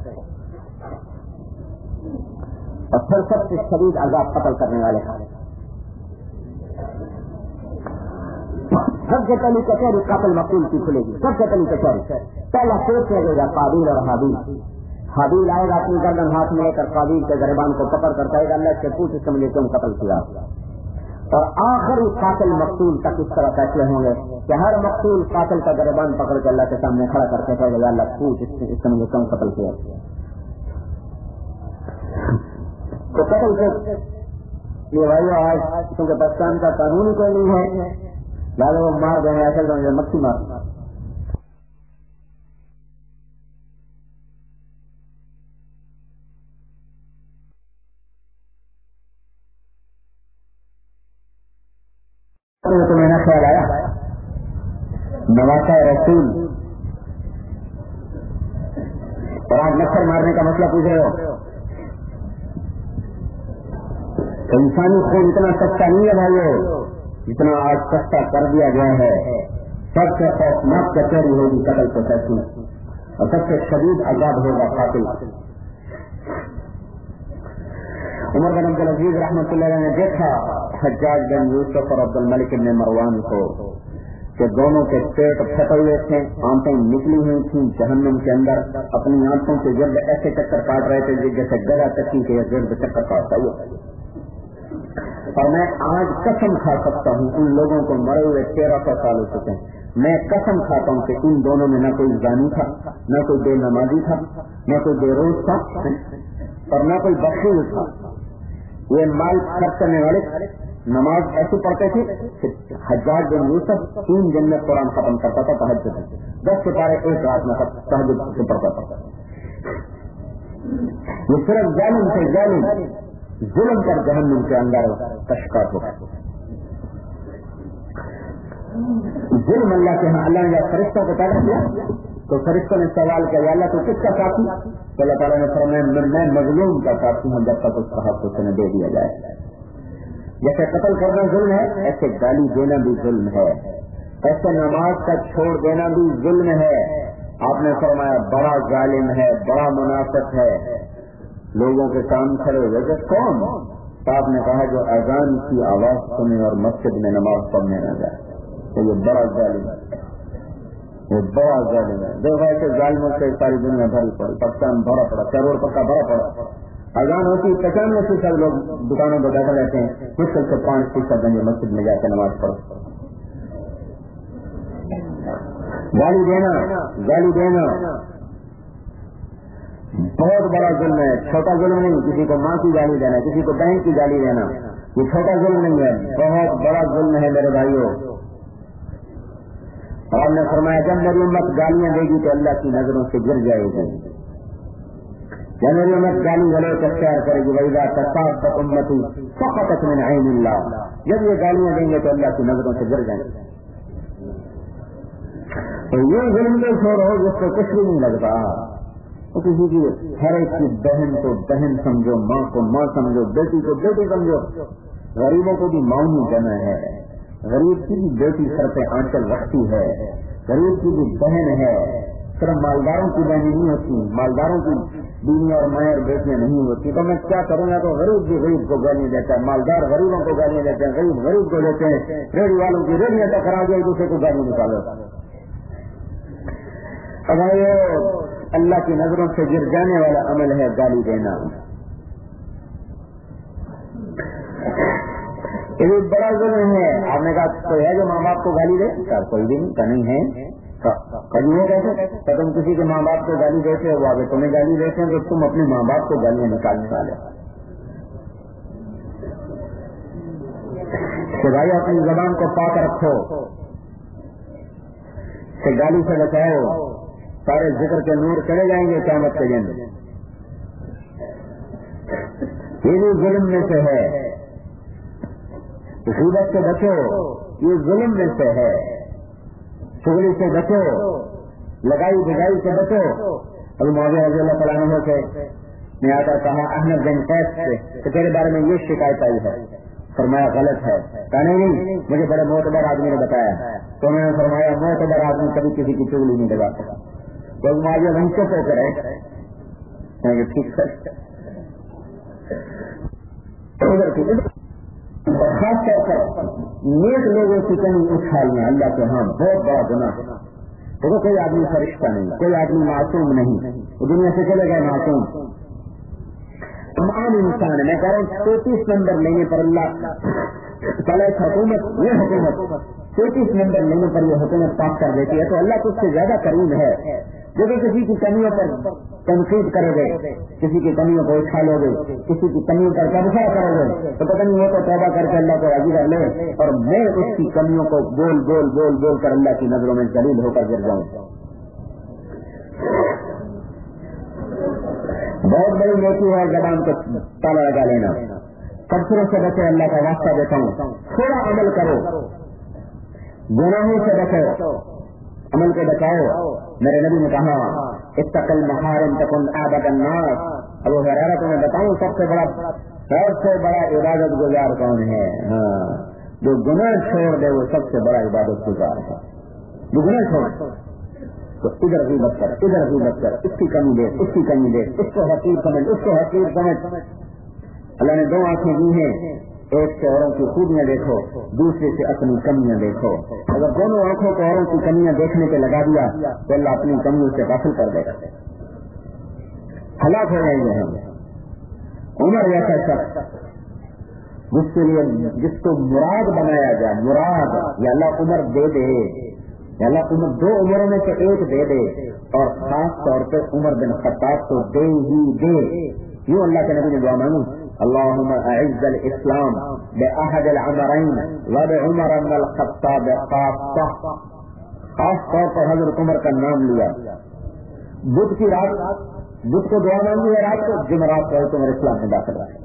اور پھر سب سے شدید عذاب قتل کرنے والے سب سے پہلی کچہری قاتل مقتول کی کھلے گی، سب سے پہلی کچہری۔ پہلا پیش لگے گا قابیل اور حابیل۔ حابیل آئے گا اپنی گردن ہاتھ میں لے کر قابیل کے گریبان کو پکڑ کر کہے گا اللہ سے پوچھ اس مجھے کیوں قتل کیا، اور آخری قاتل مقتول تک اس طرح فیصلے ہوں گے کہ ہر مقتول قاتل کا گریبان پکڑ کے اللہ کے سامنے کھڑا کر کے کہے گا اللہ پوچھ اس سے مجھے کیوں قتل کیا۔ تو قتل سے یہ بھائی آج کیونکہ پاکستان کا قانون کوئی نہیں ہے لہٰذا وہ مار دیں گے، ایسا سمجھے مکھی مار تو میں نے خیال آیا نواسا رسول اور آپ مچھر مارنے کا مسئلہ پوچھ رہے ہو تو انسانی خون اتنا سستا نہیں ہے بھائیو جتنا آج سستا کر دیا گیا ہے۔ سب سے خوفناک کچہری ہوگی قتل کو فیصلہ اور سب سے شدید عذاب ہوگا قاتل۔ عمر بن عبد العزیز رحمۃ اللہ علیہ نے دیکھا حجاج بن یوسف اور عبد الملک بن مروان کو کہ دونوں کے پیٹ پھٹے ہوئے تھے، آنکھیں نکلی ہوئی تھیں جہنم کے اندر، اپنی آنکھوں کے گرد ایسے چکر کاٹ رہے تھے جیسے گدا چکی کے گرد چکر کاٹتا ہوا۔ اور میں آج قسم کھا سکتا ہوں ان لوگوں کو مرے ہوئے 1300 سال ہو چکے ہیں، میں قسم کھاتا ہوں کہ ان دونوں میں نہ کوئی زانی تھا، نہ کوئی بے نمازی تھا، نہ کوئی بے روز تھا اور نہ کوئی بخیل تھا۔ یہ مال خرچ کرنے والے نماز ایسے پڑھتے تھے کہ حجاج بن یوسف 3 دن میں قرآن ختم کرتا تھا، تہجد 10 سپارے ایک رات میں تہجد سے پڑھتا تھا۔ یہ صرف ظالم سے ظالم ظلم پر جہنم کے اندر تشکار ہوگا۔ ظلم اللہ کے ہاں اللہ نے فرشتوں کو پیدا کیا تو فرشتوں نے سوال کیا اللہ تو کس کا ساتھی؟ تو اللہ تعالیٰ نے فرمایا میں مظلوم کا ساتھی ہوں جب تک اس کا حق اسے دے دیا جائے۔ جیسے قتل کرنا ظلم ہے ایسے گالی دینا بھی ظلم ہے، ایسے نماز کا چھوڑ دینا بھی ظلم ہے۔ آپ نے فرمایا بڑا ظالم ہے، بڑا منافق ہے، لوگوں کے کام کھڑے ہوئے کہ کون؟ تو آپ نے کہا جو اذان کی آواز سنے اور مسجد میں نماز پڑھنے نہ جائے، تو یہ بڑا ظالم ہے، یہ بڑا ظالم ہے۔ دیکھو ایسے ظالموں سے ساری دنیا بھری پڑی، پاکستان بھرا پڑا، کروڑ پکا بھرا پڑا۔ اذان ہوتی 95% لوگ دکانوں پر بیٹھے رہتے ہیں، مشکل سے 5% گنجے مسجد میں جا کے نماز پڑھو۔ گالی دینا بہت بڑا ظلم ہے، چھوٹا ظلم نہیں۔ کسی کو ماں کی گالی دینا، کسی کو بہن کی گالی دینا، یہ چھوٹا ظلم نہیں ہے، بہت بڑا ظلم ہے میرے بھائیوں۔ اور نے فرمایا جب میری امت گالیاں دے گی تو اللہ کی نظروں سے گر جائے گی، جب میری امت گالی گلوچ اختیار کرے گی وَإِذَا تَصَابَتْ أُمَّتِي سَقَطَتْ مِنْ عَيْنِ اللَّهِ، جب یہ گالیاں دیں گے تو اللہ کی نظروں سے گر جائیں گے۔ تو یہ ظلم کو چھوڑو جس کو کچھ بھی نہیں لگتا، تو کسی کی ہر ایک کی بہن کو بہن سمجھو، ماں کو ماں سمجھو، بیٹی کو بیٹی سمجھو۔ غریبوں کو بھی ماؤں کہنا ہے، غریب کی بھی بیٹی سر پہ آنچل رکھتی ہے، غریب کی بھی بہن ہے۔ صرف مالداروں کی بہنیں نہیں ہوتی، مالداروں کی بیوی اور مائیں اور بیٹیاں نہیں ہوتی۔ تو میں کیا کروں گا؟ تو غریب بھی غریب کو گالیاں دیتا ہے، مالدار غریبوں کو گالیاں دیتے ہیں، غریب غریب کو دیتے ہیں، ریڑھی والوں کی ریڑھیاں ٹکرا دیا دوسرے کو گالی نکالو۔ اگر یہ اللہ کی نظروں سے گر جانے والا عمل ہے گالی دینا، یہ بھی بڑا ظلم ہے۔ آپ نے کہا کوئی ہے جو ماں باپ کو گالی دے؟ کوئی بھی نہیں ہے۔ کبھی ہو کیسے کہ تم کسی کے ماں باپ کو گالی دیتے ہو، وہ آگے تمہیں گالی دیتے ہیں، تو تم اپنے ماں باپ کو گالیاں نکالنے والے۔ تو بھائی اپنی زبان کو پاک رکھو، کہ گالی سے بچاؤ، سارے ذکر کے نور چلے جائیں گے قیامت کے دن۔ یہ بھی ظلم میں سے ہے، غیبت سے بچو، یہ ظلم میں سے ہے، چغلی سے بچو، لگائی بگائی سے بچو۔ ابھی معاویہ رضی اللہ تعالیٰ عنہ سے نے آ کر کہا احمد بن قیس سے کہ تیرے بارے میں یہ شکایت آئی ہے، فرمایا غلط ہے، کہا نہیں مجھے بڑے معتبر آدمی نے بتایا، تو میں نے فرمایا معتبر آدمی کبھی کسی کی چغلی نہیں لگا سکتا۔ تو معاویہ وہیں چپ ہو کر ٹھیک ہے اور خاص طور پر نیک لوگوں کی کمی اچھالنا اللہ کے ہاں بہت بڑا گناہ ہے. دیکھو کوئی آدمی فرشتہ نہیں, کوئی آدمی معصوم نہیں, وہ دنیا سے چلے گئے معصوم. ہم عام انسان ہے. میں کہہ رہا ہوں 33 نمبر لینے پر اللہ پہلے حکومت, یہ حکومت 33 نمبر لینے پر یہ حکومت پاس کر دیتی ہے, تو اللہ تو اس سے زیادہ قریب ہے. جب کسی کی کمیوں پر تنقید کرو گے, کسی کی کمیوں کو اچھالو گے, کسی کی کمیوں پر تبصرہ کرو گے, تو پتہ نہیں وہ تو توبہ کر کے اللہ کو راضی کر لے اور میں اس کی کمیوں کو بول بول بول بول کر اللہ کی نظروں میں ذلیل ہو کر گر جاؤں. بہت بڑی نیکی ہے زبان کو تالا لگا لینا. تبصروں سے بچے, اللہ کا واسطہ دیتا ہوں, تھوڑا عمل کرو, گناہوں سے بچو, عمل کو بچاؤ. میرے نبی نے کہا اتق المحارم تکن اعبد الناس. ابو ہریرہ تمہیں بتاؤں سب سے بڑا عبادت گزار کون ہے؟ ہاں, جو گناہ چھوڑ دے وہ سب سے بڑا عبادت گزار ہے. جو گناہ چھوڑ تو ادھر بھی بچ کر, ادھر بھی بچ کر, اس کی کمی دے, اس کی کمی دے, اس کو حقیر سمجھ, اس کو حقیر سمجھ. اللہ نے 2 آنکھیں دی ہیں, ایک سے اوروں کی خوبیاں دیکھو, دوسرے سے اپنی کمیاں دیکھو. اگر دونوں آنکھوں کو اوروں کی کمیاں دیکھنے پہ لگا دیا تو اللہ اپنی کمیوں سے غافل کر دے گا, ہلاک ہو جائیں گے ہم. عمر ایسا شخص جس کے لیے جس کو مراد بنایا جائے, مراد یا اللہ عمر دے دے, یا اللہ عمر 2 عمروں میں سے ایک دے دے, اور خاص طور پہ عمر بن خطاب کو دے ہی دے. یوں اللہ کے نبی نے دعا مانگی, اللهم اعز الاسلام باحد العمرين وبعمر بن الخطاب خاصة. خاص طور پر حضرت عمر کا نام لیا. بدھ کی رات, بدھ کو دعا مانگی ہے رات کو, جمعرات کو حضرت عمر اسلام میں داخل رہے,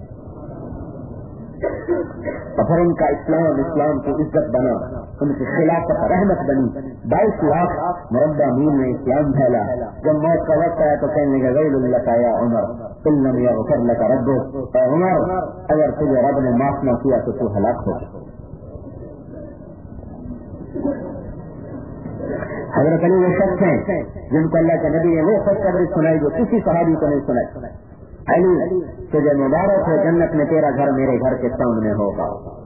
اور پھر ان کا اسلام کی عزت بنا, ان کی خلافت رحمت بنی. 22 لاکھ مربع میل میں اسلام پھیلا. جب موت کا وقت آیا تو کہنے لگا ویل لک یا عمر ان لم یغفر لک ربک. اے عمر, اگر تجھے رب نے معاف نہ کیا تو تو ہلاک ہو. حضرت علی وہ شخص ہیں جن کو اللہ کے نبی نے وہ خوشخبری سنائی جو کسی صحابی کو نہیں سنائی. علی تجھے مبارک ہے, جنت میں تیرا گھر میرے گھر کے سامنے ہوگا.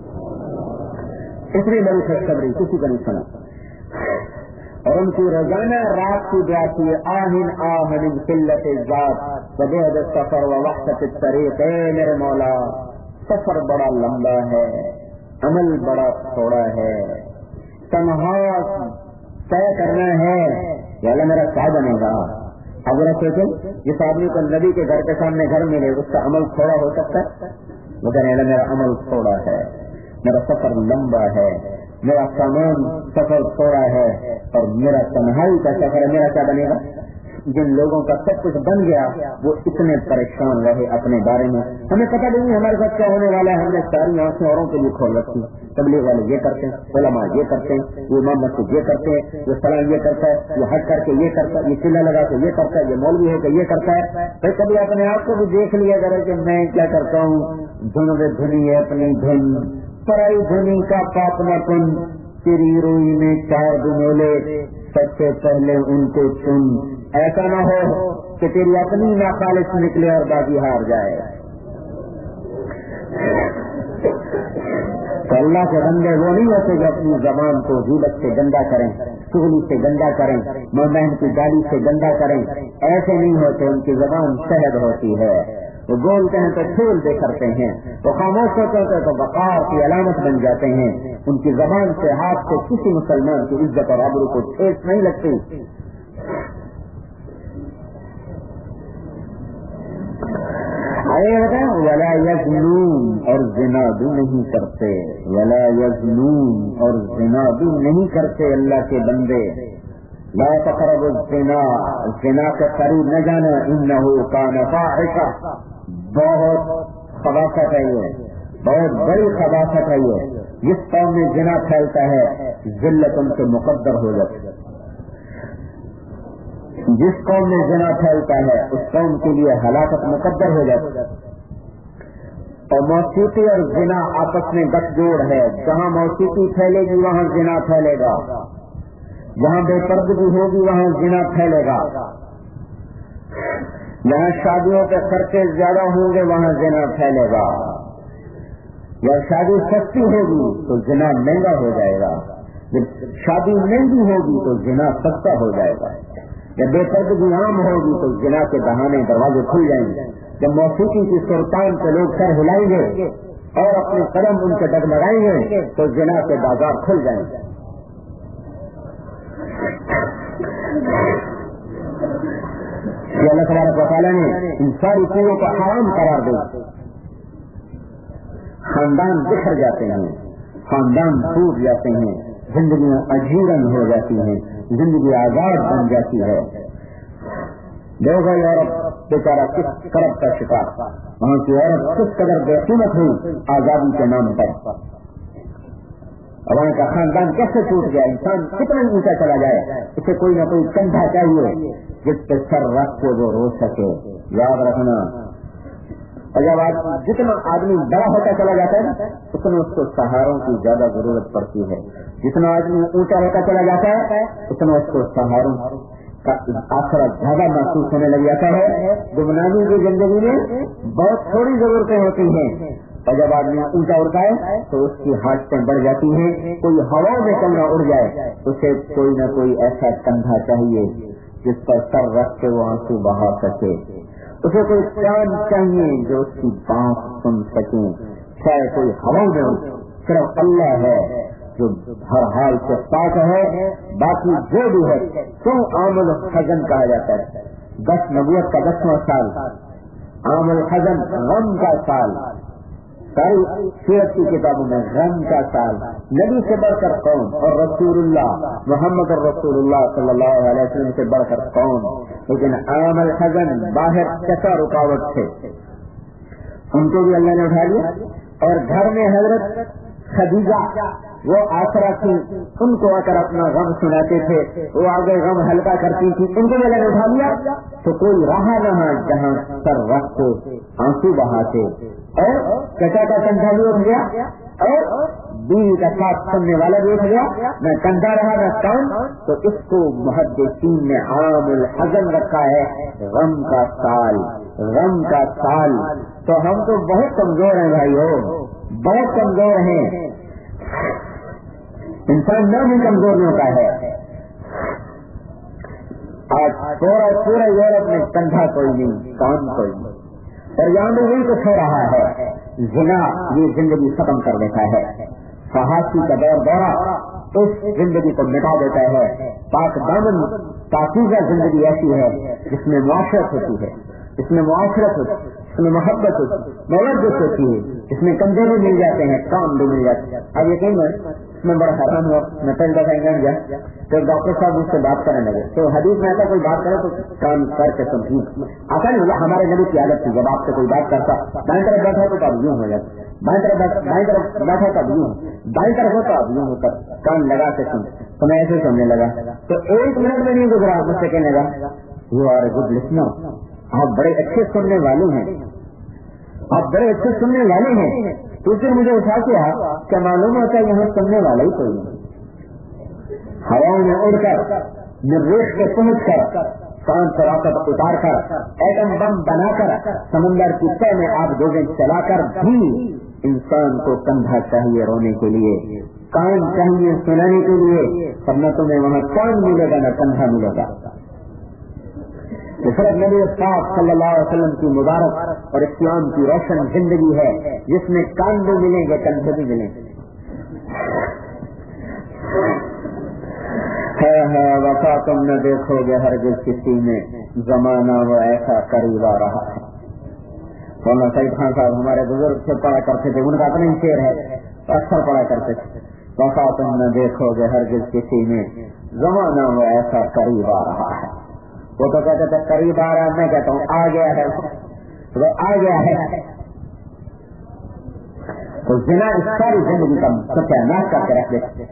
اتنی بڑی خوشخبری کسی کو نہیں سنا. اور ان کی روزانہ رات کی دعا تھی, آہن آہن قلت الذات وبعد السفر ووحشت الطریق. اے میرے مولا, سفر بڑا لمبا ہے, عمل بڑا تھوڑا ہے, تنہا طے کرنا ہے, یا اللہ میرا کیا بنے گا. اب ذرا سوچیں, جس آدمی کو نبی کے گھر کے سامنے گھر ملے اس کا عمل تھوڑا ہو سکتا ہے؟ وہ کہنے لگا میرا عمل تھوڑا ہے, میرا سفر لمبا ہے, میرا سامان سفر تھوڑا ہے, اور میرا تنہائی کا سفر ہے. میرا کیا بنے گا؟ جن لوگوں کا سب کچھ بن گیا وہ اتنے پریشان رہے اپنے بارے میں. ہمیں پتہ نہیں ہمارے ساتھ کیا ہونے والا ہے. ہم نے ساری آنکھیں اوروں کے لیے کھول رکھی. تبلیغ والے یہ کرتے ہیں, علماء یہ کرتے ہیں, یہ امام مسجد یہ کرتے ہیں, یہ فلاں یہ کرتا ہے, یہ حج کر کے یہ کرتا ہے, یہ چلا لگا کے یہ کرتا ہے, یہ مولوی ہو کے یہ کرتا ہے. پھر کبھی اپنے آپ کو بھی دیکھ لیا کرے کہ میں کیا کرتا ہوں. دھن میں دھنی ہے اپنی دھن, پرائی دھنی کا پاپ نہ کن, تیری روئی میں 4 دنولے, سب سے پہلے ان کو چن. ایسا نہ ہو کہ تیری اپنی ناخالص نکلے اور بازی ہار جائے. تو اللہ کے بندے وہ نہیں ہوتے جو اپنی زبان کو غیبت سے گندا کریں, چغلی سے گندا کریں, مہمان کی گالی سے گندا کریں. ایسے نہیں ہوتے. ان کی زبان شہد ہوتی ہے. وہ بولتے ہیں تو پھول دے کرتے ہیں, وہ خاموش ہوتے ہیں تو وقار کی علامت بن جاتے ہیں. ان کی زبان سے ہاتھ سے کسی مسلمان کی عزت اور آبرو کو ٹھیس نہیں لگتی. ولا یزنون, اور زنا بھی نہیں کرتے. ولا یزنون, اور زنا بھی نہیں کرتے اللہ کے بندے. لا تقربوا الزنا, زنا کے قریب نہ جانا. انه کان فاحشہ, بہت خباثت ہے یہ, بہت بڑی خباثت ہے یہ. جس قوم میں زنا پھیلتا ہے ذلت ان سے مقدر ہو جاتی ہے. جس قوم میں زنا پھیلتا ہے اس قوم کے لیے ہلاکت مقدر ہو جاتی ہے. اور موسیقی اور زنا آپس میں گٹھ جوڑ ہے. جہاں موسیقی پھیلے گی وہاں زنا پھیلے گا, جہاں بے پردگی ہوگی وہاں زنا پھیلے گا, جہاں شادیوں کے خرچے زیادہ ہوں گے وہاں زنا پھیلے گا. یا شادی سستی ہوگی تو زنا مہنگا ہو جائے گا، جب شادی مہنگی ہوگی تو زنا سستا ہو جائے گا، جب بے پردگی عام ہوگی تو زنا کے بہانے دروازے کھل جائیں گے، جب موسیقی کی سرتان پہ لوگ سر ہلائیں گے اور اپنے قدم ان کے ڈگمگائیں گے تو زنا کے بازار کھل جائیں گے۔ اللہ تبارک و تعالیٰ نے ان ساری چیزوں کو حرام قرار دیا، خاندان بکھر جاتے ہیں، خاندان ٹوٹ جاتے ہیں، زندگیاں اجیرن ہو جاتی ہیں، زندگی آزاد بن جاتی ہے۔ دیکھو عورت بیچارہ کس کرب کا شکار، وہاں کی عورت کس قدر بے قیمت ہوئی آزادی کے نام پر، اور وہاں کا خاندان کیسے ٹوٹ گیا۔ انسان کتنا اونچا چلا جائے، اسے کوئی نہ کوئی کندھا چاہیے جس پہ سر رکھ کے وہ رو سکے۔ یاد رکھنا، اور جب جتنا آدمی بڑا ہوتا چلا جاتا ہے اتنا اس کو سہاروں کی زیادہ ضرورت پڑتی ہے، جتنا آدمی اونچا ہوتا چلا جاتا ہے اتنا اس کو سہاروں کا آسرا زیادہ محسوس ہونے لگ جاتا ہے۔ گمنامی کی زندگی میں بہت تھوڑی ضرورتیں ہوتی ہیں، اور جب آدمی اونچا اڑتا ہے تو اس کی حاجتیں بڑھ جاتی ہیں۔ کوئی ہوا میں کندھا اڑ جائے اسے کوئی نہ کوئی ایسا کندھا چاہیے جس پر سر رکھ کے وہ آنسو بہا سکے، اسے کوئی کان چاہیے جو اس کی بات سن سکیں، چاہے کوئی ہوا میں ہو۔ صرف اللہ ہے جو ہر حال سے پاک ہے، باقی جو بھی ہے کیوں عام الحزن کہا جاتا ہے۔ 10 نبوت کا 10واں سال عام الحزن، غم کا سال، ساری سیرت کی کتابوں میں غم کا سال، نبی سے بڑھ کر کون، اور رسول اللہ محمد رسول اللہ صلی اللہ علیہ وسلم سے بڑھ کر کون۔ لیکن عام الحزن باہر کیسا رکاوٹ تھے، ان کو بھی اللہ نے اٹھا لیا، اور گھر میں حضرت خدیجہ وہ آسرا تھی، ان کو آ کر اپنا غم سناتے تھے، وہ آگے غم ہلکا کرتی تھی، ان کو بھی اللہ نے اٹھا لیا۔ تو کوئی رہا نہ جہاں سر رکھ کے آنسو بہاتے، اور چچا کا کندھا بھی اٹھ گیا اور بیوی کا ساتھ سننے والا بھی اٹھ گیا، نہ کندھا رہا نہ کان، تو اس کو محدثین نے عام الحزن رکھا ہے، غم کا سال، غم کا سال۔ تو ہم تو بہت کمزور ہیں بھائیو، بہت کمزور ہیں، انسان نہ بھی کمزور نہیں ہوتا ہے۔ آج پورا یورپ میں کندھا کوئی نہیں، کان کوئی نہیں، اور یہاں بھی وہی کچھ ہو رہا ہے۔ زنا یہ زندگی ختم کر دیتا ہے، فحاشی کا دورہ اس زندگی کو مٹا دیتا ہے۔ پاک دامن پاکیزہ زندگی ایسی ہے جس میں معاشرت ہوتی ہے، اس میں معاشرت ہوتی ہے، اس میں محبت ہوتی ہے، مودت ہوتی ہے، اس میں کندھے بھی مل جاتے ہیں، کام بھی مل جاتے ہیں۔ اب یقین ہے میں بڑا حیران ہوا، میں پہلے دفعہ انگلینڈ گیا تو ڈاکٹر صاحب مجھ سے بات کرنے لگے، تو حدیث میں ایسا کوئی بات کرے تو کام کر کے سمجھیں آتا نہیں، ہمارے نبی کی عادت تھی، جب آپ سے کوئی بات کرتا دائیں طرف بیٹھا تو اب یوں ہو جاتا، بائیں طرف بیٹھا تو اب یوں، دائیں طرف ہوتا اب یوں ہوتا، کان لگا کے سن، تو میں ایسے سننے لگا، تو 1 منٹ میں نہیں گزرا مجھ سے کہنے لگا you are a good listener, آپ بڑے اچھے سننے والے ہیں، آپ بڑے اچھے سننے والے ہیں۔ تو پھر مجھے اٹھا کے کیا معلوم ہوتا ہے یہاں سننے والا ہی کوئی نہیں، ہواؤں میں اڑ کر مریخ کے پہنچ کر کان سے راکٹ اتار کر ایٹم بم بنا کر سمندر کی تہ میں آپ ڈوبے چلا کر بھی انسان کو کندھا چاہیے رونے کے لیے، کان چاہیے سنانے کے لیے، ورنہ تمہیں وہاں کان ملے گا نہ کندھا ملے گا۔ صرف نبی پاک صلی اللہ علیہ وسلم کی مبارک اور اسلام کی روشن زندگی ہے جس میں کان بھی ملیں گے، کندھے بھی ملیں گے۔ ہے وفا تم نہ دیکھو گے ہرگز کسی میں، زمانہ وہ ایسا قریب آ رہا ہے۔ مولانا سعید خان صاحب ہمارے بزرگ سے پڑھا کرتے تھے، ان کا اپنا ہی شعر ہے، اکثر پڑھا کرتے تھے، وفا تم نہ دیکھو گے ہرگز کسی میں، زمانہ وہ ایسا قریب آ رہا ہے۔ وہ تو کہتے تھے قریب آ رہا ہے، میں کہتا ہوں آ گیا ہے، وہ آ گیا ہے۔ تو زنا اس ساری زندگی کا ستیہ ناش کر کے رکھ دیتے۔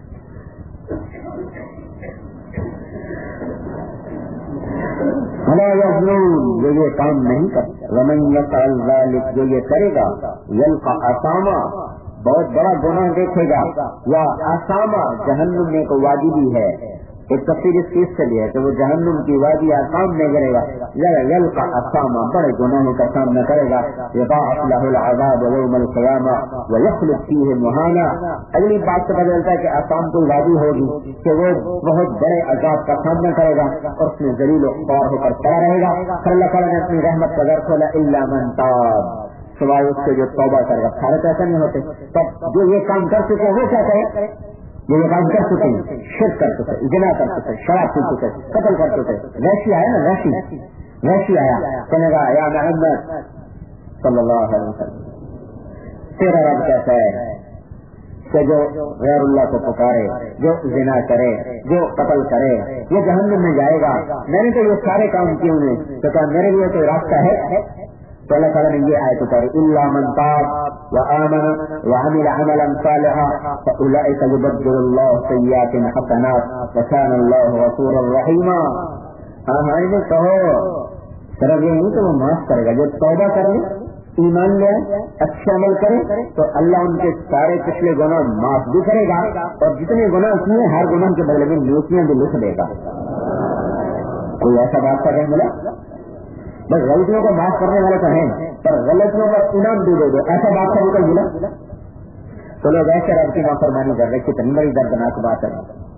ولا یظلمون، جو یہ کام نہیں کرتا، ومن یفعل ذلک، جو یہ کرے گا، یلقى اثاما، بہت بڑا گناہ دیکھے گا، یا اثاما جہنم میں کو وادی بھی ہے، ایک تفسیر اس چیز سے بھی ہے کہ وہ جہنم کی وادی آسام میں گرے گا، यल्का असामा, बड़े गुनाहों का सामना करेगा। यदाअफ लहुल अज़ाब यौमल क़ियामा व यख़्लुद फ़ीहि मुहाना। अगली बात से बदलता है कि आसाम कोई वादी होगी कि वो बहुत बड़े अज़ाब का सामना करेगा और उसमें ज़लील व ख़्वार होकर पड़ा रहेगा। फिर अल्लाह ताला ने अपनी रहमत का दर खोला, इल्ला मन ताब, सिवाय उसके जो तौबा करेगा। सारे तो ऐसा नहीं होते। तब जो ये काम कर चुके वो क्या कहे, ये काम कर चुके हैं, शिर्क कर चुके, ज़िना कर चुके, शराब पी चुके, कत्ल कर चुके। वैसी आया ना, वैसी आया कहेगा या मोहम्मद सल्लल्लाहु अलैहि वसल्लम, तेरा रब कहता है कि जो गैरुल्लाह को पुकारे, जो ज़िना करे, जो कत्ल करे, ये जहन्नम में जाएगा। मैंने तो ये सारे काम किए उन्हें, तो क्या मेरे लिए कोई रास्ता है? तो अल्लाह ताला ने ये आयत उतारी, इल्ला मन ताब व आमन व अमिल अमलन सालिहा फउलाइका युबद्दिलुल्लाहु सय्यिआतिहिम हसनात व काना अल्लाहु गफूरर रहीमा। हाँ इन्हें कहो सिर्फ ये नहीं तो वो माफ करेगा। जो तौबा करे, ईमान ले, अच्छे अमल करे तो अल्लाह उनके सारे पिछले गुनाह माफ भी करेगा और जितने गुनाह किए हर गुनाह के बदले में नेकियां भी लिख देगा। कोई ऐसा बात कर रहे मिला? बस गलतियों को माफ करने वाले तो हैं, पर गलतियों पर इनाम भी दे दो, ऐसा बात का निकल मिला? तो लोग ऐसे रब की नाफरमानी कर रहे, कितनी बड़ी दर्दनाक बात है।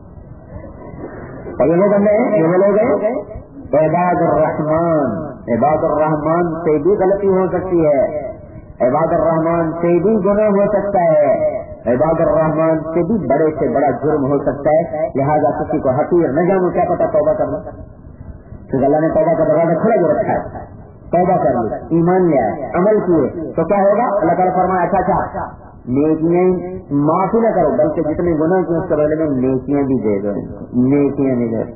और ये लोग हैं इबादुर रहमान। इबादुर रहमान से भी गलती हो सकती है, इबादुर रहमान से भी गुनाह हो सकता है, इबादुर रहमान से भी बड़े से बड़ा जुर्म हो सकता है। लिहाजा किसी को हकीर न जानो, क्या पता तौबा करना। तो अल्लाह ने तौबा का दरवाजा खुला जो रखा है, तौबा कर ली, ईमान ले आए, अमल किए तो क्या होगा? अल्लाह ताला फरमाया अच्छा नेकियां माफ ही न करो बल्कि जितने गुनाह किए उसके बदले में नेकियां भी दे दो, नेकियां भी दे।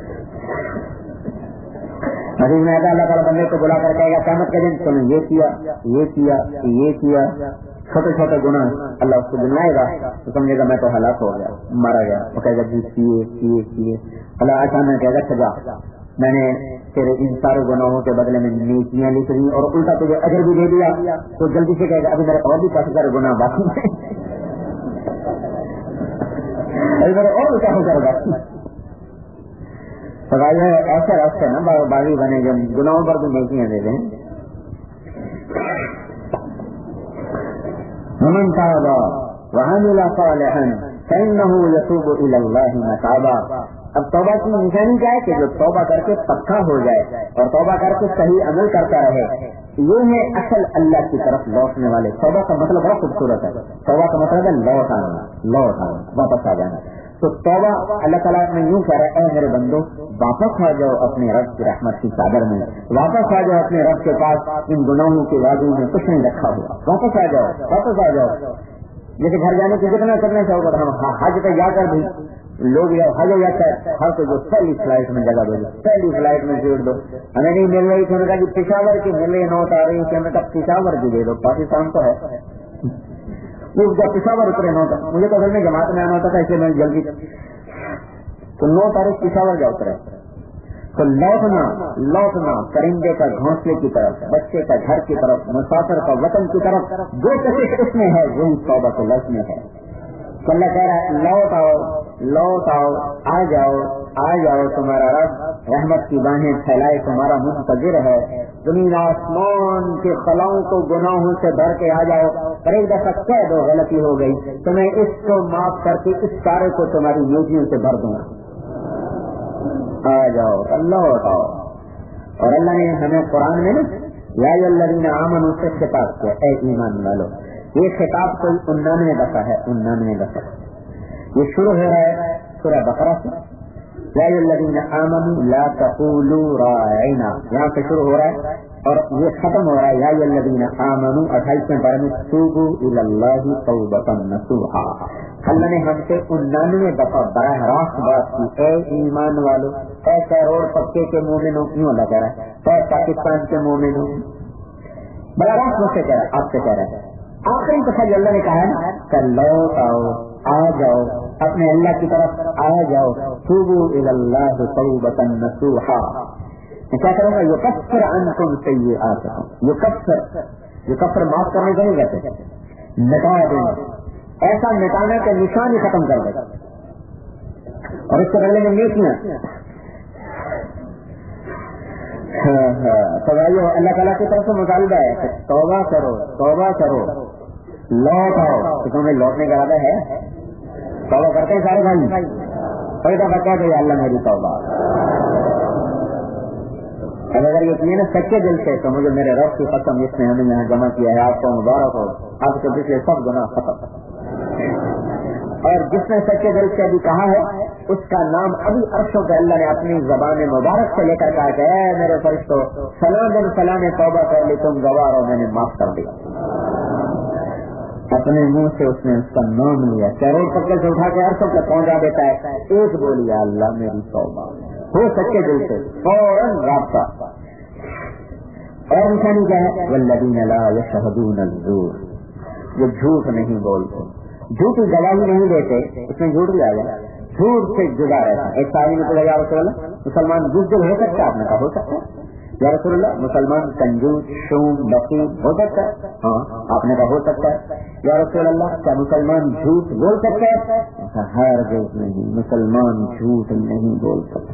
हदीस में अल्लाह ताला बंदे को बुला कर कहेगा क़यामत के दिन तुमने ये किया, ये किया, ये किया, छोटे छोटे गुनाह, अल्लाह उसको गिनाएगा तो समझेगा मैं तो हलाक हो गया, मारा गया। वो कहेगा जी किए। अल्लाह अचानक कहेगा सजा, मैंने तेरे इन सारे गुनाहों के बदले में नेकियां लिख दी और उल्टा तुझे अजर भी दे दिया। तो जल्दी से कहेगा अभी मेरे और भी काफी सारे गुनाह बाकी हैं, अभी मेरे और भी काफी सारे बाकी। तो भाई ऐसे रास्ते ना बागी बने जो गुनाहों पर भी नेकियां दे दें। मन ताबा व अमिल सालिहन फइन्नहु यतूबु इलल्लाहि मताबा। अब तौबा की निशानी क्या है कि जो तौबा करके पक्का हो जाए और तौबा करके सही अमल करता रहे, ये है असल अल्लाह की तरफ लौटने वाले। तौबा का मतलब बड़ा खूबसूरत है। तौबा का मतलब है लौट आना, वापस आ जाना। तो तौबा अल्लाह ताला ने यूं कह रहा है, मेरे बंदो वापस आ जाओ अपने रब की रहमत की चादर में, वापस आ जाओ अपने रब के पास। इन गुनाहों के वादी में कुछ नहीं रखा हुआ, वापस आ जाओ। जैसे घर जाने की कितना करना चाहोगे, हम हज पे जाकर भी लोग हज जाता है, हर को जो पहली फ्लाइट में जगह दो, पहली फ्लाइट में जोड़ दो। हमें नहीं मिल रही थी, उन्होंने कहा पिशावर की मिल रही नोट आ रही थी, हमने कहा पिशावर की दे दो, पाकिस्तान तो है वो पिशावर उतरे नोट। मुझे तो घर में जमात में आना होता था, इसलिए मैं जल्दी तो 9 तारीख पिशावर जा उतरे। तो लौटना परिंदे का घोंसले की तरफ, बच्चे का घर की तरफ, मुसाफिर का वतन की तरफ, जो कशिश उसमें है वही तौबा को लौटने है। तो अल्लाह कह रहा है लौट आओ, आ जाओ, तुम्हारा रब रहमत की बाहें फैलाए तुम्हारा मुंतजिर है। जमीन आसमान के खलाओं को गुनाहों से भर के आ जाओ, पर एक दफा कह दो गलती हो गई तो मैं इसको माफ करके इस सारे को तुम्हारी नेकियों से भर दूंगा। आ जाओ, लौट आओ। और अल्लाह ने हमें कुरान में ना या अय्युहल्लज़ीना आमनू से खिताब किया, ऐ ईमान वालों। ये खिताब कोई 99 दफा है, 99 दफा। ये शुरू हो रहा है सूरह बकरा से, या अय्युहल्लज़ीना आमनू ला तक़ूलू राइना, यहाँ से शुरू हो रहा है और ये खत्म हो रहा है या अय्युहल्लज़ीना आमनू 28वें पारे में तूबू इलल्लाहि तौबतन नसूहा। अल्लाह ने हमसे 99 दफा बराह रास्त बात की, ऐ ईमान वालों, ऐ करोड़ पक्के के मोमिनों, क्यों अल्लाह कह रहा है, ऐ पाकिस्तान के मोमिनों, बड़ा रास्त मुझसे कह रहा है, आपसे कह रहा है। आखिरी दफा जो अल्लाह ने कहा है ना कि लौट आओ, आ जाओ, अपने अल्लाह की तरफ आ जाओ, तूबू इलल्लाहि तौबतन नसूहा। मैं क्या करूंगा, युकफ्फिर अन्कुम सय्यिआतिकुम। युकफ्फिर माफ करने को नहीं कहते, मिटा देना, ऐसा मिटाना के निशान ही खत्म कर देगा। और इसके बदले में नेकियां, تو بھائی اللہ تعالیٰ کی طرف سے مطالبہ ہے کہ توبہ کرو لوٹ آؤ. تو تمہیں لوٹنے کا ارادہ ہے؟ توبہ کرتے ہیں سارے بھائی؟ کوئی دفعہ کہہ دو اللہ میری توبہ. اگر یہ کیے نا سچے دل سے تو مجھے میرے رب کی قسم اس نے ہمیں یہاں جمع کیا ہے. آپ کو مبارک ہو, آپ کے پچھلے سب گناہ ختم. اور جس نے سچے دل سے ابھی کہا ہے اس کا نام ابھی عرشوں پہ اللہ نے اپنی زبان مبارک سے لے کر کہا کہ اے میرے فرشتوں فلاں دن فلاں نے توبہ کر لی, تم گوار ہو, میں نے معاف کر دیا. اپنے منہ سے اس نے اس کا نام لیا, چاروں پکڑ سے اٹھا کے عرشوں پہ پہنچا دیتا ہے. ایک بولی اللہ میری توبہ ہو سچے دل سے فوراً رابطہ. اور نشانی کیا ہے؟ والذین لا یشہدون الزور, جو جھوٹ نہیں بولتے, جھوٹی گواہی نہیں دیتے. اس میں جھوٹ بھی آ گیا, جھوٹ سے جدا رہتا. ایک صحابی نے پوچھا یا رسول اللہ مسلمان بزدل ہو سکتا ہے؟ آپ نے کہا ہو سکتا ہے. یا رسول اللہ مسلمان کنجوس شوم بخیل ہو سکتا ہے؟ ہاں. آپ نے کہا ہو سکتا ہے. یا رسول اللہ کیا مسلمان جھوٹ بول سکتا ہے؟ ہرگز نہیں, مسلمان جھوٹ نہیں بول سکتا.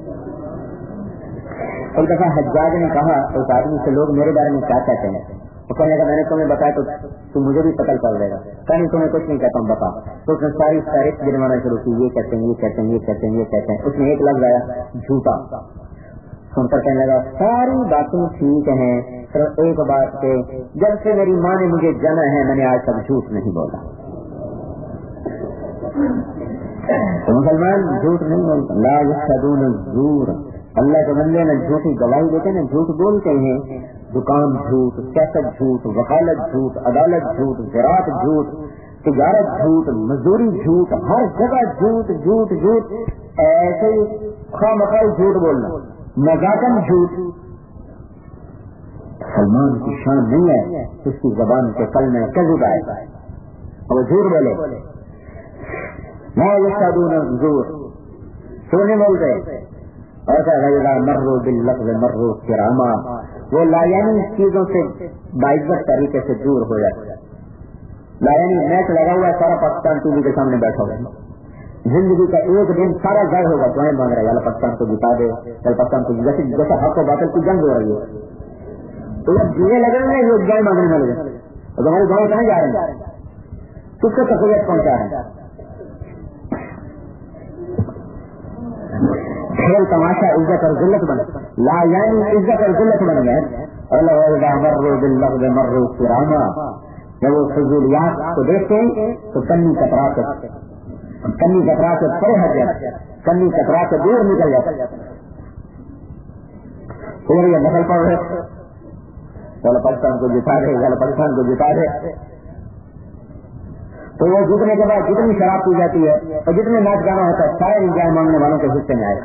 ایک دفعہ حجاج نے کہا اس آدمی سے لوگ میرے بارے میں کیا کہتے ہیں؟ وہ کہنے کا میں نے تمہیں بتایا تو تم مجھے بھی قتل کر دے گا. کہیں تمہیں کچھ نہیں کہتا ہوں بتا. تو اس نے ساری تاریخ گنوانا شروع کی, یہ کہتے ہیں یہ کہتے ہیں یہ کہتے ہیں یہ کہتے ہیں. اس میں ایک لفظ آیا جھوٹا. سن کر کہنے لگا ساری باتیں ٹھیک ہیں صرف ایک بات کہ جب سے میری ماں نے مجھے جانا ہے میں نے آج تک جھوٹ نہیں بولا. تو مسلمان جھوٹ نہیں بولتا. لا یشہدون الزور, اللہ کے بندے نہ جھوٹی گواہی دیتے ہیں, جھوٹ بولتے ہیں. دکان جھوٹ, سیاست جھوٹ, وکالت جھوٹ, عدالت جھوٹ, زراعت جھوٹ, تجارت جھوٹ, مزدوری جھوٹ, ہر جگہ جھوٹ جھوٹ جھوٹ. ایسے ہی خواہ مخواہ جھوٹ بولنا, مذاکم جھوٹ. سلمان کی شان نہیں ہے اس کی زبان کے کل میں کذب آئے اور جھوٹ بولے. لا یشہدون الزور, سونے بولتے ایسا غیرہ مرو باللفظ مرو کراما, وہ لایانی چیزوں سے باعزت طریقے سے دور ہو جاتا ہے. لایانی میچ لگا ہوا ہے, سارا پاکستان ٹی وی کے سامنے بیٹھا ہوا ہے. زندگی کا ایک دن سارا ضائع ہوگا, دعائیں مانگ رہے ہیں پاکستان کو جتا دے, پاکستان کو جیسے حق و باطل کی جنگ ہو رہی ہے. تو جب جینے لگے ہیں یہ دعائیں مانگنے میں لگے, اور تمہاری دعائیں کہاں جا رہے ہیں؟ کس کو تقویت پہنچا رہے ہیں؟ کھیل تماشا عزت اور ذلت بن, لا یعنی عزت اور ذلت بن گئے. مرو باللفظ مرو کراما, جب وہ فضولیات کو دیکھتے ہیں تو کنی کترا سے پرے ہٹ جاتے, کنی کترا سے دور نکل جاتے. پھر یہ نقل پڑ رہے پاکستان کو جتا دے, پاکستان کو جتا دے. تو وہ جتنے کے بعد جتنی شراب پی جاتی ہے اور جتنے ناچ گانا ہوتا ہے سارے انجام مانگنے والوں کے حصے میں آئے.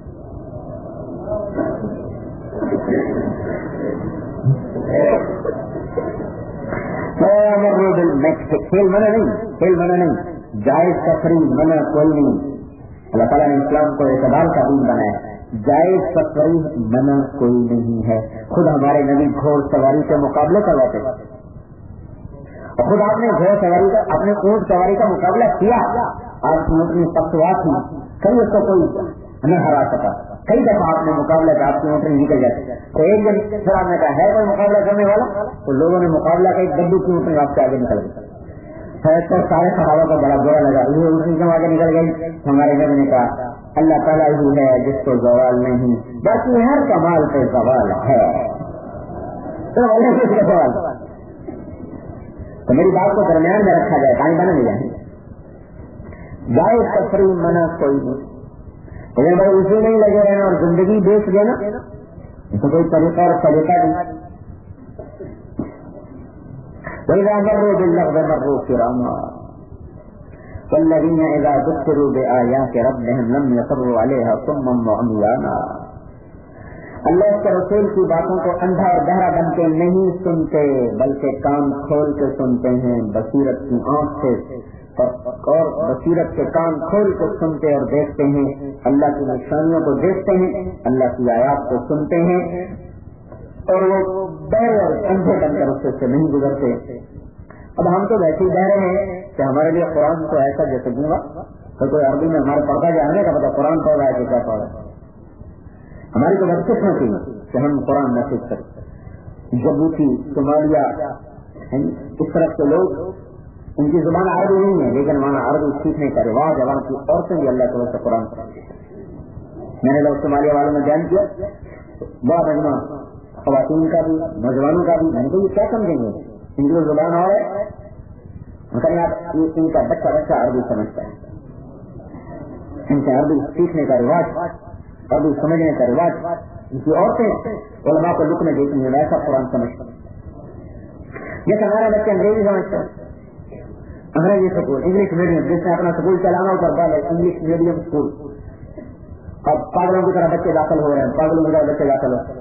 کھیل منع نہیں, جائز تفریح منع کوئی نہیں. اللہ تعالیٰ نے اسلام کو اعتبار کا دین بنایا, جائز تفریح منع کوئی نہیں ہے. خود ہمارے نبی گھوڑ سواری کے مقابلے کرواتے ہیں, اور خود آپ نے گھوڑ سواری کا اپنے اونٹ سواری کا مقابلہ کیا. آپ کی اونٹنی پختوا تھی, کئی اس کو کوئی نہ ہرا سکا. کئی دفعہ آپ نے مقابلہ کیا, آپ کی اونٹنی نکل جاتی. تو ایک دن پھر آپ نے کہا ہے کوئی مقابلہ کرنے والا, تو لوگوں نے مقابلہ کیا, ایک گڈو کی اونٹنی آپ سے آگے نکل گئی. تو سارے صحابہ کو بڑا برا لگا, یہ اونٹنی کیوں آگے نکل گئی؟ ہمارے نبی نے کہا اللہ تعالیٰ ہی ہے جس کو زوال نہیں, باقی ہر کمال پہ زوال ہے. تو میری بات کو درمیان میں رکھا جائے, کہیں بنا نہیں جائے. جائز تفریح منع کوئی نہیں, لیکن بھائی اسے نہیں لگے رہنا اور زندگی بیچ دینا تو کوئی طریقہ اور طریقہ نہیں. وَإِذَا مَرُّوا بِاللَّغْوِ مَرُّوا كِرَامًا وَالَّذِينَ إِذَا ذُكِّرُوا بِآيَاتِ رَبِّهِمْ لَمْ يَخِرُّوا عَلَيْهَا صُمًّا وَعُمْيَانًا. اللہ کے رسول کی باتوں کو اندھا اور بہرا بن کے نہیں سنتے, بلکہ کان کھول کے سنتے ہیں, بصیرت کی آنکھ سے اور بصیرت کے کان کھول کے سنتے اور دیکھتے ہیں. اللہ کی نشانیوں کو دیکھتے ہیں, اللہ کی آیات کو سنتے ہیں, اور وہ بہرے اور اندھے بن کر اس سے نہیں گزرتے. اب ہم تو ویسے ہی بہ رہے ہیں کہ ہمارے لیے قرآن تو ایسا جیسے دوں گا تو کوئی عربی میں ہمارے پڑھتا جانے کا پتا قرآن پڑھ رہا ہے کہ کیا پڑھ رہا ہے. ہماری تو بدقسمتی کہ ہم قرآن نہ سیکھ سکتے. جبوتی، صومالیہ، اس طرف کے لوگ ان کی زبان عربی نہیں ہے لیکن وہاں عربی سیکھنے کا رواج ہے. وہاں کی عورتیں بھی اللہ تعالیٰ سے قرآن پڑھتی ہیں. میں نے لوگ صومالیہ والوں میں بیان کیا بہت مجمع خواتین کا بھی نوجوانوں کا بھی. میں نے کہا یہ کیا سمجھیں گے ان کی زبان اور ہے ان کا بچہ عربی سمجھتا ہے. ان کا عربی سیکھنے کا رواج، عربی سمجھنے کا رواج. ان کی عورتیں علماء کو لکھ میں دیتی ہیں ویسا قرآن سمجھتا ہے. جیسے ہمارے بچے انگریزی سمجھتے ہیں، انگریزی اسکول، انگلش میڈیم، جس نے اپنا اسکول چلانا اتر ڈالے انگلش میڈیم اسکول. اب پاگلوں کی طرح بچے داخل ہو رہے ہیں، پاگلوں کی طرح بچے داخل ہو.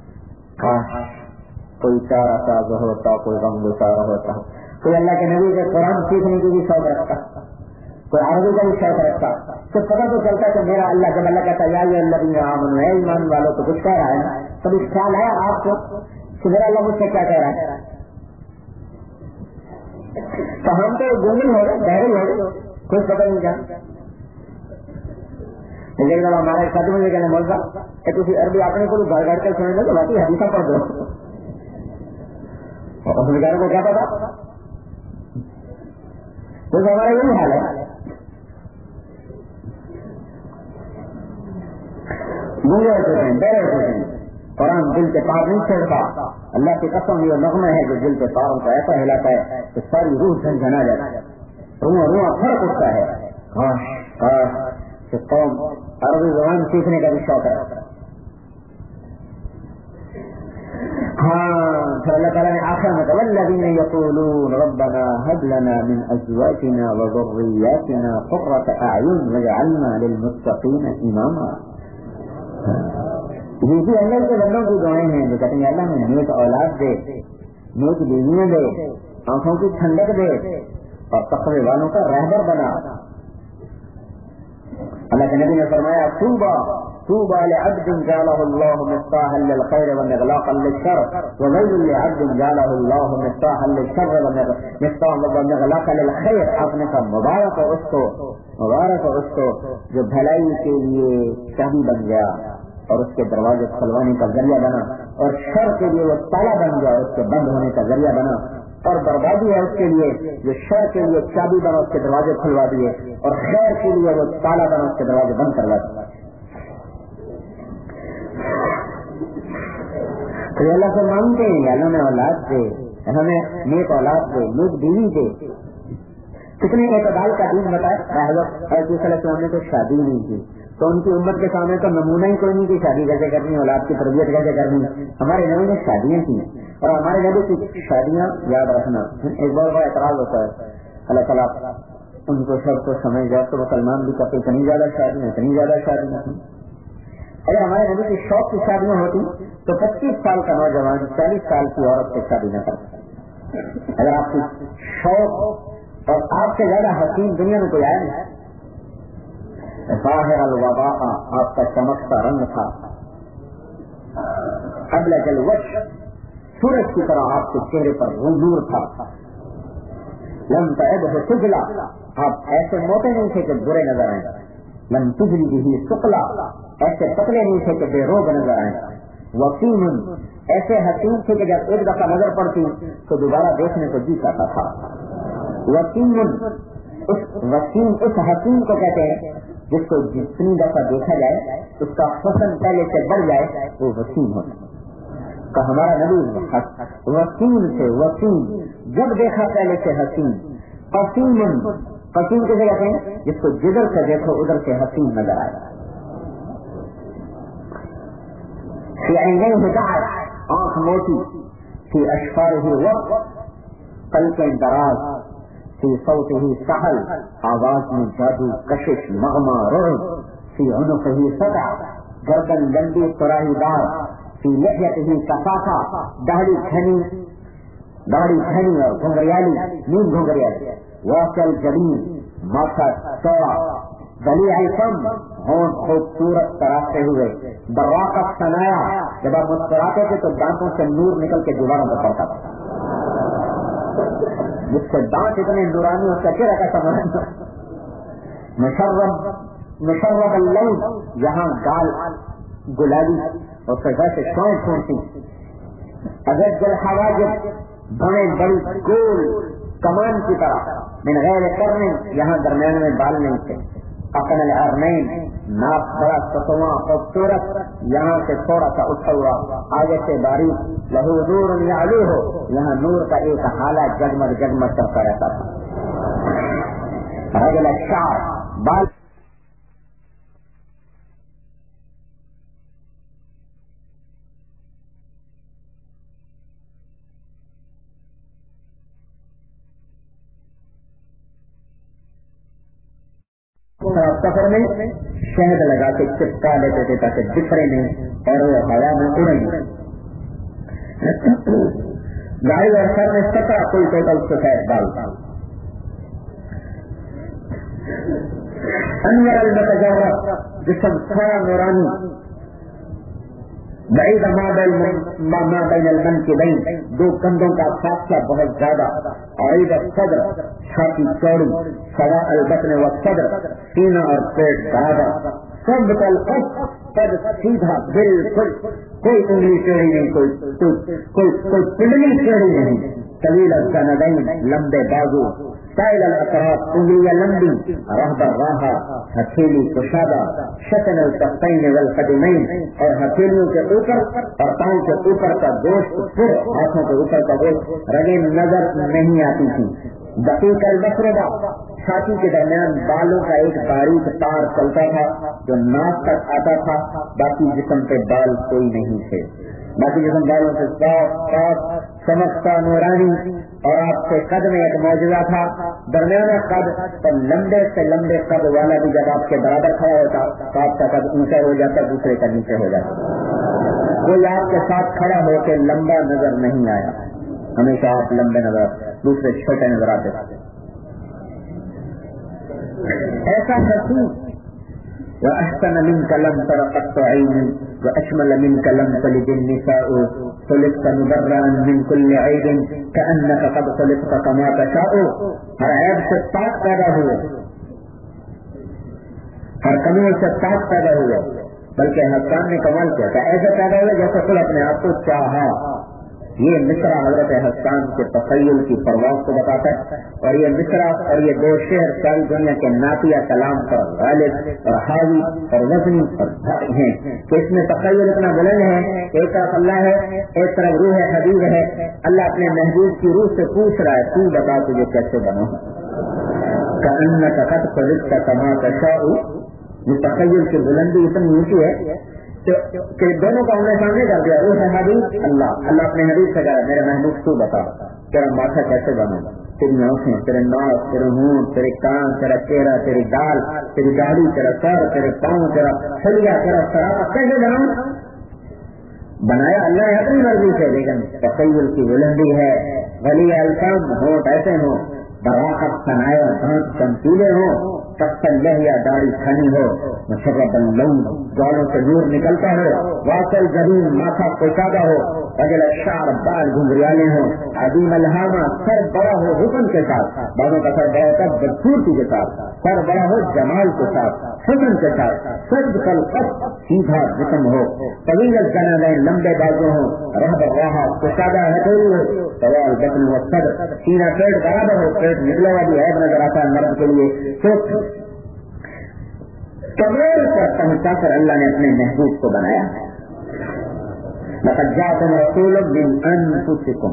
کوئی چارہ ساز ہوتا، کوئی غم گسارا ہوتا، کوئی اللہ کے نبی کے قرآن سیکھنے کی بھی شوق رکھتا، کوئی عربی کا بھی شوق رکھتا. تو پتہ تو چلتا کہ میرا اللہ جب اللہ کہتا یا الذین آمنوا، اے ایمان والوں کو کچھ کہہ رہا ہے نا. کبھی خیال ہے آپ کو کہ میرا اللہ مجھ سے کیا کہہ رہا ہے؟ تو ہم تو گنگل ہو گئے، بہرے ہو گئے، کچھ پتہ نہیں کیا. لیکن جب ہمارے ساتھ مجھے کہنے مولوی صاحب کہ تھی عربی اپنے کو گھر گھر کے سننے تو باقی حدیثہ پڑھ دو. اور بیچاروں کو کیا پتا؟ تو ہمارا یہی حال ہے. گنگے ہوتے ہیں، بہرے ہوتے ہیں، قرآن دل کے پار نہیں چھوڑتا. اللہ کی قسم یہ نغمہ ہے جو دل کے پاروں کو ایسا ہلاتا ہے کہ ساری روح جھنجھنا جاتا ہے، روح فرق اٹھتا ہے. کہ قوم عربی زبان سیکھنے کا بھی شوق ہے. پھر اللہ تعالیٰ نے آخر میں والذین یقولون ربنا هب لنا من ازواجنا وذرياتنا قرة اعین واجعلنا للمتقین اماما. یہ بھی اللہ کے بندوں کی دعائیں ہیں جو کہتے ہیں اللہ میں نیک اولاد دے، نیک بیویاں دے، آنکھوں کی ٹھنڈک دے اور تقوی والوں کا رہبر بنا. اللہ کے نبی نے فرمایا طوبى لعبد جعله الله مفتاحا للخير ومغلاقا للشر وويل لعبد جعله الله مفتاحا للشر ومغلاقا للخير. آپ نے کہا مبارک ہو اس کو جو بھلائی کے لیے چابی بن گیا اور اس کے دروازے کھلوانے کا ذریعہ بنا، اور شر کے لیے وہ تالا بن گیا اور اس کے بند ہونے کا ذریعہ بنا. اور بربادی ہے اس کے لیے جو شر کے لیے چابی بنا اس کے دروازے کھلوا دیے، اور خیر کے لیے وہ تالا بنا اس کے دروازے بند کروا دیے. تو اللہ سے مانگتے ہیں اللہ میں اولاد دے، ہمیں نیک اولاد دے، نیک بیوی دے. کتنے اعتدال کا دین بتایا. حضرت علیہ السلام نے تو شادی نہیں کی تو ان کی امت کے سامنے تو نمونہ ہی کوئی نہیں کہ شادی کیسے کرنی، اولاد کی تربیت کیسے کرنی. ہمارے نبی نے شادیاں کی اور ہمارے نبی کی شادیاں یاد رکھنا ایک بہت بڑا اعتراض ہوتا ہے. اللہ تعالیٰ ان کو سب کو سمجھ جائے تو مسلمان بھی کرتے اتنی زیادہ شادیاں. اگر ہمارے نبی کی شوق کی شادیاں ہوتی تو 25 سال کا نوجوان 40 سال کی عورت سے شادی نہ کرتا. اگر آپ کی شوق اور آپ سے زیادہ حسین دنیا میں کوئی آیا نہیں. ظاہر الوباء آپ کا چمکتا رنگ تھا، ابلج الوجه سورج کی طرح آپ کے چہرے پر نور تھا. لم تعبه سجلا آپ ایسے موٹے نہیں تھے کہ برے نظر آئے. لم تجری به سقلا ایسے پتلے نہیں تھے کہ بے روب نظر آئے. وسیم ایسے حسین تھے کہ جب ایک دفعہ نظر پڑتی تو دوبارہ دیکھنے کو جی چاہتا تھا. وسیم اس حسین کو کہتے ہیں جس کو جتنی دفعہ دیکھا جائے اس کا حسن پہلے سے بڑھ جائے وہ وسیم ہوتا. کہ ہمارا نبی وسیم سے وسیم جب دیکھا پہلے سے حسین. قسیم کسے کہتے ہیں جس کو جدھر سے دیکھو ادھر سے حسین نظر آئے. فی عینیہ دعت آنکھ موٹی، فی اشفارہ وقت پلکیں دراز، فی صوتہ سہل آواز میں جادو کشش مغما رعب، فی عنقہ صدع گردن لمبی سراہی دار، فی لحیتہ کثافہ داڑھی گھنی اور گھنگریالی نیم گھنگریالی، واصل جبین ماتھا چوڑا، دلیع فم ہونٹ خوبصورت تراتے ہوئے، براقت ثنایا جب آپ مسکراتے تھے تو دانتوں سے نور نکل کے دیواروں پر پڑتا تھا. جس سے دانت اتنے نورانی اس کا چہرہ کیسا بنا. مشرب اللون یہاں گال گلابی اور सजा से कौन छोड़ती। अगर जल हवाजिब बड़े बड़ी गोल कमान की तरह मिन गैर करने, यहाँ दरमियान में बाल नहीं थे। अपन अलअरनैन नाक बड़ा सतवा खूबसूरत, यहाँ से थोड़ा सा उठा हुआ, आगे से बारीक, लहू नूर यालू हो, यहाँ नूर का एक हाला जगमग जगमग करता रहता था। रजल शार बाल सफर में शहद लगा के चिपका लेते थे ताकि बिखरे नहीं और वो हवा में उड़े। गाड़ी और सर में 17 कुल टोटल सफेद बाल। अनवर अलमतजर्रब जिस्म थोड़ा नूरानी, बईद मा बैन अलमनकिबैन, दो कंधों का फासला बहुत ज्यादा, और सदर छाती चौड़ी, सवा अलबतन व सदर सीना और पेट ज्यादा, सब कद सीधा बिल्कुल, कोई उंगली टेढ़ी नहीं, कोई पिंडली टेढ़ी नहीं, तवील सनदैन लंबे बाजू, साइल अतराफ उंगलियां लंबी, रहबर राहा हथेली कुशादा, शतन अलकफ़ैन वल क़दमैन, और हथेलियों के ऊपर और पांव के ऊपर का गोश्त, फिर हाथों के ऊपर का गोश्त, रगे नजर नहीं आती थी। दकीक अलबसरदा, छाती के दरमियान बालों का एक बारीक तार चलता था जो नाक तक आता था, बाकी जिस्म पे बाल कोई नहीं थे। बाकी जिस्म बालों से साफ चमकता नूरानी, और आपके कद में एक मौजूदा था, दरमियाना कद, तो लंबे से लंबे कद वाला भी जब आपके बराबर खड़ा होता तो आपका कद ऊंचा हो जाता, दूसरे का नीचे हो जाता। कोई आपके साथ खड़ा होकर लंबा नजर नहीं आया, हमेशा आप लंबे नजर, दूसरे छोटे नजर आते। ऐसा हसीन व अहसन मिनका लम तरा क़त्तु ऐनी व अजमल मिनका लम तलिद निसाउ, खुलिक़्त मुबर्रअन मिन कुल्लि ऐबिन कअन्नका क़द खुलिक़्त कमा तशाउ। हर ऐब से पाक पैदा हुए, हर कमियों से पाक पैदा हुए, बल्कि हसन ने कमाल किया था, ऐसा पैदा हुआ जैसे खुद अपने आप को चाहा। ये मिस्रा हजरत हसन के तखय्युल की परवाज़ को बताता है, और ये मिस्रा और ये दो शेर सारी दुनिया के नातिया कलाम पर गालिब और हावी और वज़नी और भारी हैं कि इसमें तखय्युल इतना बुलंद है, एक तरफ अल्लाह है, एक तरफ रूह हबीब है। अल्लाह अपने महबूब की रूह से पूछ रहा है, तू बता तुझे कैसे बनो। कअन्नका क़द खुलिक़्त कमा तशाउ, ये तखय्युल की बुलंदी इतनी ऊंची है कि दोनों को हमने सामने कर दिया। रूह हबीब अल्लाह, अल्लाह अपने हबीब से कह रहा है, मेरे महबूब तू बता तेरा माथा कैसे बनो, तेरी आंखें, तेरे नाक, तेरे मुंह, तेरे कान, तेरा चेहरा, तेरी दाल, तेरी दाढ़ी, तेरा सर, तेरे पाँव, तेरा छलिया, तेरा सराबा कैसे बनाऊं। बनाया अल्लाह है अपनी मर्जी से, लेकिन तखय्युल की बुलंदी है। वली अल्फाम होठ ऐसे हो, बराक़त सनाया दांत चमकीले हो, कस्सल लहिया दाढ़ी खनी हो, मुशर्रबल लौन गालों से नूर निकलता हो, वासल जमीन माथा पोशादा हो, अजल शार बाल घुंघरियाले हो, अदीम अलहामा सर बड़ा हो हुस्न के साथ, बालों का सर बड़ा होता बदसूरती के साथ, सर बड़ा हो जमाल के साथ, हुस्न के साथ, सद कल कद सीधा जिस्म हो, तवील जनादैन लंबे बाजू हो, रहबर राहा पोशादा हथेली हो, सवाल बदन व सदर सीना पेट बराबर हो, पेट निकले वाली है नजर आता है मर्द के लिए। तो कमर पर पहुंचा कर अल्लाह ने अपने महबूब को बनाया है। लक़द जाअकुम रसूलुम मिन अनफुसिकुम,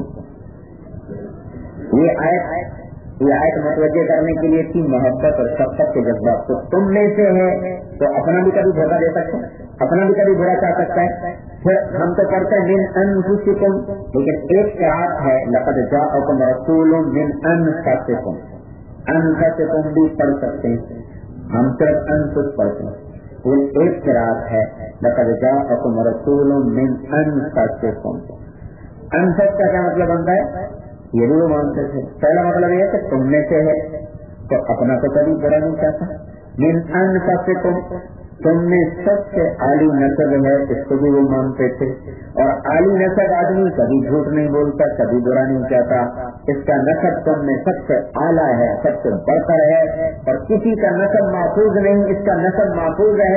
ये आयत मुतवज्जे करने के लिए थी मोहब्बत और शफ़क़त के जज्बात को। तुम में से है तो अपना भी कभी धोखा दे सकता है, अपना भी कभी बुरा चाह सकता है। फिर हम तो करते हैं मिन अनफुसिकुम, लेकिन एक क़िराअत है लक़द जाअकुम रसूलुम मिन अनफुसिकुम, अनफुसिकुम भी पढ़ सकते हैं, हम सिर्फ अनफुस पढ़ते हैं। वो एक क़िराअत है लक़द जाअकुम रसूलुम मिन अनफुसिकुम। अनफुस का क्या मतलब बनता है, ये भी वो मानते थे। पहला मतलब ये है कि तुम में से है तो अपना तो कभी बुरा नहीं चाहता। मिन अनफुसिकुम, तुम में सबसे आली नस्ल है, इसको भी वो मानते थे। और आली नस्ल आदमी कभी झूठ नहीं बोलता, कभी बुरा नहीं चाहता, इसका नस्ल तुम में सबसे आला है, सबसे बढ़कर है। और किसी का नस्ल महफूज नहीं, इसका नस्ल महफूज है,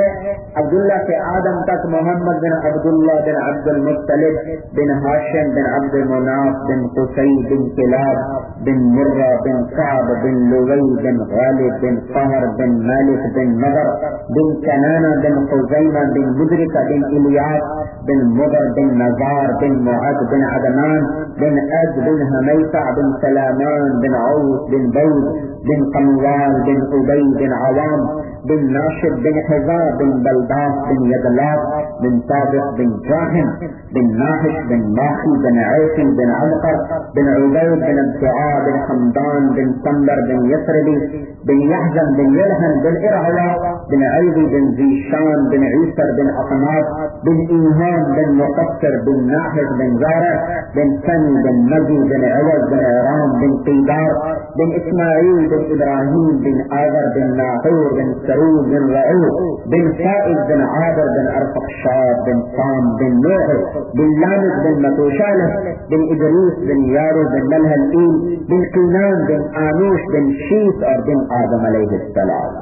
عبداللہ سے آدم تک محمد بن عبداللہ بن عبد المطلب بن ہاشم بن عبد مناف بن قصی بن کلاب بن مرہ بن کعب بن لوی بن غالب بن قہر بن مالک بن نضر بن کنانہ بن خزیمہ بن مدرکہ بن الیاس بن مضر بن نزار بن معد بن عدنان بن عد بن حمیسہ بن سلامان بن عوف بن بود بن قموال بن ابی بن عوام بن ناشد بن حزار بن بلداس بن یدلاف بن صادق بن جاہم بن ناحش بن ماخی بن عیسی بن علقر بن عبید بن الدعاء بن حمدان بن سمبر بن یسربی بن یحزن بن یلحن بن ارعلا بن عیدی بن زیشان بن عیسر بن اقناط بن ایمان بن مقصر بن ناحش بن زارع بن سنی بن نبی بن عوض بن عرام بن قیدار بن اسماعیل بن ابراہیم بن آذر بن ناحور بن سرور بن رعوب بن سائد بن عابر بن ارفقشاد بن صام بن نوح بن لامس بن متوشالہ بن ادریس بن یارو بن ملح الایل بن قینان بن آنوش بن شیس اور بن آدم علیہ السلام.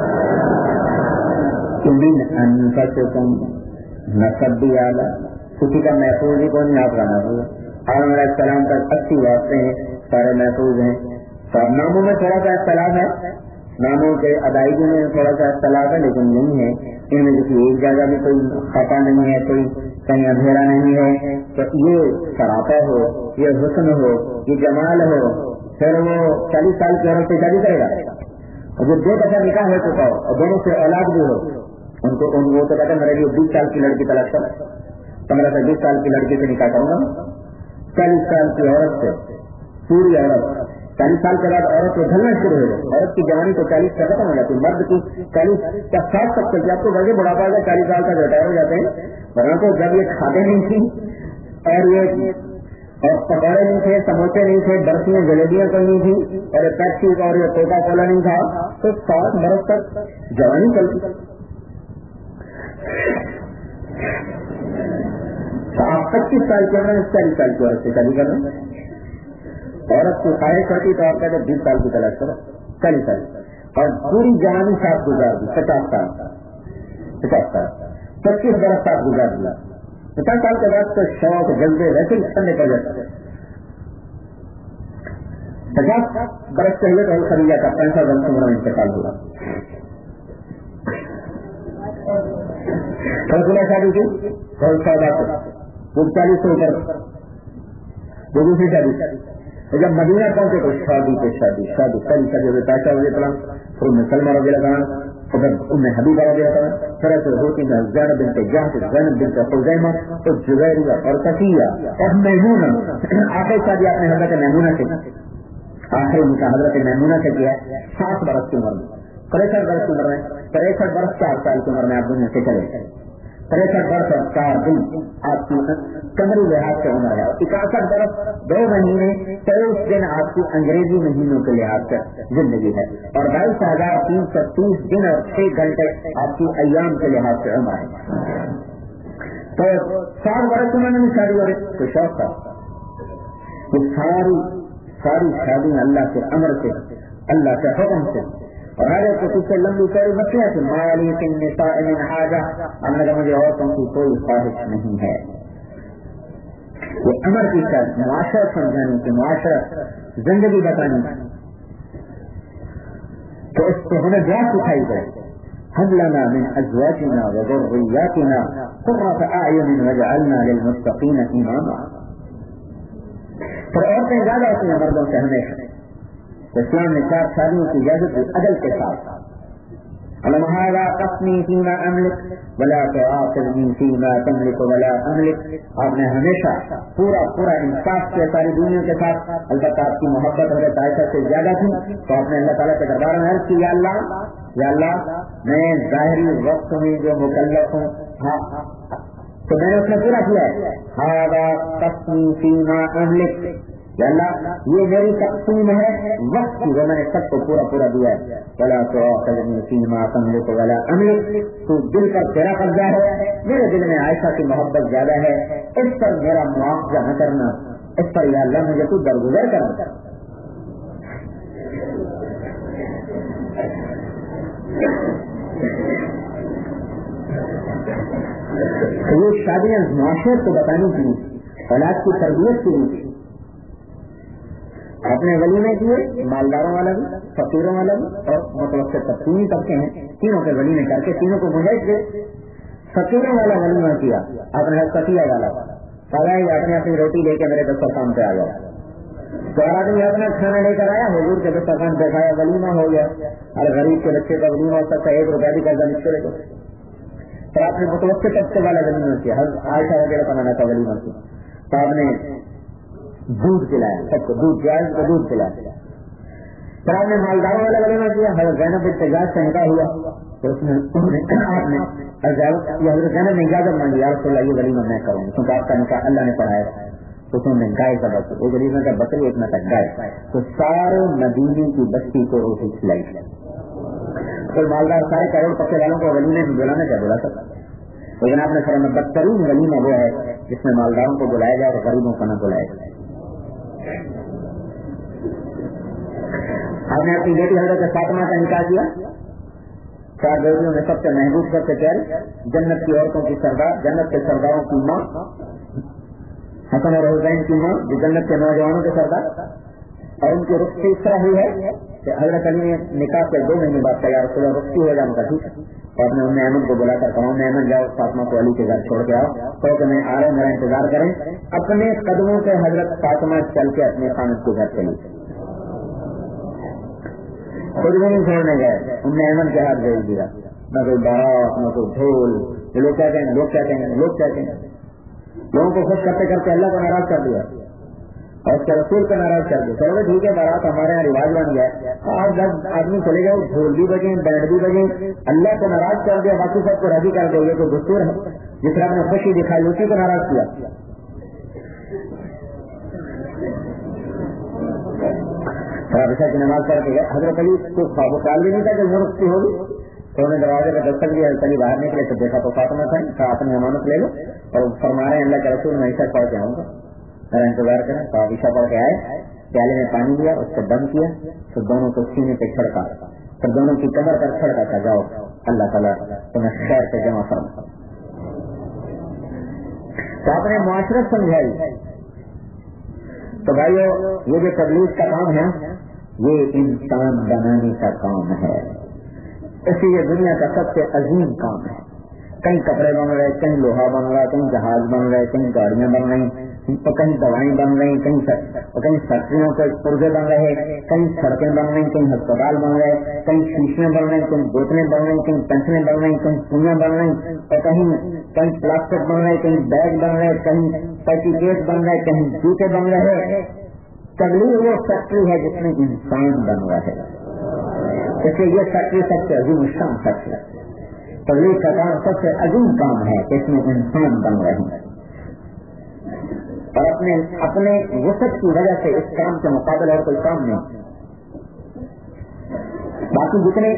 من انفسکم نسب بھی اعلیٰ کسی کا محفوظ ہی کون آپ کا محفوظ ہے. آدم علیہ السلام تک 80 واسطے ہیں سارے محفوظ ہیں. سب ناموں میں تھوڑا سا اختلاف ہے, ناموں کے ادائیگی میں تھوڑا سا اختلاف ہے, لیکن نہیں ہے ان میں کسی ایک جگہ بھی کوئی خطا نہیں ہے, کوئی کہیں اندھیرا نہیں ہے. تو یہ سراپا ہو, یہ حسن ہو, یہ جمال ہو, پھر وہ 40 سال کی عورت سے شادی کرے گا. اور جو 2 دفعہ نکاح ہو چکا ہو اور دونوں سے اولاد بھی ہو, ان کو وہ تو کہتے ہیں میرے لیے 20 سال کی لڑکی تلاش کر, 15 سے 20 سال کی لڑکی سے نکاح کروں گا. 40 سال کی عورت سے پوری عورت 40 سال کے بعد عورت کو ڈھلنا شروع ہو جائے. عورت کی جوانی تو 40 سے ختم ہو جاتی ہے, مرد کی 40 یا 60 تک چلتی ہے. آپ کو ویسے بڑھاپا آ 40 سال تک ریٹائر ہو جاتے ہیں, ورنہ تو جب یہ کھاتے نہیں تھی اور یہ اور پکوڑے نہیں تھے, سموسے نہیں تھے, برفیاں جلیبیاں کوئی نہیں تھی, اور یہ پیپسی اور یہ کوکا کولا نہیں تھا, تو 60 برس تک جوانی چلتی. تو آپ 25 سال کے عمر 40 سال کی عورت سے شادی کر رہے ہیں. عورت کی خواہش ہوتی تو آپ کہتے 20 سال کی تلاش کرو, 40 سال, اور پوری جوانی ساتھ گزار دی, 50 سال 25 برس ساتھ گزار دیا. 50 سال کے بعد تو شوق جلدے ویسے کرنے پڑ جاتا ہے. 50 برس پہلے تو خریدا کا 65 برس عمر میں انتقال ہوا. شادی کی بہت سودا وہ 40 سے اوپر وہ دوسری شادی. جب مدینہ پہنچے تو شادی پہ شادی شادی ساری شادی ہوئی. تاشا رضی اللہ عنہ, پھر ام سلمہ رضی اللہ عنہ, پھر ام حبیبہ رضی اللہ عنہ, پھر ایسے ہوتی ہیں زینب بنت جحش, زینب بنت خزیمہ, تو جویریہ اور صفیہ اور میمونہ. آخری شادی آپ نے حضرت میمونہ سے, آخری نکاح حضرت میمونہ سے کیا 60 برس کی عمر میں, 63 برس کی عمر میں, 63 برس 4 سال کی عمر میں آپ دنیا سے چلے گئے. 63 برس اور 4 دن آپ کی قمری لحاظ سے عمر ہے, اور 61 برس 2 مہینے 23 دن آپ کی انگریزی مہینوں کے لحاظ سے زندگی ہے, اور 22,330 دن اور 6 گھنٹے آپ کی ایام کے لحاظ سے عمر ہے. تو 60 برس عمر میں شادی ہو رہی تو شوق تھا. یہ ساری شادی اللہ کے امر سے, اللہ کے حکم سے, اور ہر ایک کسی سے لمبی چوڑی مسئلہ سے مالی من نساء من حاجہ, ہم نے کہا مجھے عورتوں کی کوئی خواہش نہیں ہے. یہ امر کی شاید معاشرت سمجھانے کی, معاشرت زندگی بتانے کی, تو اس کو ہمیں دعا سکھائی گئی, هب لنا من ازواجنا وذرياتنا قرة اعين واجعلنا للمتقين اماما. تو عورتیں زیادہ ہوتی ہیں مردوں سے ہمیشہ. اسلام نے 4 شادیوں کی اجازت دی عدل کے ساتھ. علم هذا قسمی فيما املك ولا تعاقبني فيما تملك ولا املك. آپ نے ہمیشہ پورا انصاف کیا ساری دنیا کے ساتھ. البتہ آپ کی محبت حضرت عائشہ سے زیادہ تھی, تو آپ نے اللہ تعالیٰ کے دربار میں عرض کی, یا اللہ میں ظاہری وقت میں جو مکلف ہوں, تو میں نے اس میں پورا کیا ہے. هذا قسمی فيما املك, یا اللہ یہ میری تقسیم ہے وقت کی, وہ میں نے سب کو پورا دیا ہے. ولا تعاقبني فيما تملك ولا املك, تو دل پر تیرا قبضہ ہے, میرے دل میں عائشہ کی محبت زیادہ ہے, اس پر میرا معاوضہ نہ کرنا, اس پر یا اللہ مجھے تو درگزر کرنا. تو یہ شادیاں معاشرت کو بتانے کی اولاد کی تربیت کے لیے اپنے ولیمے کیے، مالداروں والا بھی، فقیروں والا بھی اور متوسط تک تین طبقے ہیں، تینوں کے ولیمے کر کے تینوں کو مجھے کے فقیروں والا ولیمہ کیا، اپنے سفیہ والا پایا ہی اپنے اپنی روٹی لے کے میرے دسترخوان پہ آ گیا، تو آدمی اپنا کھانا لے کر آیا، حضور کے دسترخوان پہ کھایا، ولیمہ ہو گیا۔ اور غریب کے بچے کا ولیمہ ہو سکتا ہے 1 روپیہ بھی قرضہ نہیں چلے گا، تو آپ نے متوسط طبقے والا ولیمہ کیا، عائشہ وغیرہ بنانا تھا ولیمہ کیا، تو آپ نے دودھ پلایا، سب کو دودھ جائز کو دودھ پلایا، پھر آپ نے مالداروں والا ولیمہ کیا، حضرت زینب بنت جاش سے نکاح ہوا، تو اس میں آپ نے حضرت زینب نے اجازت مانگی، یا رسول اللہ یہ ولیمہ میں کروں گی، کیونکہ آپ کا نکاح اللہ نے پڑھایا، تو اس نے گائے کا بچہ ایک ولیمہ کا بکری ایک نہ تک گائے، تو سارے مدینے کی بستی کو روٹی کھلائی، کوئی مالدار سارے کروڑ پکے والوں کو ولیمے میں بلانا کیا بلا سکتا، لیکن آپ نے فرمایا بدترین ولیمہ وہ ہے جس میں مالداروں کو بلایا جائے اور غریبوں کو نہ بلایا جائے۔ آپ نے اپنی بیٹی حضرت فاطمہ کا نکاح کیا، 4 بیٹیوں میں سب سے محبوب سب سے پیاری، جنت کی عورتوں کی سردار، جنت کے سرداروں کی ماں، حسن اور حسین کی ماں جو جنت کے نوجوانوں کے سردار، اور ان کی رخصتی اس طرح ہوئی ہے کہ حضرت علی نے نکاح کے 2 مہینے بعد تیار رسول اللہ رخصتی ہو جانے کا ٹھیک ہے، اور اپنے ام ایمن کو بلا کر کہا ام ایمن جاؤ فاطمہ کو علی کے گھر چھوڑ کے آؤ، تو کہ میں آ رہا ہوں میرا انتظار کریں، اپنے قدموں سے حضرت فاطمہ چل کے اپنے خامد کے گھر چلی، خود بھی نہیں چھوڑنے گئے، ام ایمن کے ہاتھ بھیج دیا، نہ کوئی بارات نہ کوئی ڈھول، لوگ کیا کہیں لوگ کیا کہیں لوگ کیا کہیں، لوگوں کو خوش کرتے کرتے اللہ کو ناراض کر دیا اور اس کے رسول کو ناراض کر دیا، چلو ٹھیک ہے بارات ہمارے یہاں رواج بن گیا ہے، اور جب آدمی چلے گئے ڈھول بھی بجے بینڈ بھی بجے، اللہ کو ناراض کر دیا، باقی سب کو راضی کر دیا، یہ کوئی دستور ہے؟ جس طرح نے خوشی دکھائی اسی کو ناراض کیا۔ عائشہ کی نماز پڑھ کے حضرت علی کو خواب و خیال بھی نہیں تھا کہ رخصتی ہوگی، تو انہوں نے دروازے کا دستک دیا، حضرت علی باہر نکلے تو دیکھا تو فاطمہ تھا، کہا اپنی امانت لے لو، اور فرما رہے ہیں اللہ کے رسول میں عشاء پڑھ کے آؤں گا، میرا انتظار کریں، تو آپ عشاء پڑھ کے آئے، پیالے میں پانی لیا، اس کو دم کیا، تو دونوں کو سینے پہ چھڑکا، پھر دونوں کی کمر پر چھڑکا تھا، جاؤ اللہ تعالیٰ تمہیں خیر سے جمع فرما، تو آپ نے معاشرت سمجھائی۔ تو بھائیو یہ جو تبلیغ کا کام ہے یہ انسان بنانے کا کام ہے، اس لیے دنیا کا سب سے عظیم کام ہے، کہیں کپڑے بن رہے، کہیں لوہا بن رہا، کہیں جہاز بن رہے، کہیں گاڑیاں بن رہی، کہیں دوائیں بن رہی، کہیں فیکٹریوں کے پرزے بن رہے، کہیں سڑکیں بن رہی، کہیں ہسپتال بن رہے، کہیں شیشیں بن رہے، کہیں بوتلیں بن رہی، کہیں پینسلیں بن رہی، کہیں سوئیاں بن رہی، اور کہیں پلاسٹک بن رہے، کہیں بیگ بن رہے، کہیں پیٹیکیٹ بن رہے، کہیں جوتے بن رہے۔ تبلیغ وہ فیکٹری ہے جس میں انسان بن رہا ہے، اس لیے یہ فیکٹری سب سے عظیم شان فیکٹری ہے، تبلیغ کا کام سب سے عظیم کام ہے کہ اس میں انسان بن رہے ہیں، اور اپنے وسعت کی وجہ سے اس کام کے مقابلے اور کوئی کام نہیں۔ باقی جتنے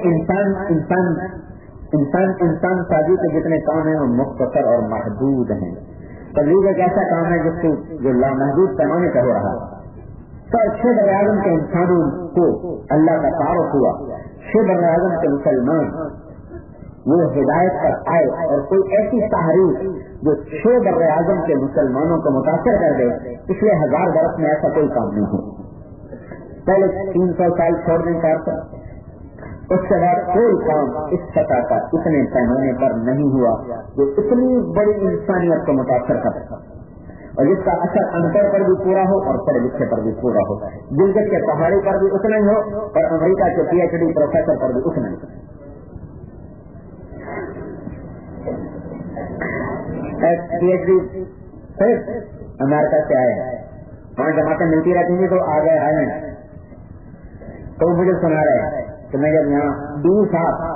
انسان سازی کے جتنے کام ہیں وہ مختصر اور محدود ہیں، تبلیغ ایک ایسا کام ہے جس کو جو لامحدود پیمانے کا ہو رہا ہے۔ تو شیب اعظم کے انسانوں کو اللہ کا تعارف ہوا، شیب اعظم کے مسلمان وہ ہدایت پر آئے، اور کوئی ایسی تحریک جو شیب اعظم کے مسلمانوں کو متاثر کر دے، پچھلے 1000 برس میں ایسا کوئی کام نہیں ہو۔ پہلے 300 سال چھوڑ دیں کار پر، اس کے بعد کوئی کام اس سطح کا اتنے پیمانے پر نہیں ہوا جو اتنی بڑی انسانیت کو متاثر کر سکتا، اور جس کا اثر انپڑھ پر بھی پورا ہو اور پڑھے لکھے پر بھی پورا ہو، گلگت کے پہاڑی پر بھی اتنا ہی ہو اور امریکہ کے PhD پروفیسر پر بھی اتنا ہی۔ PhD صرف امریکہ سے آئے، وہاں جماعتیں ملتی رہتی ہیں، تو آ گئے آئے تو مجھے سنا رہے کہ میں جب یہاں 20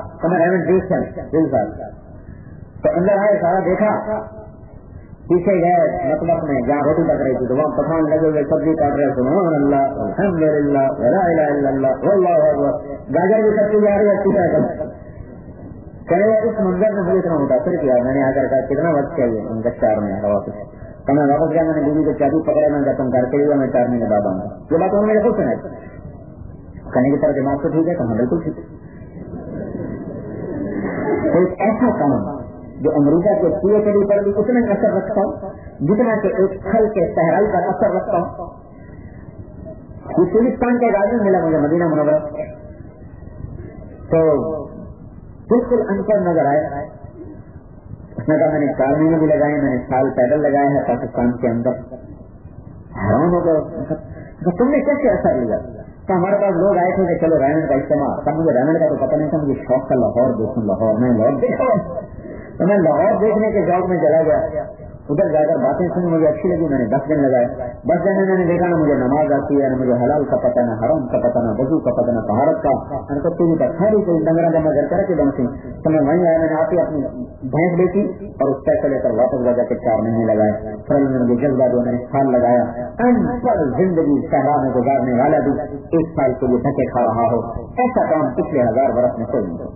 سال تو اندر آئے، سارا دیکھا، پیچھے گئے مطلب میں جہاں روٹی پک رہی تھی تو وہاں پکوان لگے ہوئے، سبزی کاٹ رہے، سبحان اللہ الحمدللہ ولا الہ الا اللہ واللہ اکبر، گاجر بھی سبزی جا رہی ہے اچھی طرح کرے۔ اس منظر نے مجھے اتنا متاثر کیا، میں نے آ کر کہا کتنا وقت چاہیے ان کا 4 مہینہ واپس، تو میں واپس گیا، میں نے بیوی کو چابی پکڑا، میں نے کہا تم گھر کے لیے، میں 4 مہینے بعد آؤں گا۔ یہ بات انہوں نے خود سنائی، کہنے کی طرح دماغ تو ٹھیک ہے، کہاں بالکل ٹھیک ہے۔ ایک ایسا کام جو امریکہ کے PhD پر بھی اتنا اثر رکھتا ہوں جتنا کہ ایک پھل کے صحرائی پر اثر رکھتا ہوں. یہ فلسطین کا راجا ملا مجھے مدینہ منورہ تو بالکل انتر نظر آئے. اس نے کہا میں نے 4 مہینے بھی لگائے, میں نے سال پیدل لگایا ہے پاکستان کے اندر. حیران ہو گیا تم نے کیسے اثر لیا؟ تو ہمارے پاس لوگ آئے تھے کہ چلو رینڈ کا اجتماع. تب مجھے رینڈ کا تو پتہ نہیں تھا, مجھے شوق تھا لاہور دیکھوں. لاہور میں لاہور دیکھا تو میں لاہور دیکھنے کے شوق میں چلا گیا. ادھر جا کر باتیں سنی, مجھے اچھی لگی. میں نے 10 دن لگائے. 10 دن میں نے دیکھا نہ مجھے نماز آتی ہے, نہ مجھے حلال کا پتہ, نہ حرام کا پتہ, نہ وضو کا پتہ, نہ طہارت کا. میں نے کہا تیری کا ساری کوئی ڈنگرا جمع کر کے بنتی. تو میں وہیں آیا, میں نے آپ ہی اپنی بھینس بیچی اور اس پیسے لے کر واپس لگا کے 4 مہینے لگائے. پھر میں نے جذبہ دو, میں نے سال لگایا. پر زندگی صحرا میں گزارنے والا بھی 1 سال کے لیے دھکے کھا رہا ہو. ایسا کام پچھلے 1000 برس میں کوئی نہیں.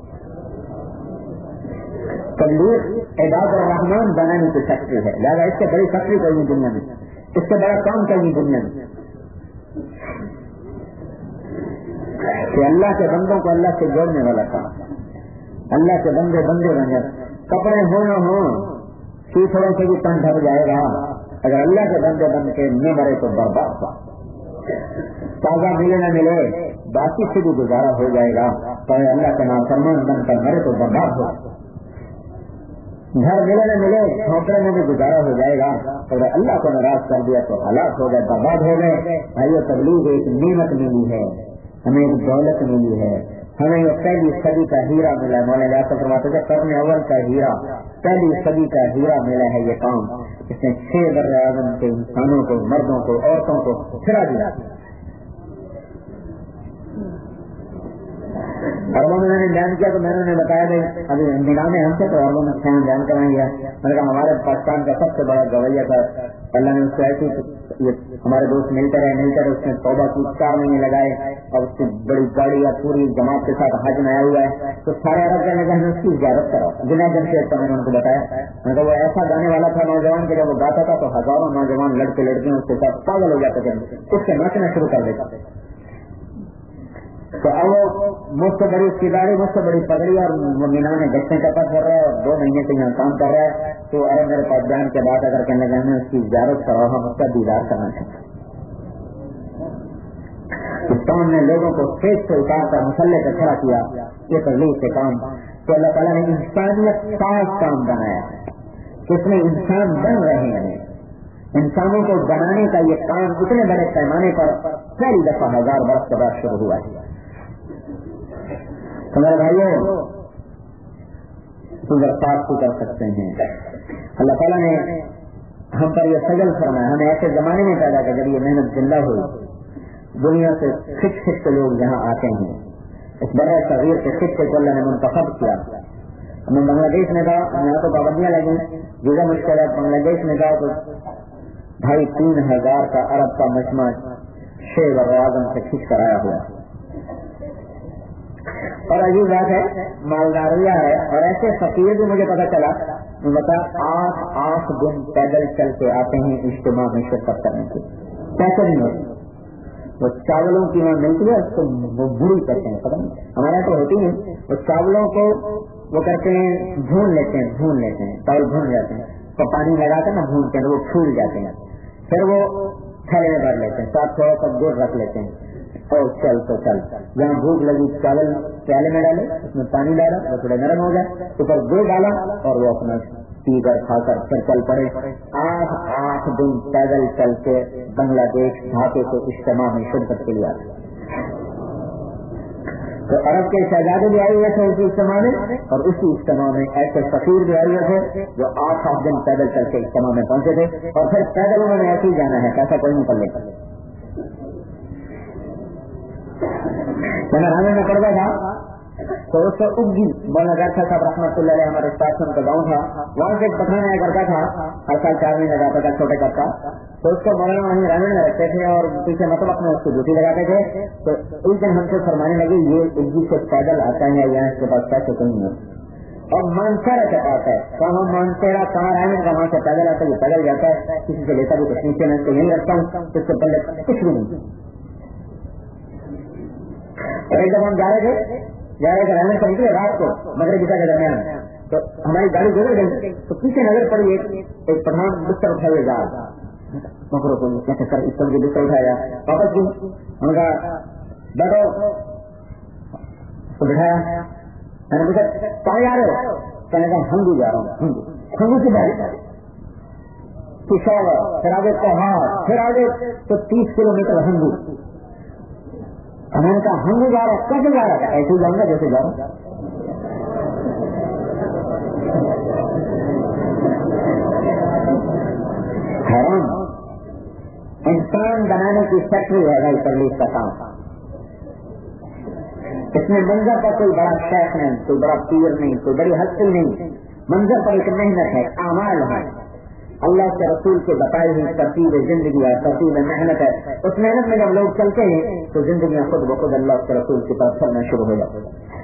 تبلیغ عباد الرحمان بنانے کی فیکٹری ہے, لہٰذا اس سے بڑی فیکٹری کوئی نہیں دنیا میں, اس سے بڑا کام کوئی نہیں دنیا میں کہ اللہ کے بندوں کو اللہ سے جوڑنے والا کام. اللہ کے بندے بندے بن جائے, کپڑے ہو نہ ہو, سیفڑوں سے بھی تن ڈھر جائے گا. اگر اللہ کے بندے بن کے نہ مرے تو برباد ہوا. تازہ ملے نہ ملے باقی سے بھی گزارا ہو جائے گا. تو اللہ کے نافرمان بن کر مرے تو برباد ہو. گھر ملے نہ ملے جھونپڑے میں بھی گزارا ہو جائے گا. اگر اللہ کو ناراض کر دیا تو ہلاک ہو گئے, برباد ہو گئے. بھائیو تبلیغ ایک نعمت ملی ہے, ہمیں ایک دولت ملی ہے, ہمیں یہ پہلی صدی کا ہیرا ملا ہے. مولانا جاسر فرماتے تھے قرن اول کا ہیرا, پہلی صدی کا ہیرا ملا ہے یہ کام. اس نے 6 بر اعظم کے انسانوں کو, مردوں کو, عورتوں کو پھرا دیا. عربوں میں نے بیان کیا تو میں نے بتایا بھائی ابھی نگاہ ہم سے تو عربوں میں بیان کرائیں گے. میں نے کہا ہمارے پاکستان کا سب سے بڑا گویا تھا, اللہ نے اس کو ایسی ہمارے دوست ملتے رہے, اس نے توبہ کی 4 مہینے لگائے اور اس کی بڑی گاڑی یا پوری جماعت کے ساتھ حج میں آیا ہوا ہے. تو سارے عرب کہنے لگے ہمیں اس کی زیارت کرا. جنہیں جمشید کا میں نے ان کو بتایا, میں نے کہا وہ ایسا گانے والا تھا نوجوان کہ جب وہ گاتا تھا تو ہزاروں نوجوان لڑکے لڑکیاں اس کے ساتھ پاگل ہو جاتے تھے, اس سے ناچنا شروع کر دیتا. تو اب وہ مجھ سے بڑی اس کی گاڑی, مجھ سے بڑی پگڑی اور مینا میں گشتیں کرتا پھر رہا ہے اور 2 مہینے سے یہاں کام کر رہا ہے. تو ارے میرے پاس جان کے بات اگر کہنے لگے ہمیں اس کی زیارت کرا, ہم اس کا دیدار کرنا چاہتے ہیں. پاکستان نے لوگوں کو فیس سے اتار کر مسلح پر کھڑا کیا. یہ تبلیغ کے کام تو اللہ تعالیٰ نے انسانیت خاص کام بنایا ہے, اس میں انسان بن رہے ہیں. انسانوں کو بنانے کا یہ کام اتنے بڑے پیمانے پر پہلی دفعہ 1000 برس کے بعد شروع ہوا ہے. ہمارے بھائیوں درخواست کر سکتے ہیں, اللہ تعالیٰ نے ہم پر یہ فضل فرمایا, ہمیں ایسے زمانے میں پیدا کر جب یہ محنت زندہ ہوئی. دنیا سے کھٹ کھٹ کے لوگ یہاں آتے ہیں. اس برے صغیر کے خطے کو اللہ نے منتخب کیا. ہمیں بنگلہ دیش میں کہا, ہمیں تو پابندیاں لگی, ویزا مشکل ہے. بنگلہ دیش میں کہا تو 2,500 کا عرب کا مجمع 6 بر اعظم سے کھینچ کر آیا ہوا. اور عجیب بات ہے, مالداریہ ہے, اور ایسے فقیر بھی مجھے پتا چلا, بتا 8 دن پیدل چل کے آتے ہیں اجتماع میں شرکت کرنے کے. پیسے نہیں ہوتے, وہ چاولوں کی وہاں ملتی ہے, اس کو وہ بری کرتے ہیں. پتہ نہیں ہمارے یہاں تو ہوتی ہے, وہ چاولوں کو وہ کرتے ہیں بھون لیتے ہیں, چاول بھون جاتے ہیں, تو پانی لگا کر نہ بھونتے ہیں, وہ پھول جاتے ہیں. پھر وہ تھیلے میں بھر لیتے ہیں, ساتھ تھوڑا سا گڑ رکھ لیتے ہیں, اور چل جہاں بھوک لگی چاول پیالے میں ڈالے, اس میں پانی ڈالا, وہ تھوڑا نرم ہو گیا, اوپر گڑ ڈالا اور وہ اپنا پی کر کھا کر پھر چل پڑے. 8 دن پیدل چل کے بنگلہ دیش ڈھاکے سے اجتماع میں شرکت کے لیے آتے. تو عرب کے شہزادے بھی آئے ہوئے تھے اسی اجتماع میں, اور اسی اجتماع میں ایسے فقیر بھی آئے ہوئے تھے جو 8 دن پیدل چل کے اجتماع میں پہنچے تھے. اور پھر پیدل انہوں نے ایسے ہی جانا ہے, پیسہ کوئی نہیں کر لے. میں پڑھتا تھا تو اس سے اگی مولانا گرچا صاحب رحمۃ اللہ علیہ, ہمارے اسٹیشن کا گاؤں تھا, وہاں سے ایک پٹھان آیا کرتا تھا, ہر سال 4 مہینے جاتا تھا چھوٹے کرتا. تو اس کو مولانا وہیں رامن میں رکھتے تھے اور پیچھے مطلب میں اس کو ڈیوٹی لگاتے تھے. تو ایک دن ہم سے فرمانے لگے یہ اگی سے پیدل آتا ہے یا اس کے پاس پیسے کہیں نہیں, اور مانسیرا کے پاس ہے. کہاں مانسیرا کہاں رامن کا, وہاں سے پیدل آتا ہے, یہ پیدل جاتا ہے, کسی سے لیتا بھی کچھ نیچے میں اس کو یہیں رکھتا ہوں, اس سے پہلے کچھ بھی نہیں. ایک دفعہ ہم جا رہے تھے رہنے پر نکلے رات کو مغرب عشاء کے درمیان, تو ہماری گاڑی گزر گئی تو پیچھے نظر پڑی ایک پٹھان بستر اٹھائے جا رہا مکرو کو کیسے کر اس طرح بستر اٹھایا واپس بھی ان کا بیٹھو تو بٹھایا میں نے پوچھا کہاں جا رہے ہو؟ کہنے کا ہنگو جا رہا ہوں ہنگو سے بھائی پشاور پھر آگے پہاڑ پھر آگے تو 30 کلومیٹر ہنگو. میں نے کہا ہنگو جا رہا کیسے جا رہا تھا؟ ایسے جاؤں گا جیسے جا رہا. حیران انسان بنانے کی فیکٹری ہے بھائی تبلیغ کا کام. اس میں منظر پر کوئی بڑا شیخ نہیں, کوئی بڑا پیر نہیں, کوئی بڑی ہستی نہیں. منظر پر ایک محنت ہے, اعمال ہے, اللہ کے رسول کے بتائی ہوئی ترتیب زندگی ہے, ترتیب محنت ہے. اس محنت میں جب لوگ چلتے ہیں تو زندگیاں خود بخود اللہ کے رسول کی طرف چلنا شروع ہو جاتی ہے.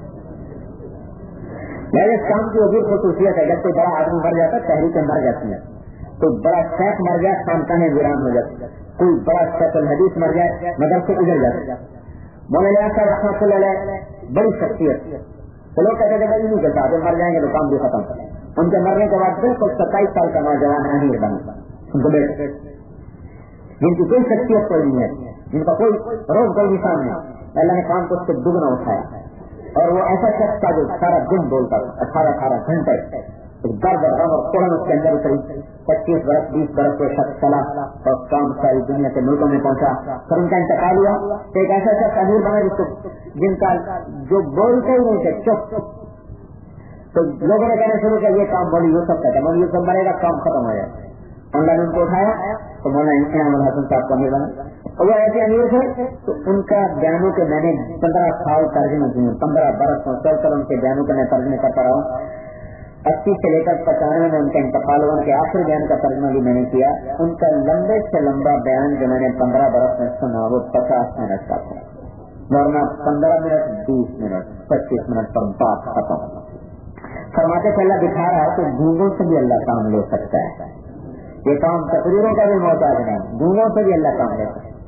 اس کام کی عجیب خصوصیت ہے, جب کوئی بڑا آدمی مر جاتا ہے تحریکیں مر جاتی ہیں. کوئی بڑا شیخ مر جائے خانقاہیں ویران ہو جاتی ہے, کوئی بڑا شیخ الحدیث مر جائے مدرسے اجڑ جاتے ہیں. مولانا صاحب رحمۃ اللہ علیہ بڑی شخصیت, تو لوگ کہتے ہیں انہیں کے ساتھ مر جائیں گے تو کام بھی ختم کریں. ان کے مرنے کے بعد بالکل 27 سال کا نوجوان امیر بنا, ان کو بیٹے جن کی کوئی شخصیت کوئی نہیں ہے, جن کا کوئی روز کوئی نشان نہیں. اللہ نے کام کو اس سے دگنا اٹھایا اور وہ ایسا شخص تھا جو سارا دن بولتا تھا 18 گھنٹے. درد غم اور قرآن اس کے اندر اتری. 25 برس 20 برس کے شخص چلا اور کام ساری دنیا کے ملکوں میں پہنچا. پھر ان کا انتقال ہوا تو ایک ایسا شخص امیر بنا جس کو جن کا جو بولتے ہی نہیں تھے چپ. تو لوگوں نے کہنا شروع کیا یہ کام مولوی یوسف کا تھا, مولوی یوسف مرے گا کام ختم ہو جائے. اللہ نے ان کو اٹھایا تو مولانا انعام الحسن صاحب کا امیر بنا. اور وہ ایسے امیر تھے تو ان کا بیانوں کے میں نے 15 سال ترجمہ کیے, 15 برس مسلسل ان کے بیانوں کے میں ترجمے کرتا رہا. 80 سے لے کر 95 میں ان کا انتقال ہوا. ان کے آخری بیان کا ترجمہ بھی میں نے کیا. ان کا لمبے سے لمبا بیان جو میں نے 15 برس میں سنا وہ 50 منٹ کا تھا, ورنہ 15 منٹ 20 منٹ 25 منٹ پر بات ختم. فرماتے تھے اللہ دکھا رہا ہے تو گونگوں سے بھی اللہ کام لے سکتا ہے. یہ کام تقریروں کا بھی محتاج نہیں, گونگوں سے بھی اللہ کام لے سکتا ہے.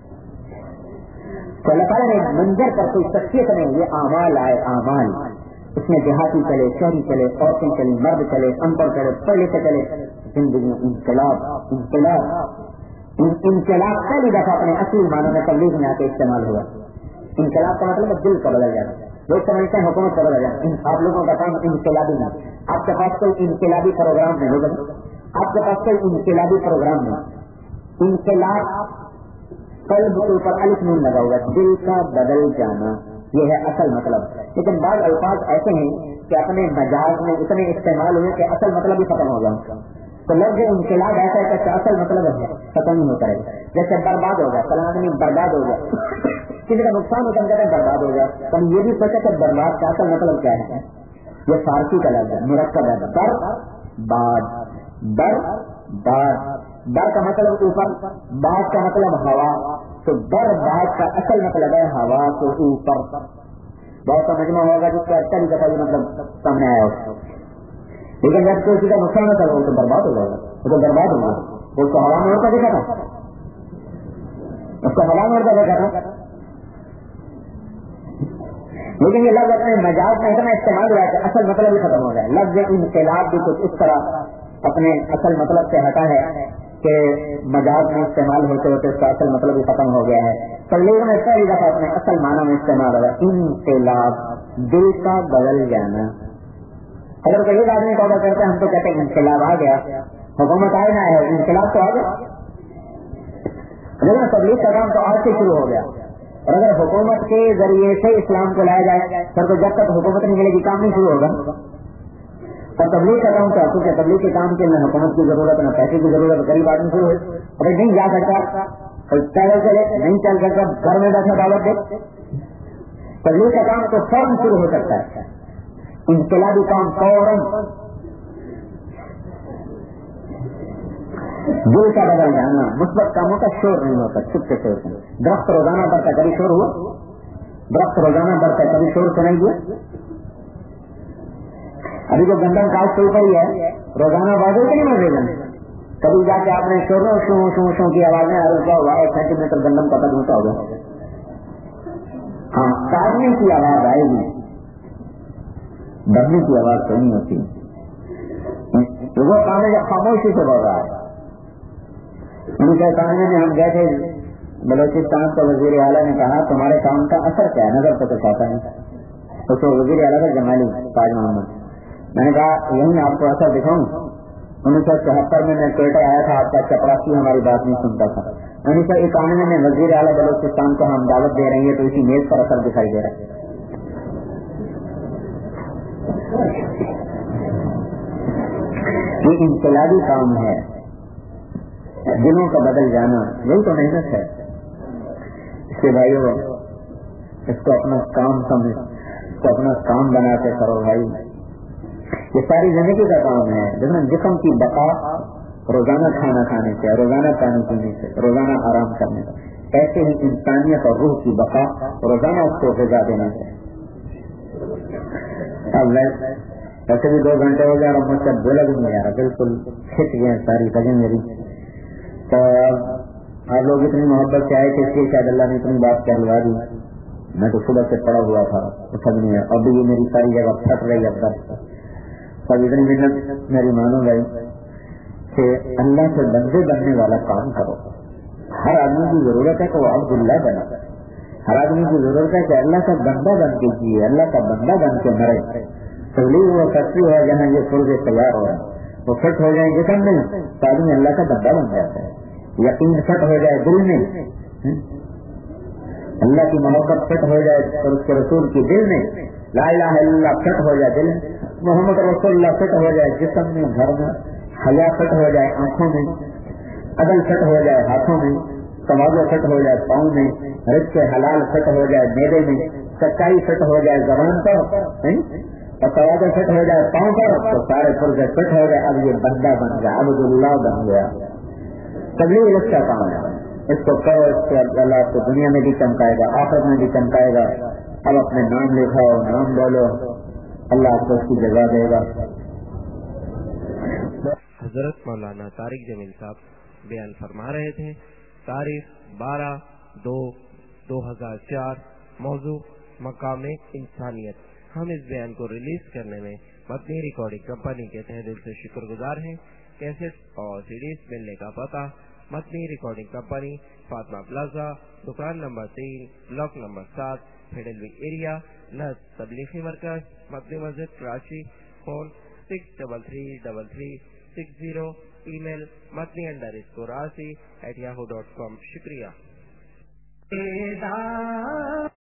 تو اللہ تعالیٰ نے منظر پر کوئی شخصیت نہیں, یہ اعمال آئے اعمال. اس میں دیہاتی چلے, شہری چلے, عورتیں چلے, مرد چلے, ان پڑھ چلے, پڑھ لکھے چلے, زندگی میں انقلاب انقلاب انقلاب پہلی دفعہ اپنے اصلی معنوں میں تبلیغ میں آ کے استعمال ہوا. انقلاب کا مطلب دل کا بدل جاتا. لوگ سمجھتے ہیں حکومت کا بدل جاتا. آپ لوگوں کا کام انقلابی نہیں. آپ کے پاس کوئی انقلابی پروگرام نہیں ہوگا, آپ کے پاس کوئی انقلابی پروگرام نہیں. انقلاب قلب کے اوپر الف نون لگا ہوا, دل کا بدل جانا, یہ ہے اصل مطلب. لیکن بعض الفاظ ایسے ہیں کہ اپنے مجاز میں اتنے استعمال ہوئے کہ اصل مطلب ہی ختم ہو گیا. تو لفظ انقلاب ایسا ہے کہ اصل مطلب ہے ختم نہیں ہوتا ہے. جیسے برباد ہو گیا, فلاں آدمی برباد ہو گیا, کسی کا نقصان ہوتا ہے برباد ہو گیا. تو ہم یہ بھی سوچا کہ برباد کا اصل مطلب کیا ہے. یہ فارسی کا لفظ ہے, مرکب ہے. برباد, برباد, بر کا مطلب اوپر, باد کا مطلب ہوا. تو برباد کا اصل مطلب ہے ہوا کے اوپر. بہت سا مجمع ہوگا جس کا اچھا بھی دفعہ یہ مطلب سامنے آیا ہو, لیکن جب کسی کا نقصان ہوتا ہے وہ تو برباد ہو جائے گا, وہ تو برباد ہو گیا. وہ تو ہوا میں اڑتا دیکھا تھا, اس کو ہوا میں اڑتا دیکھا تھا. لیکن یہ لفظ اپنے مجاز میں اتنا استعمال ہوا ہے کہ اصل مطلب بھی ختم ہو گیا. لفظ انقلاب بھی کچھ اس طرح اپنے اصل مطلب سے ہٹا ہے کہ مجاز میں استعمال ہوتے ہوتے اس کا اصل مطلب بھی ختم ہو گیا ہے. تبلیغ میں پہلی دفعہ اپنے اصل معنی میں استعمال ہوگا انقلاب, دل کا بدل جانا. اگر کوئی ایک آدمی توبہ کرتا ہے ہم تو کہتے ہیں انقلاب آ گیا, حکومت آئے نہ ہے, انقلاب تو آ گیا. لیکن تبلیغ کا کام تو آج سے شروع ہو گیا. اور اگر حکومت کے ذریعے سے اسلام کو لایا جائے پھر تو جب تک حکومت نہیں ملے گی کام نہیں شروع ہوگا. اور تبلیغ کا کام کیا, کیونکہ تبلیغ کے کام کے نہ حکومت کی ضرورت نہ پیسے کی ضرورت, غریب آدمی شروع ہے. اگر نہیں جا سکتا پیدل چلے, نہیں چل سکتا گھر میں بیٹھا دعوت دے. تبلیغ کا کام تو فوراً شروع ہو سکتا ہے. انقلابی کام فوراً. دل کا بدل جانا, مثبت کاموں کا شور نہیں ہوتا, چپ سے شور. درخت روزانہ بڑھتا کبھی شور ہوا, درخت روزانہ بڑھتا کبھی شور سنائی دیا. ابھی جو گندم کاج کے اوپر ہی ہے روزانہ بازو کے نہیں مزے گا. کبھی جا کے آپ نے شور شو شو شو کی آواز میں رکا ہوا 1 سینٹی میٹر گندم کا قد اونچا ہوگا. ہاں, کاٹنے کی آواز آئے گی. डरने की आवाज तो नहीं होती, वो काम है जब खामोशी से बोल रहा है। उनके कहने में हम गए थे बलोचिस्तान, तो वजीर आला ने कहा तुम्हारे काम का असर क्या है, नजर तो कुछ आता है। तो वजीर आला का जमाली ताज मोहम्मद, मैंने कहा यही आपको असर दिखाऊं। 1974 में मैं क्वेटा आया था, आपका चपरासी हमारी बात नहीं सुनता था। 1991 में वजीर आला बलोचिस्तान को हम दावत दे रही है, तो इसी मेज पर असर दिखाई दे रहा है। ये इनकलाबी काम है, दिलों का बदल जाना, यही तो मेहनत है। इसके भाइयों, इसको अपना काम समझ, इसको अपना काम बना के करो भाई। ये सारी जिंदगी का काम है। जिस्म की बका रोजाना खाना खाने से, रोजाना पानी पीने से, रोजाना आराम करने से, ऐसे ही इंसानियत और रूह की बका रोजाना उसको ग़िज़ा देना है। अब वैसे भी 2 घंटे हो गया और मुझसे बोला भी नहीं यार, बिल्कुल खिंच गए सारी सजन मेरी। तो आप लोग इतनी मोहब्बत से आए थे, इसलिए शायद अल्लाह ने इतनी बात कहलवा दी। मैं तो सुबह से पड़ा हुआ था, उठा नहीं है, अभी ये मेरी सारी जगह फट रही है दर्द। सब इतनी मिन्नत मेरी मानो भाई कि अल्लाह से बंदे बनने वाला काम करो। हर आदमी की जरूरत है कि वो अब्दुल्लाह बने, हर आदमी की जरूरत है कि अल्लाह का बंदा बन के जिए, अल्लाह का बंदा बन के मरे। तबलीग वो फैक्ट्री है जहाँ ये पुर्जे तैयार हो रहा है, वो फिट हो जाए जिस्म में तो आदमी अल्लाह का बंदा बन जाता है। यकीन फिट हो जाए दिल में, अल्लाह की मोहब्बत फिट हो जाए और उसके रसूल की दिल में, ला इलाहा इल्लल्लाह फिट हो जाए दिल में, मोहम्मद रसूलुल्लाह फिट हो जाए जिस्म में, घर में, हया फिट हो जाए आंखों में, अदल फिट हो जाए हाथों में, तवाज़ु फिट हो जाए पाँव में, रिज़्क़ हलाल फिट हो जाए मेदे में, सच्चाई फिट हो जाए ज़बान पर और तवाज़ु फिट हो जाए पाँव पर, तो सारे पुर्जे फिट हो गए। अब ये बंदा बन गया, अब्दुल्लाह बन गया। तबलीग इसका काम है, इसको करो, इससे अल्लाह आपको दुनिया में भी चमकाएगा, आखिरत में भी चमकाएगा। अब अपने नाम लिखाओ, नाम बोलो, अल्लाह आपको उसकी जगह देगा। हजरत मौलाना तारिक जमील साहब बयान फरमा रहे थे। तारीख 12/2/2004, मौजू मकाम इंसानियत। हम इस बयान को रिलीज करने में मदनी रिकॉर्डिंग कंपनी के तहे दिल से शुक्रगुजार हैं। कैसेट और सीडीज मिलने का पता Madani recording company, Fatima plaza, दुकान number 3, block number 7, federal area, नस तबलीगी मरकज, मदनी मस्जिद, कराची। Phone 63333360, email matni_asi@yahoo.com। शुक्रिया।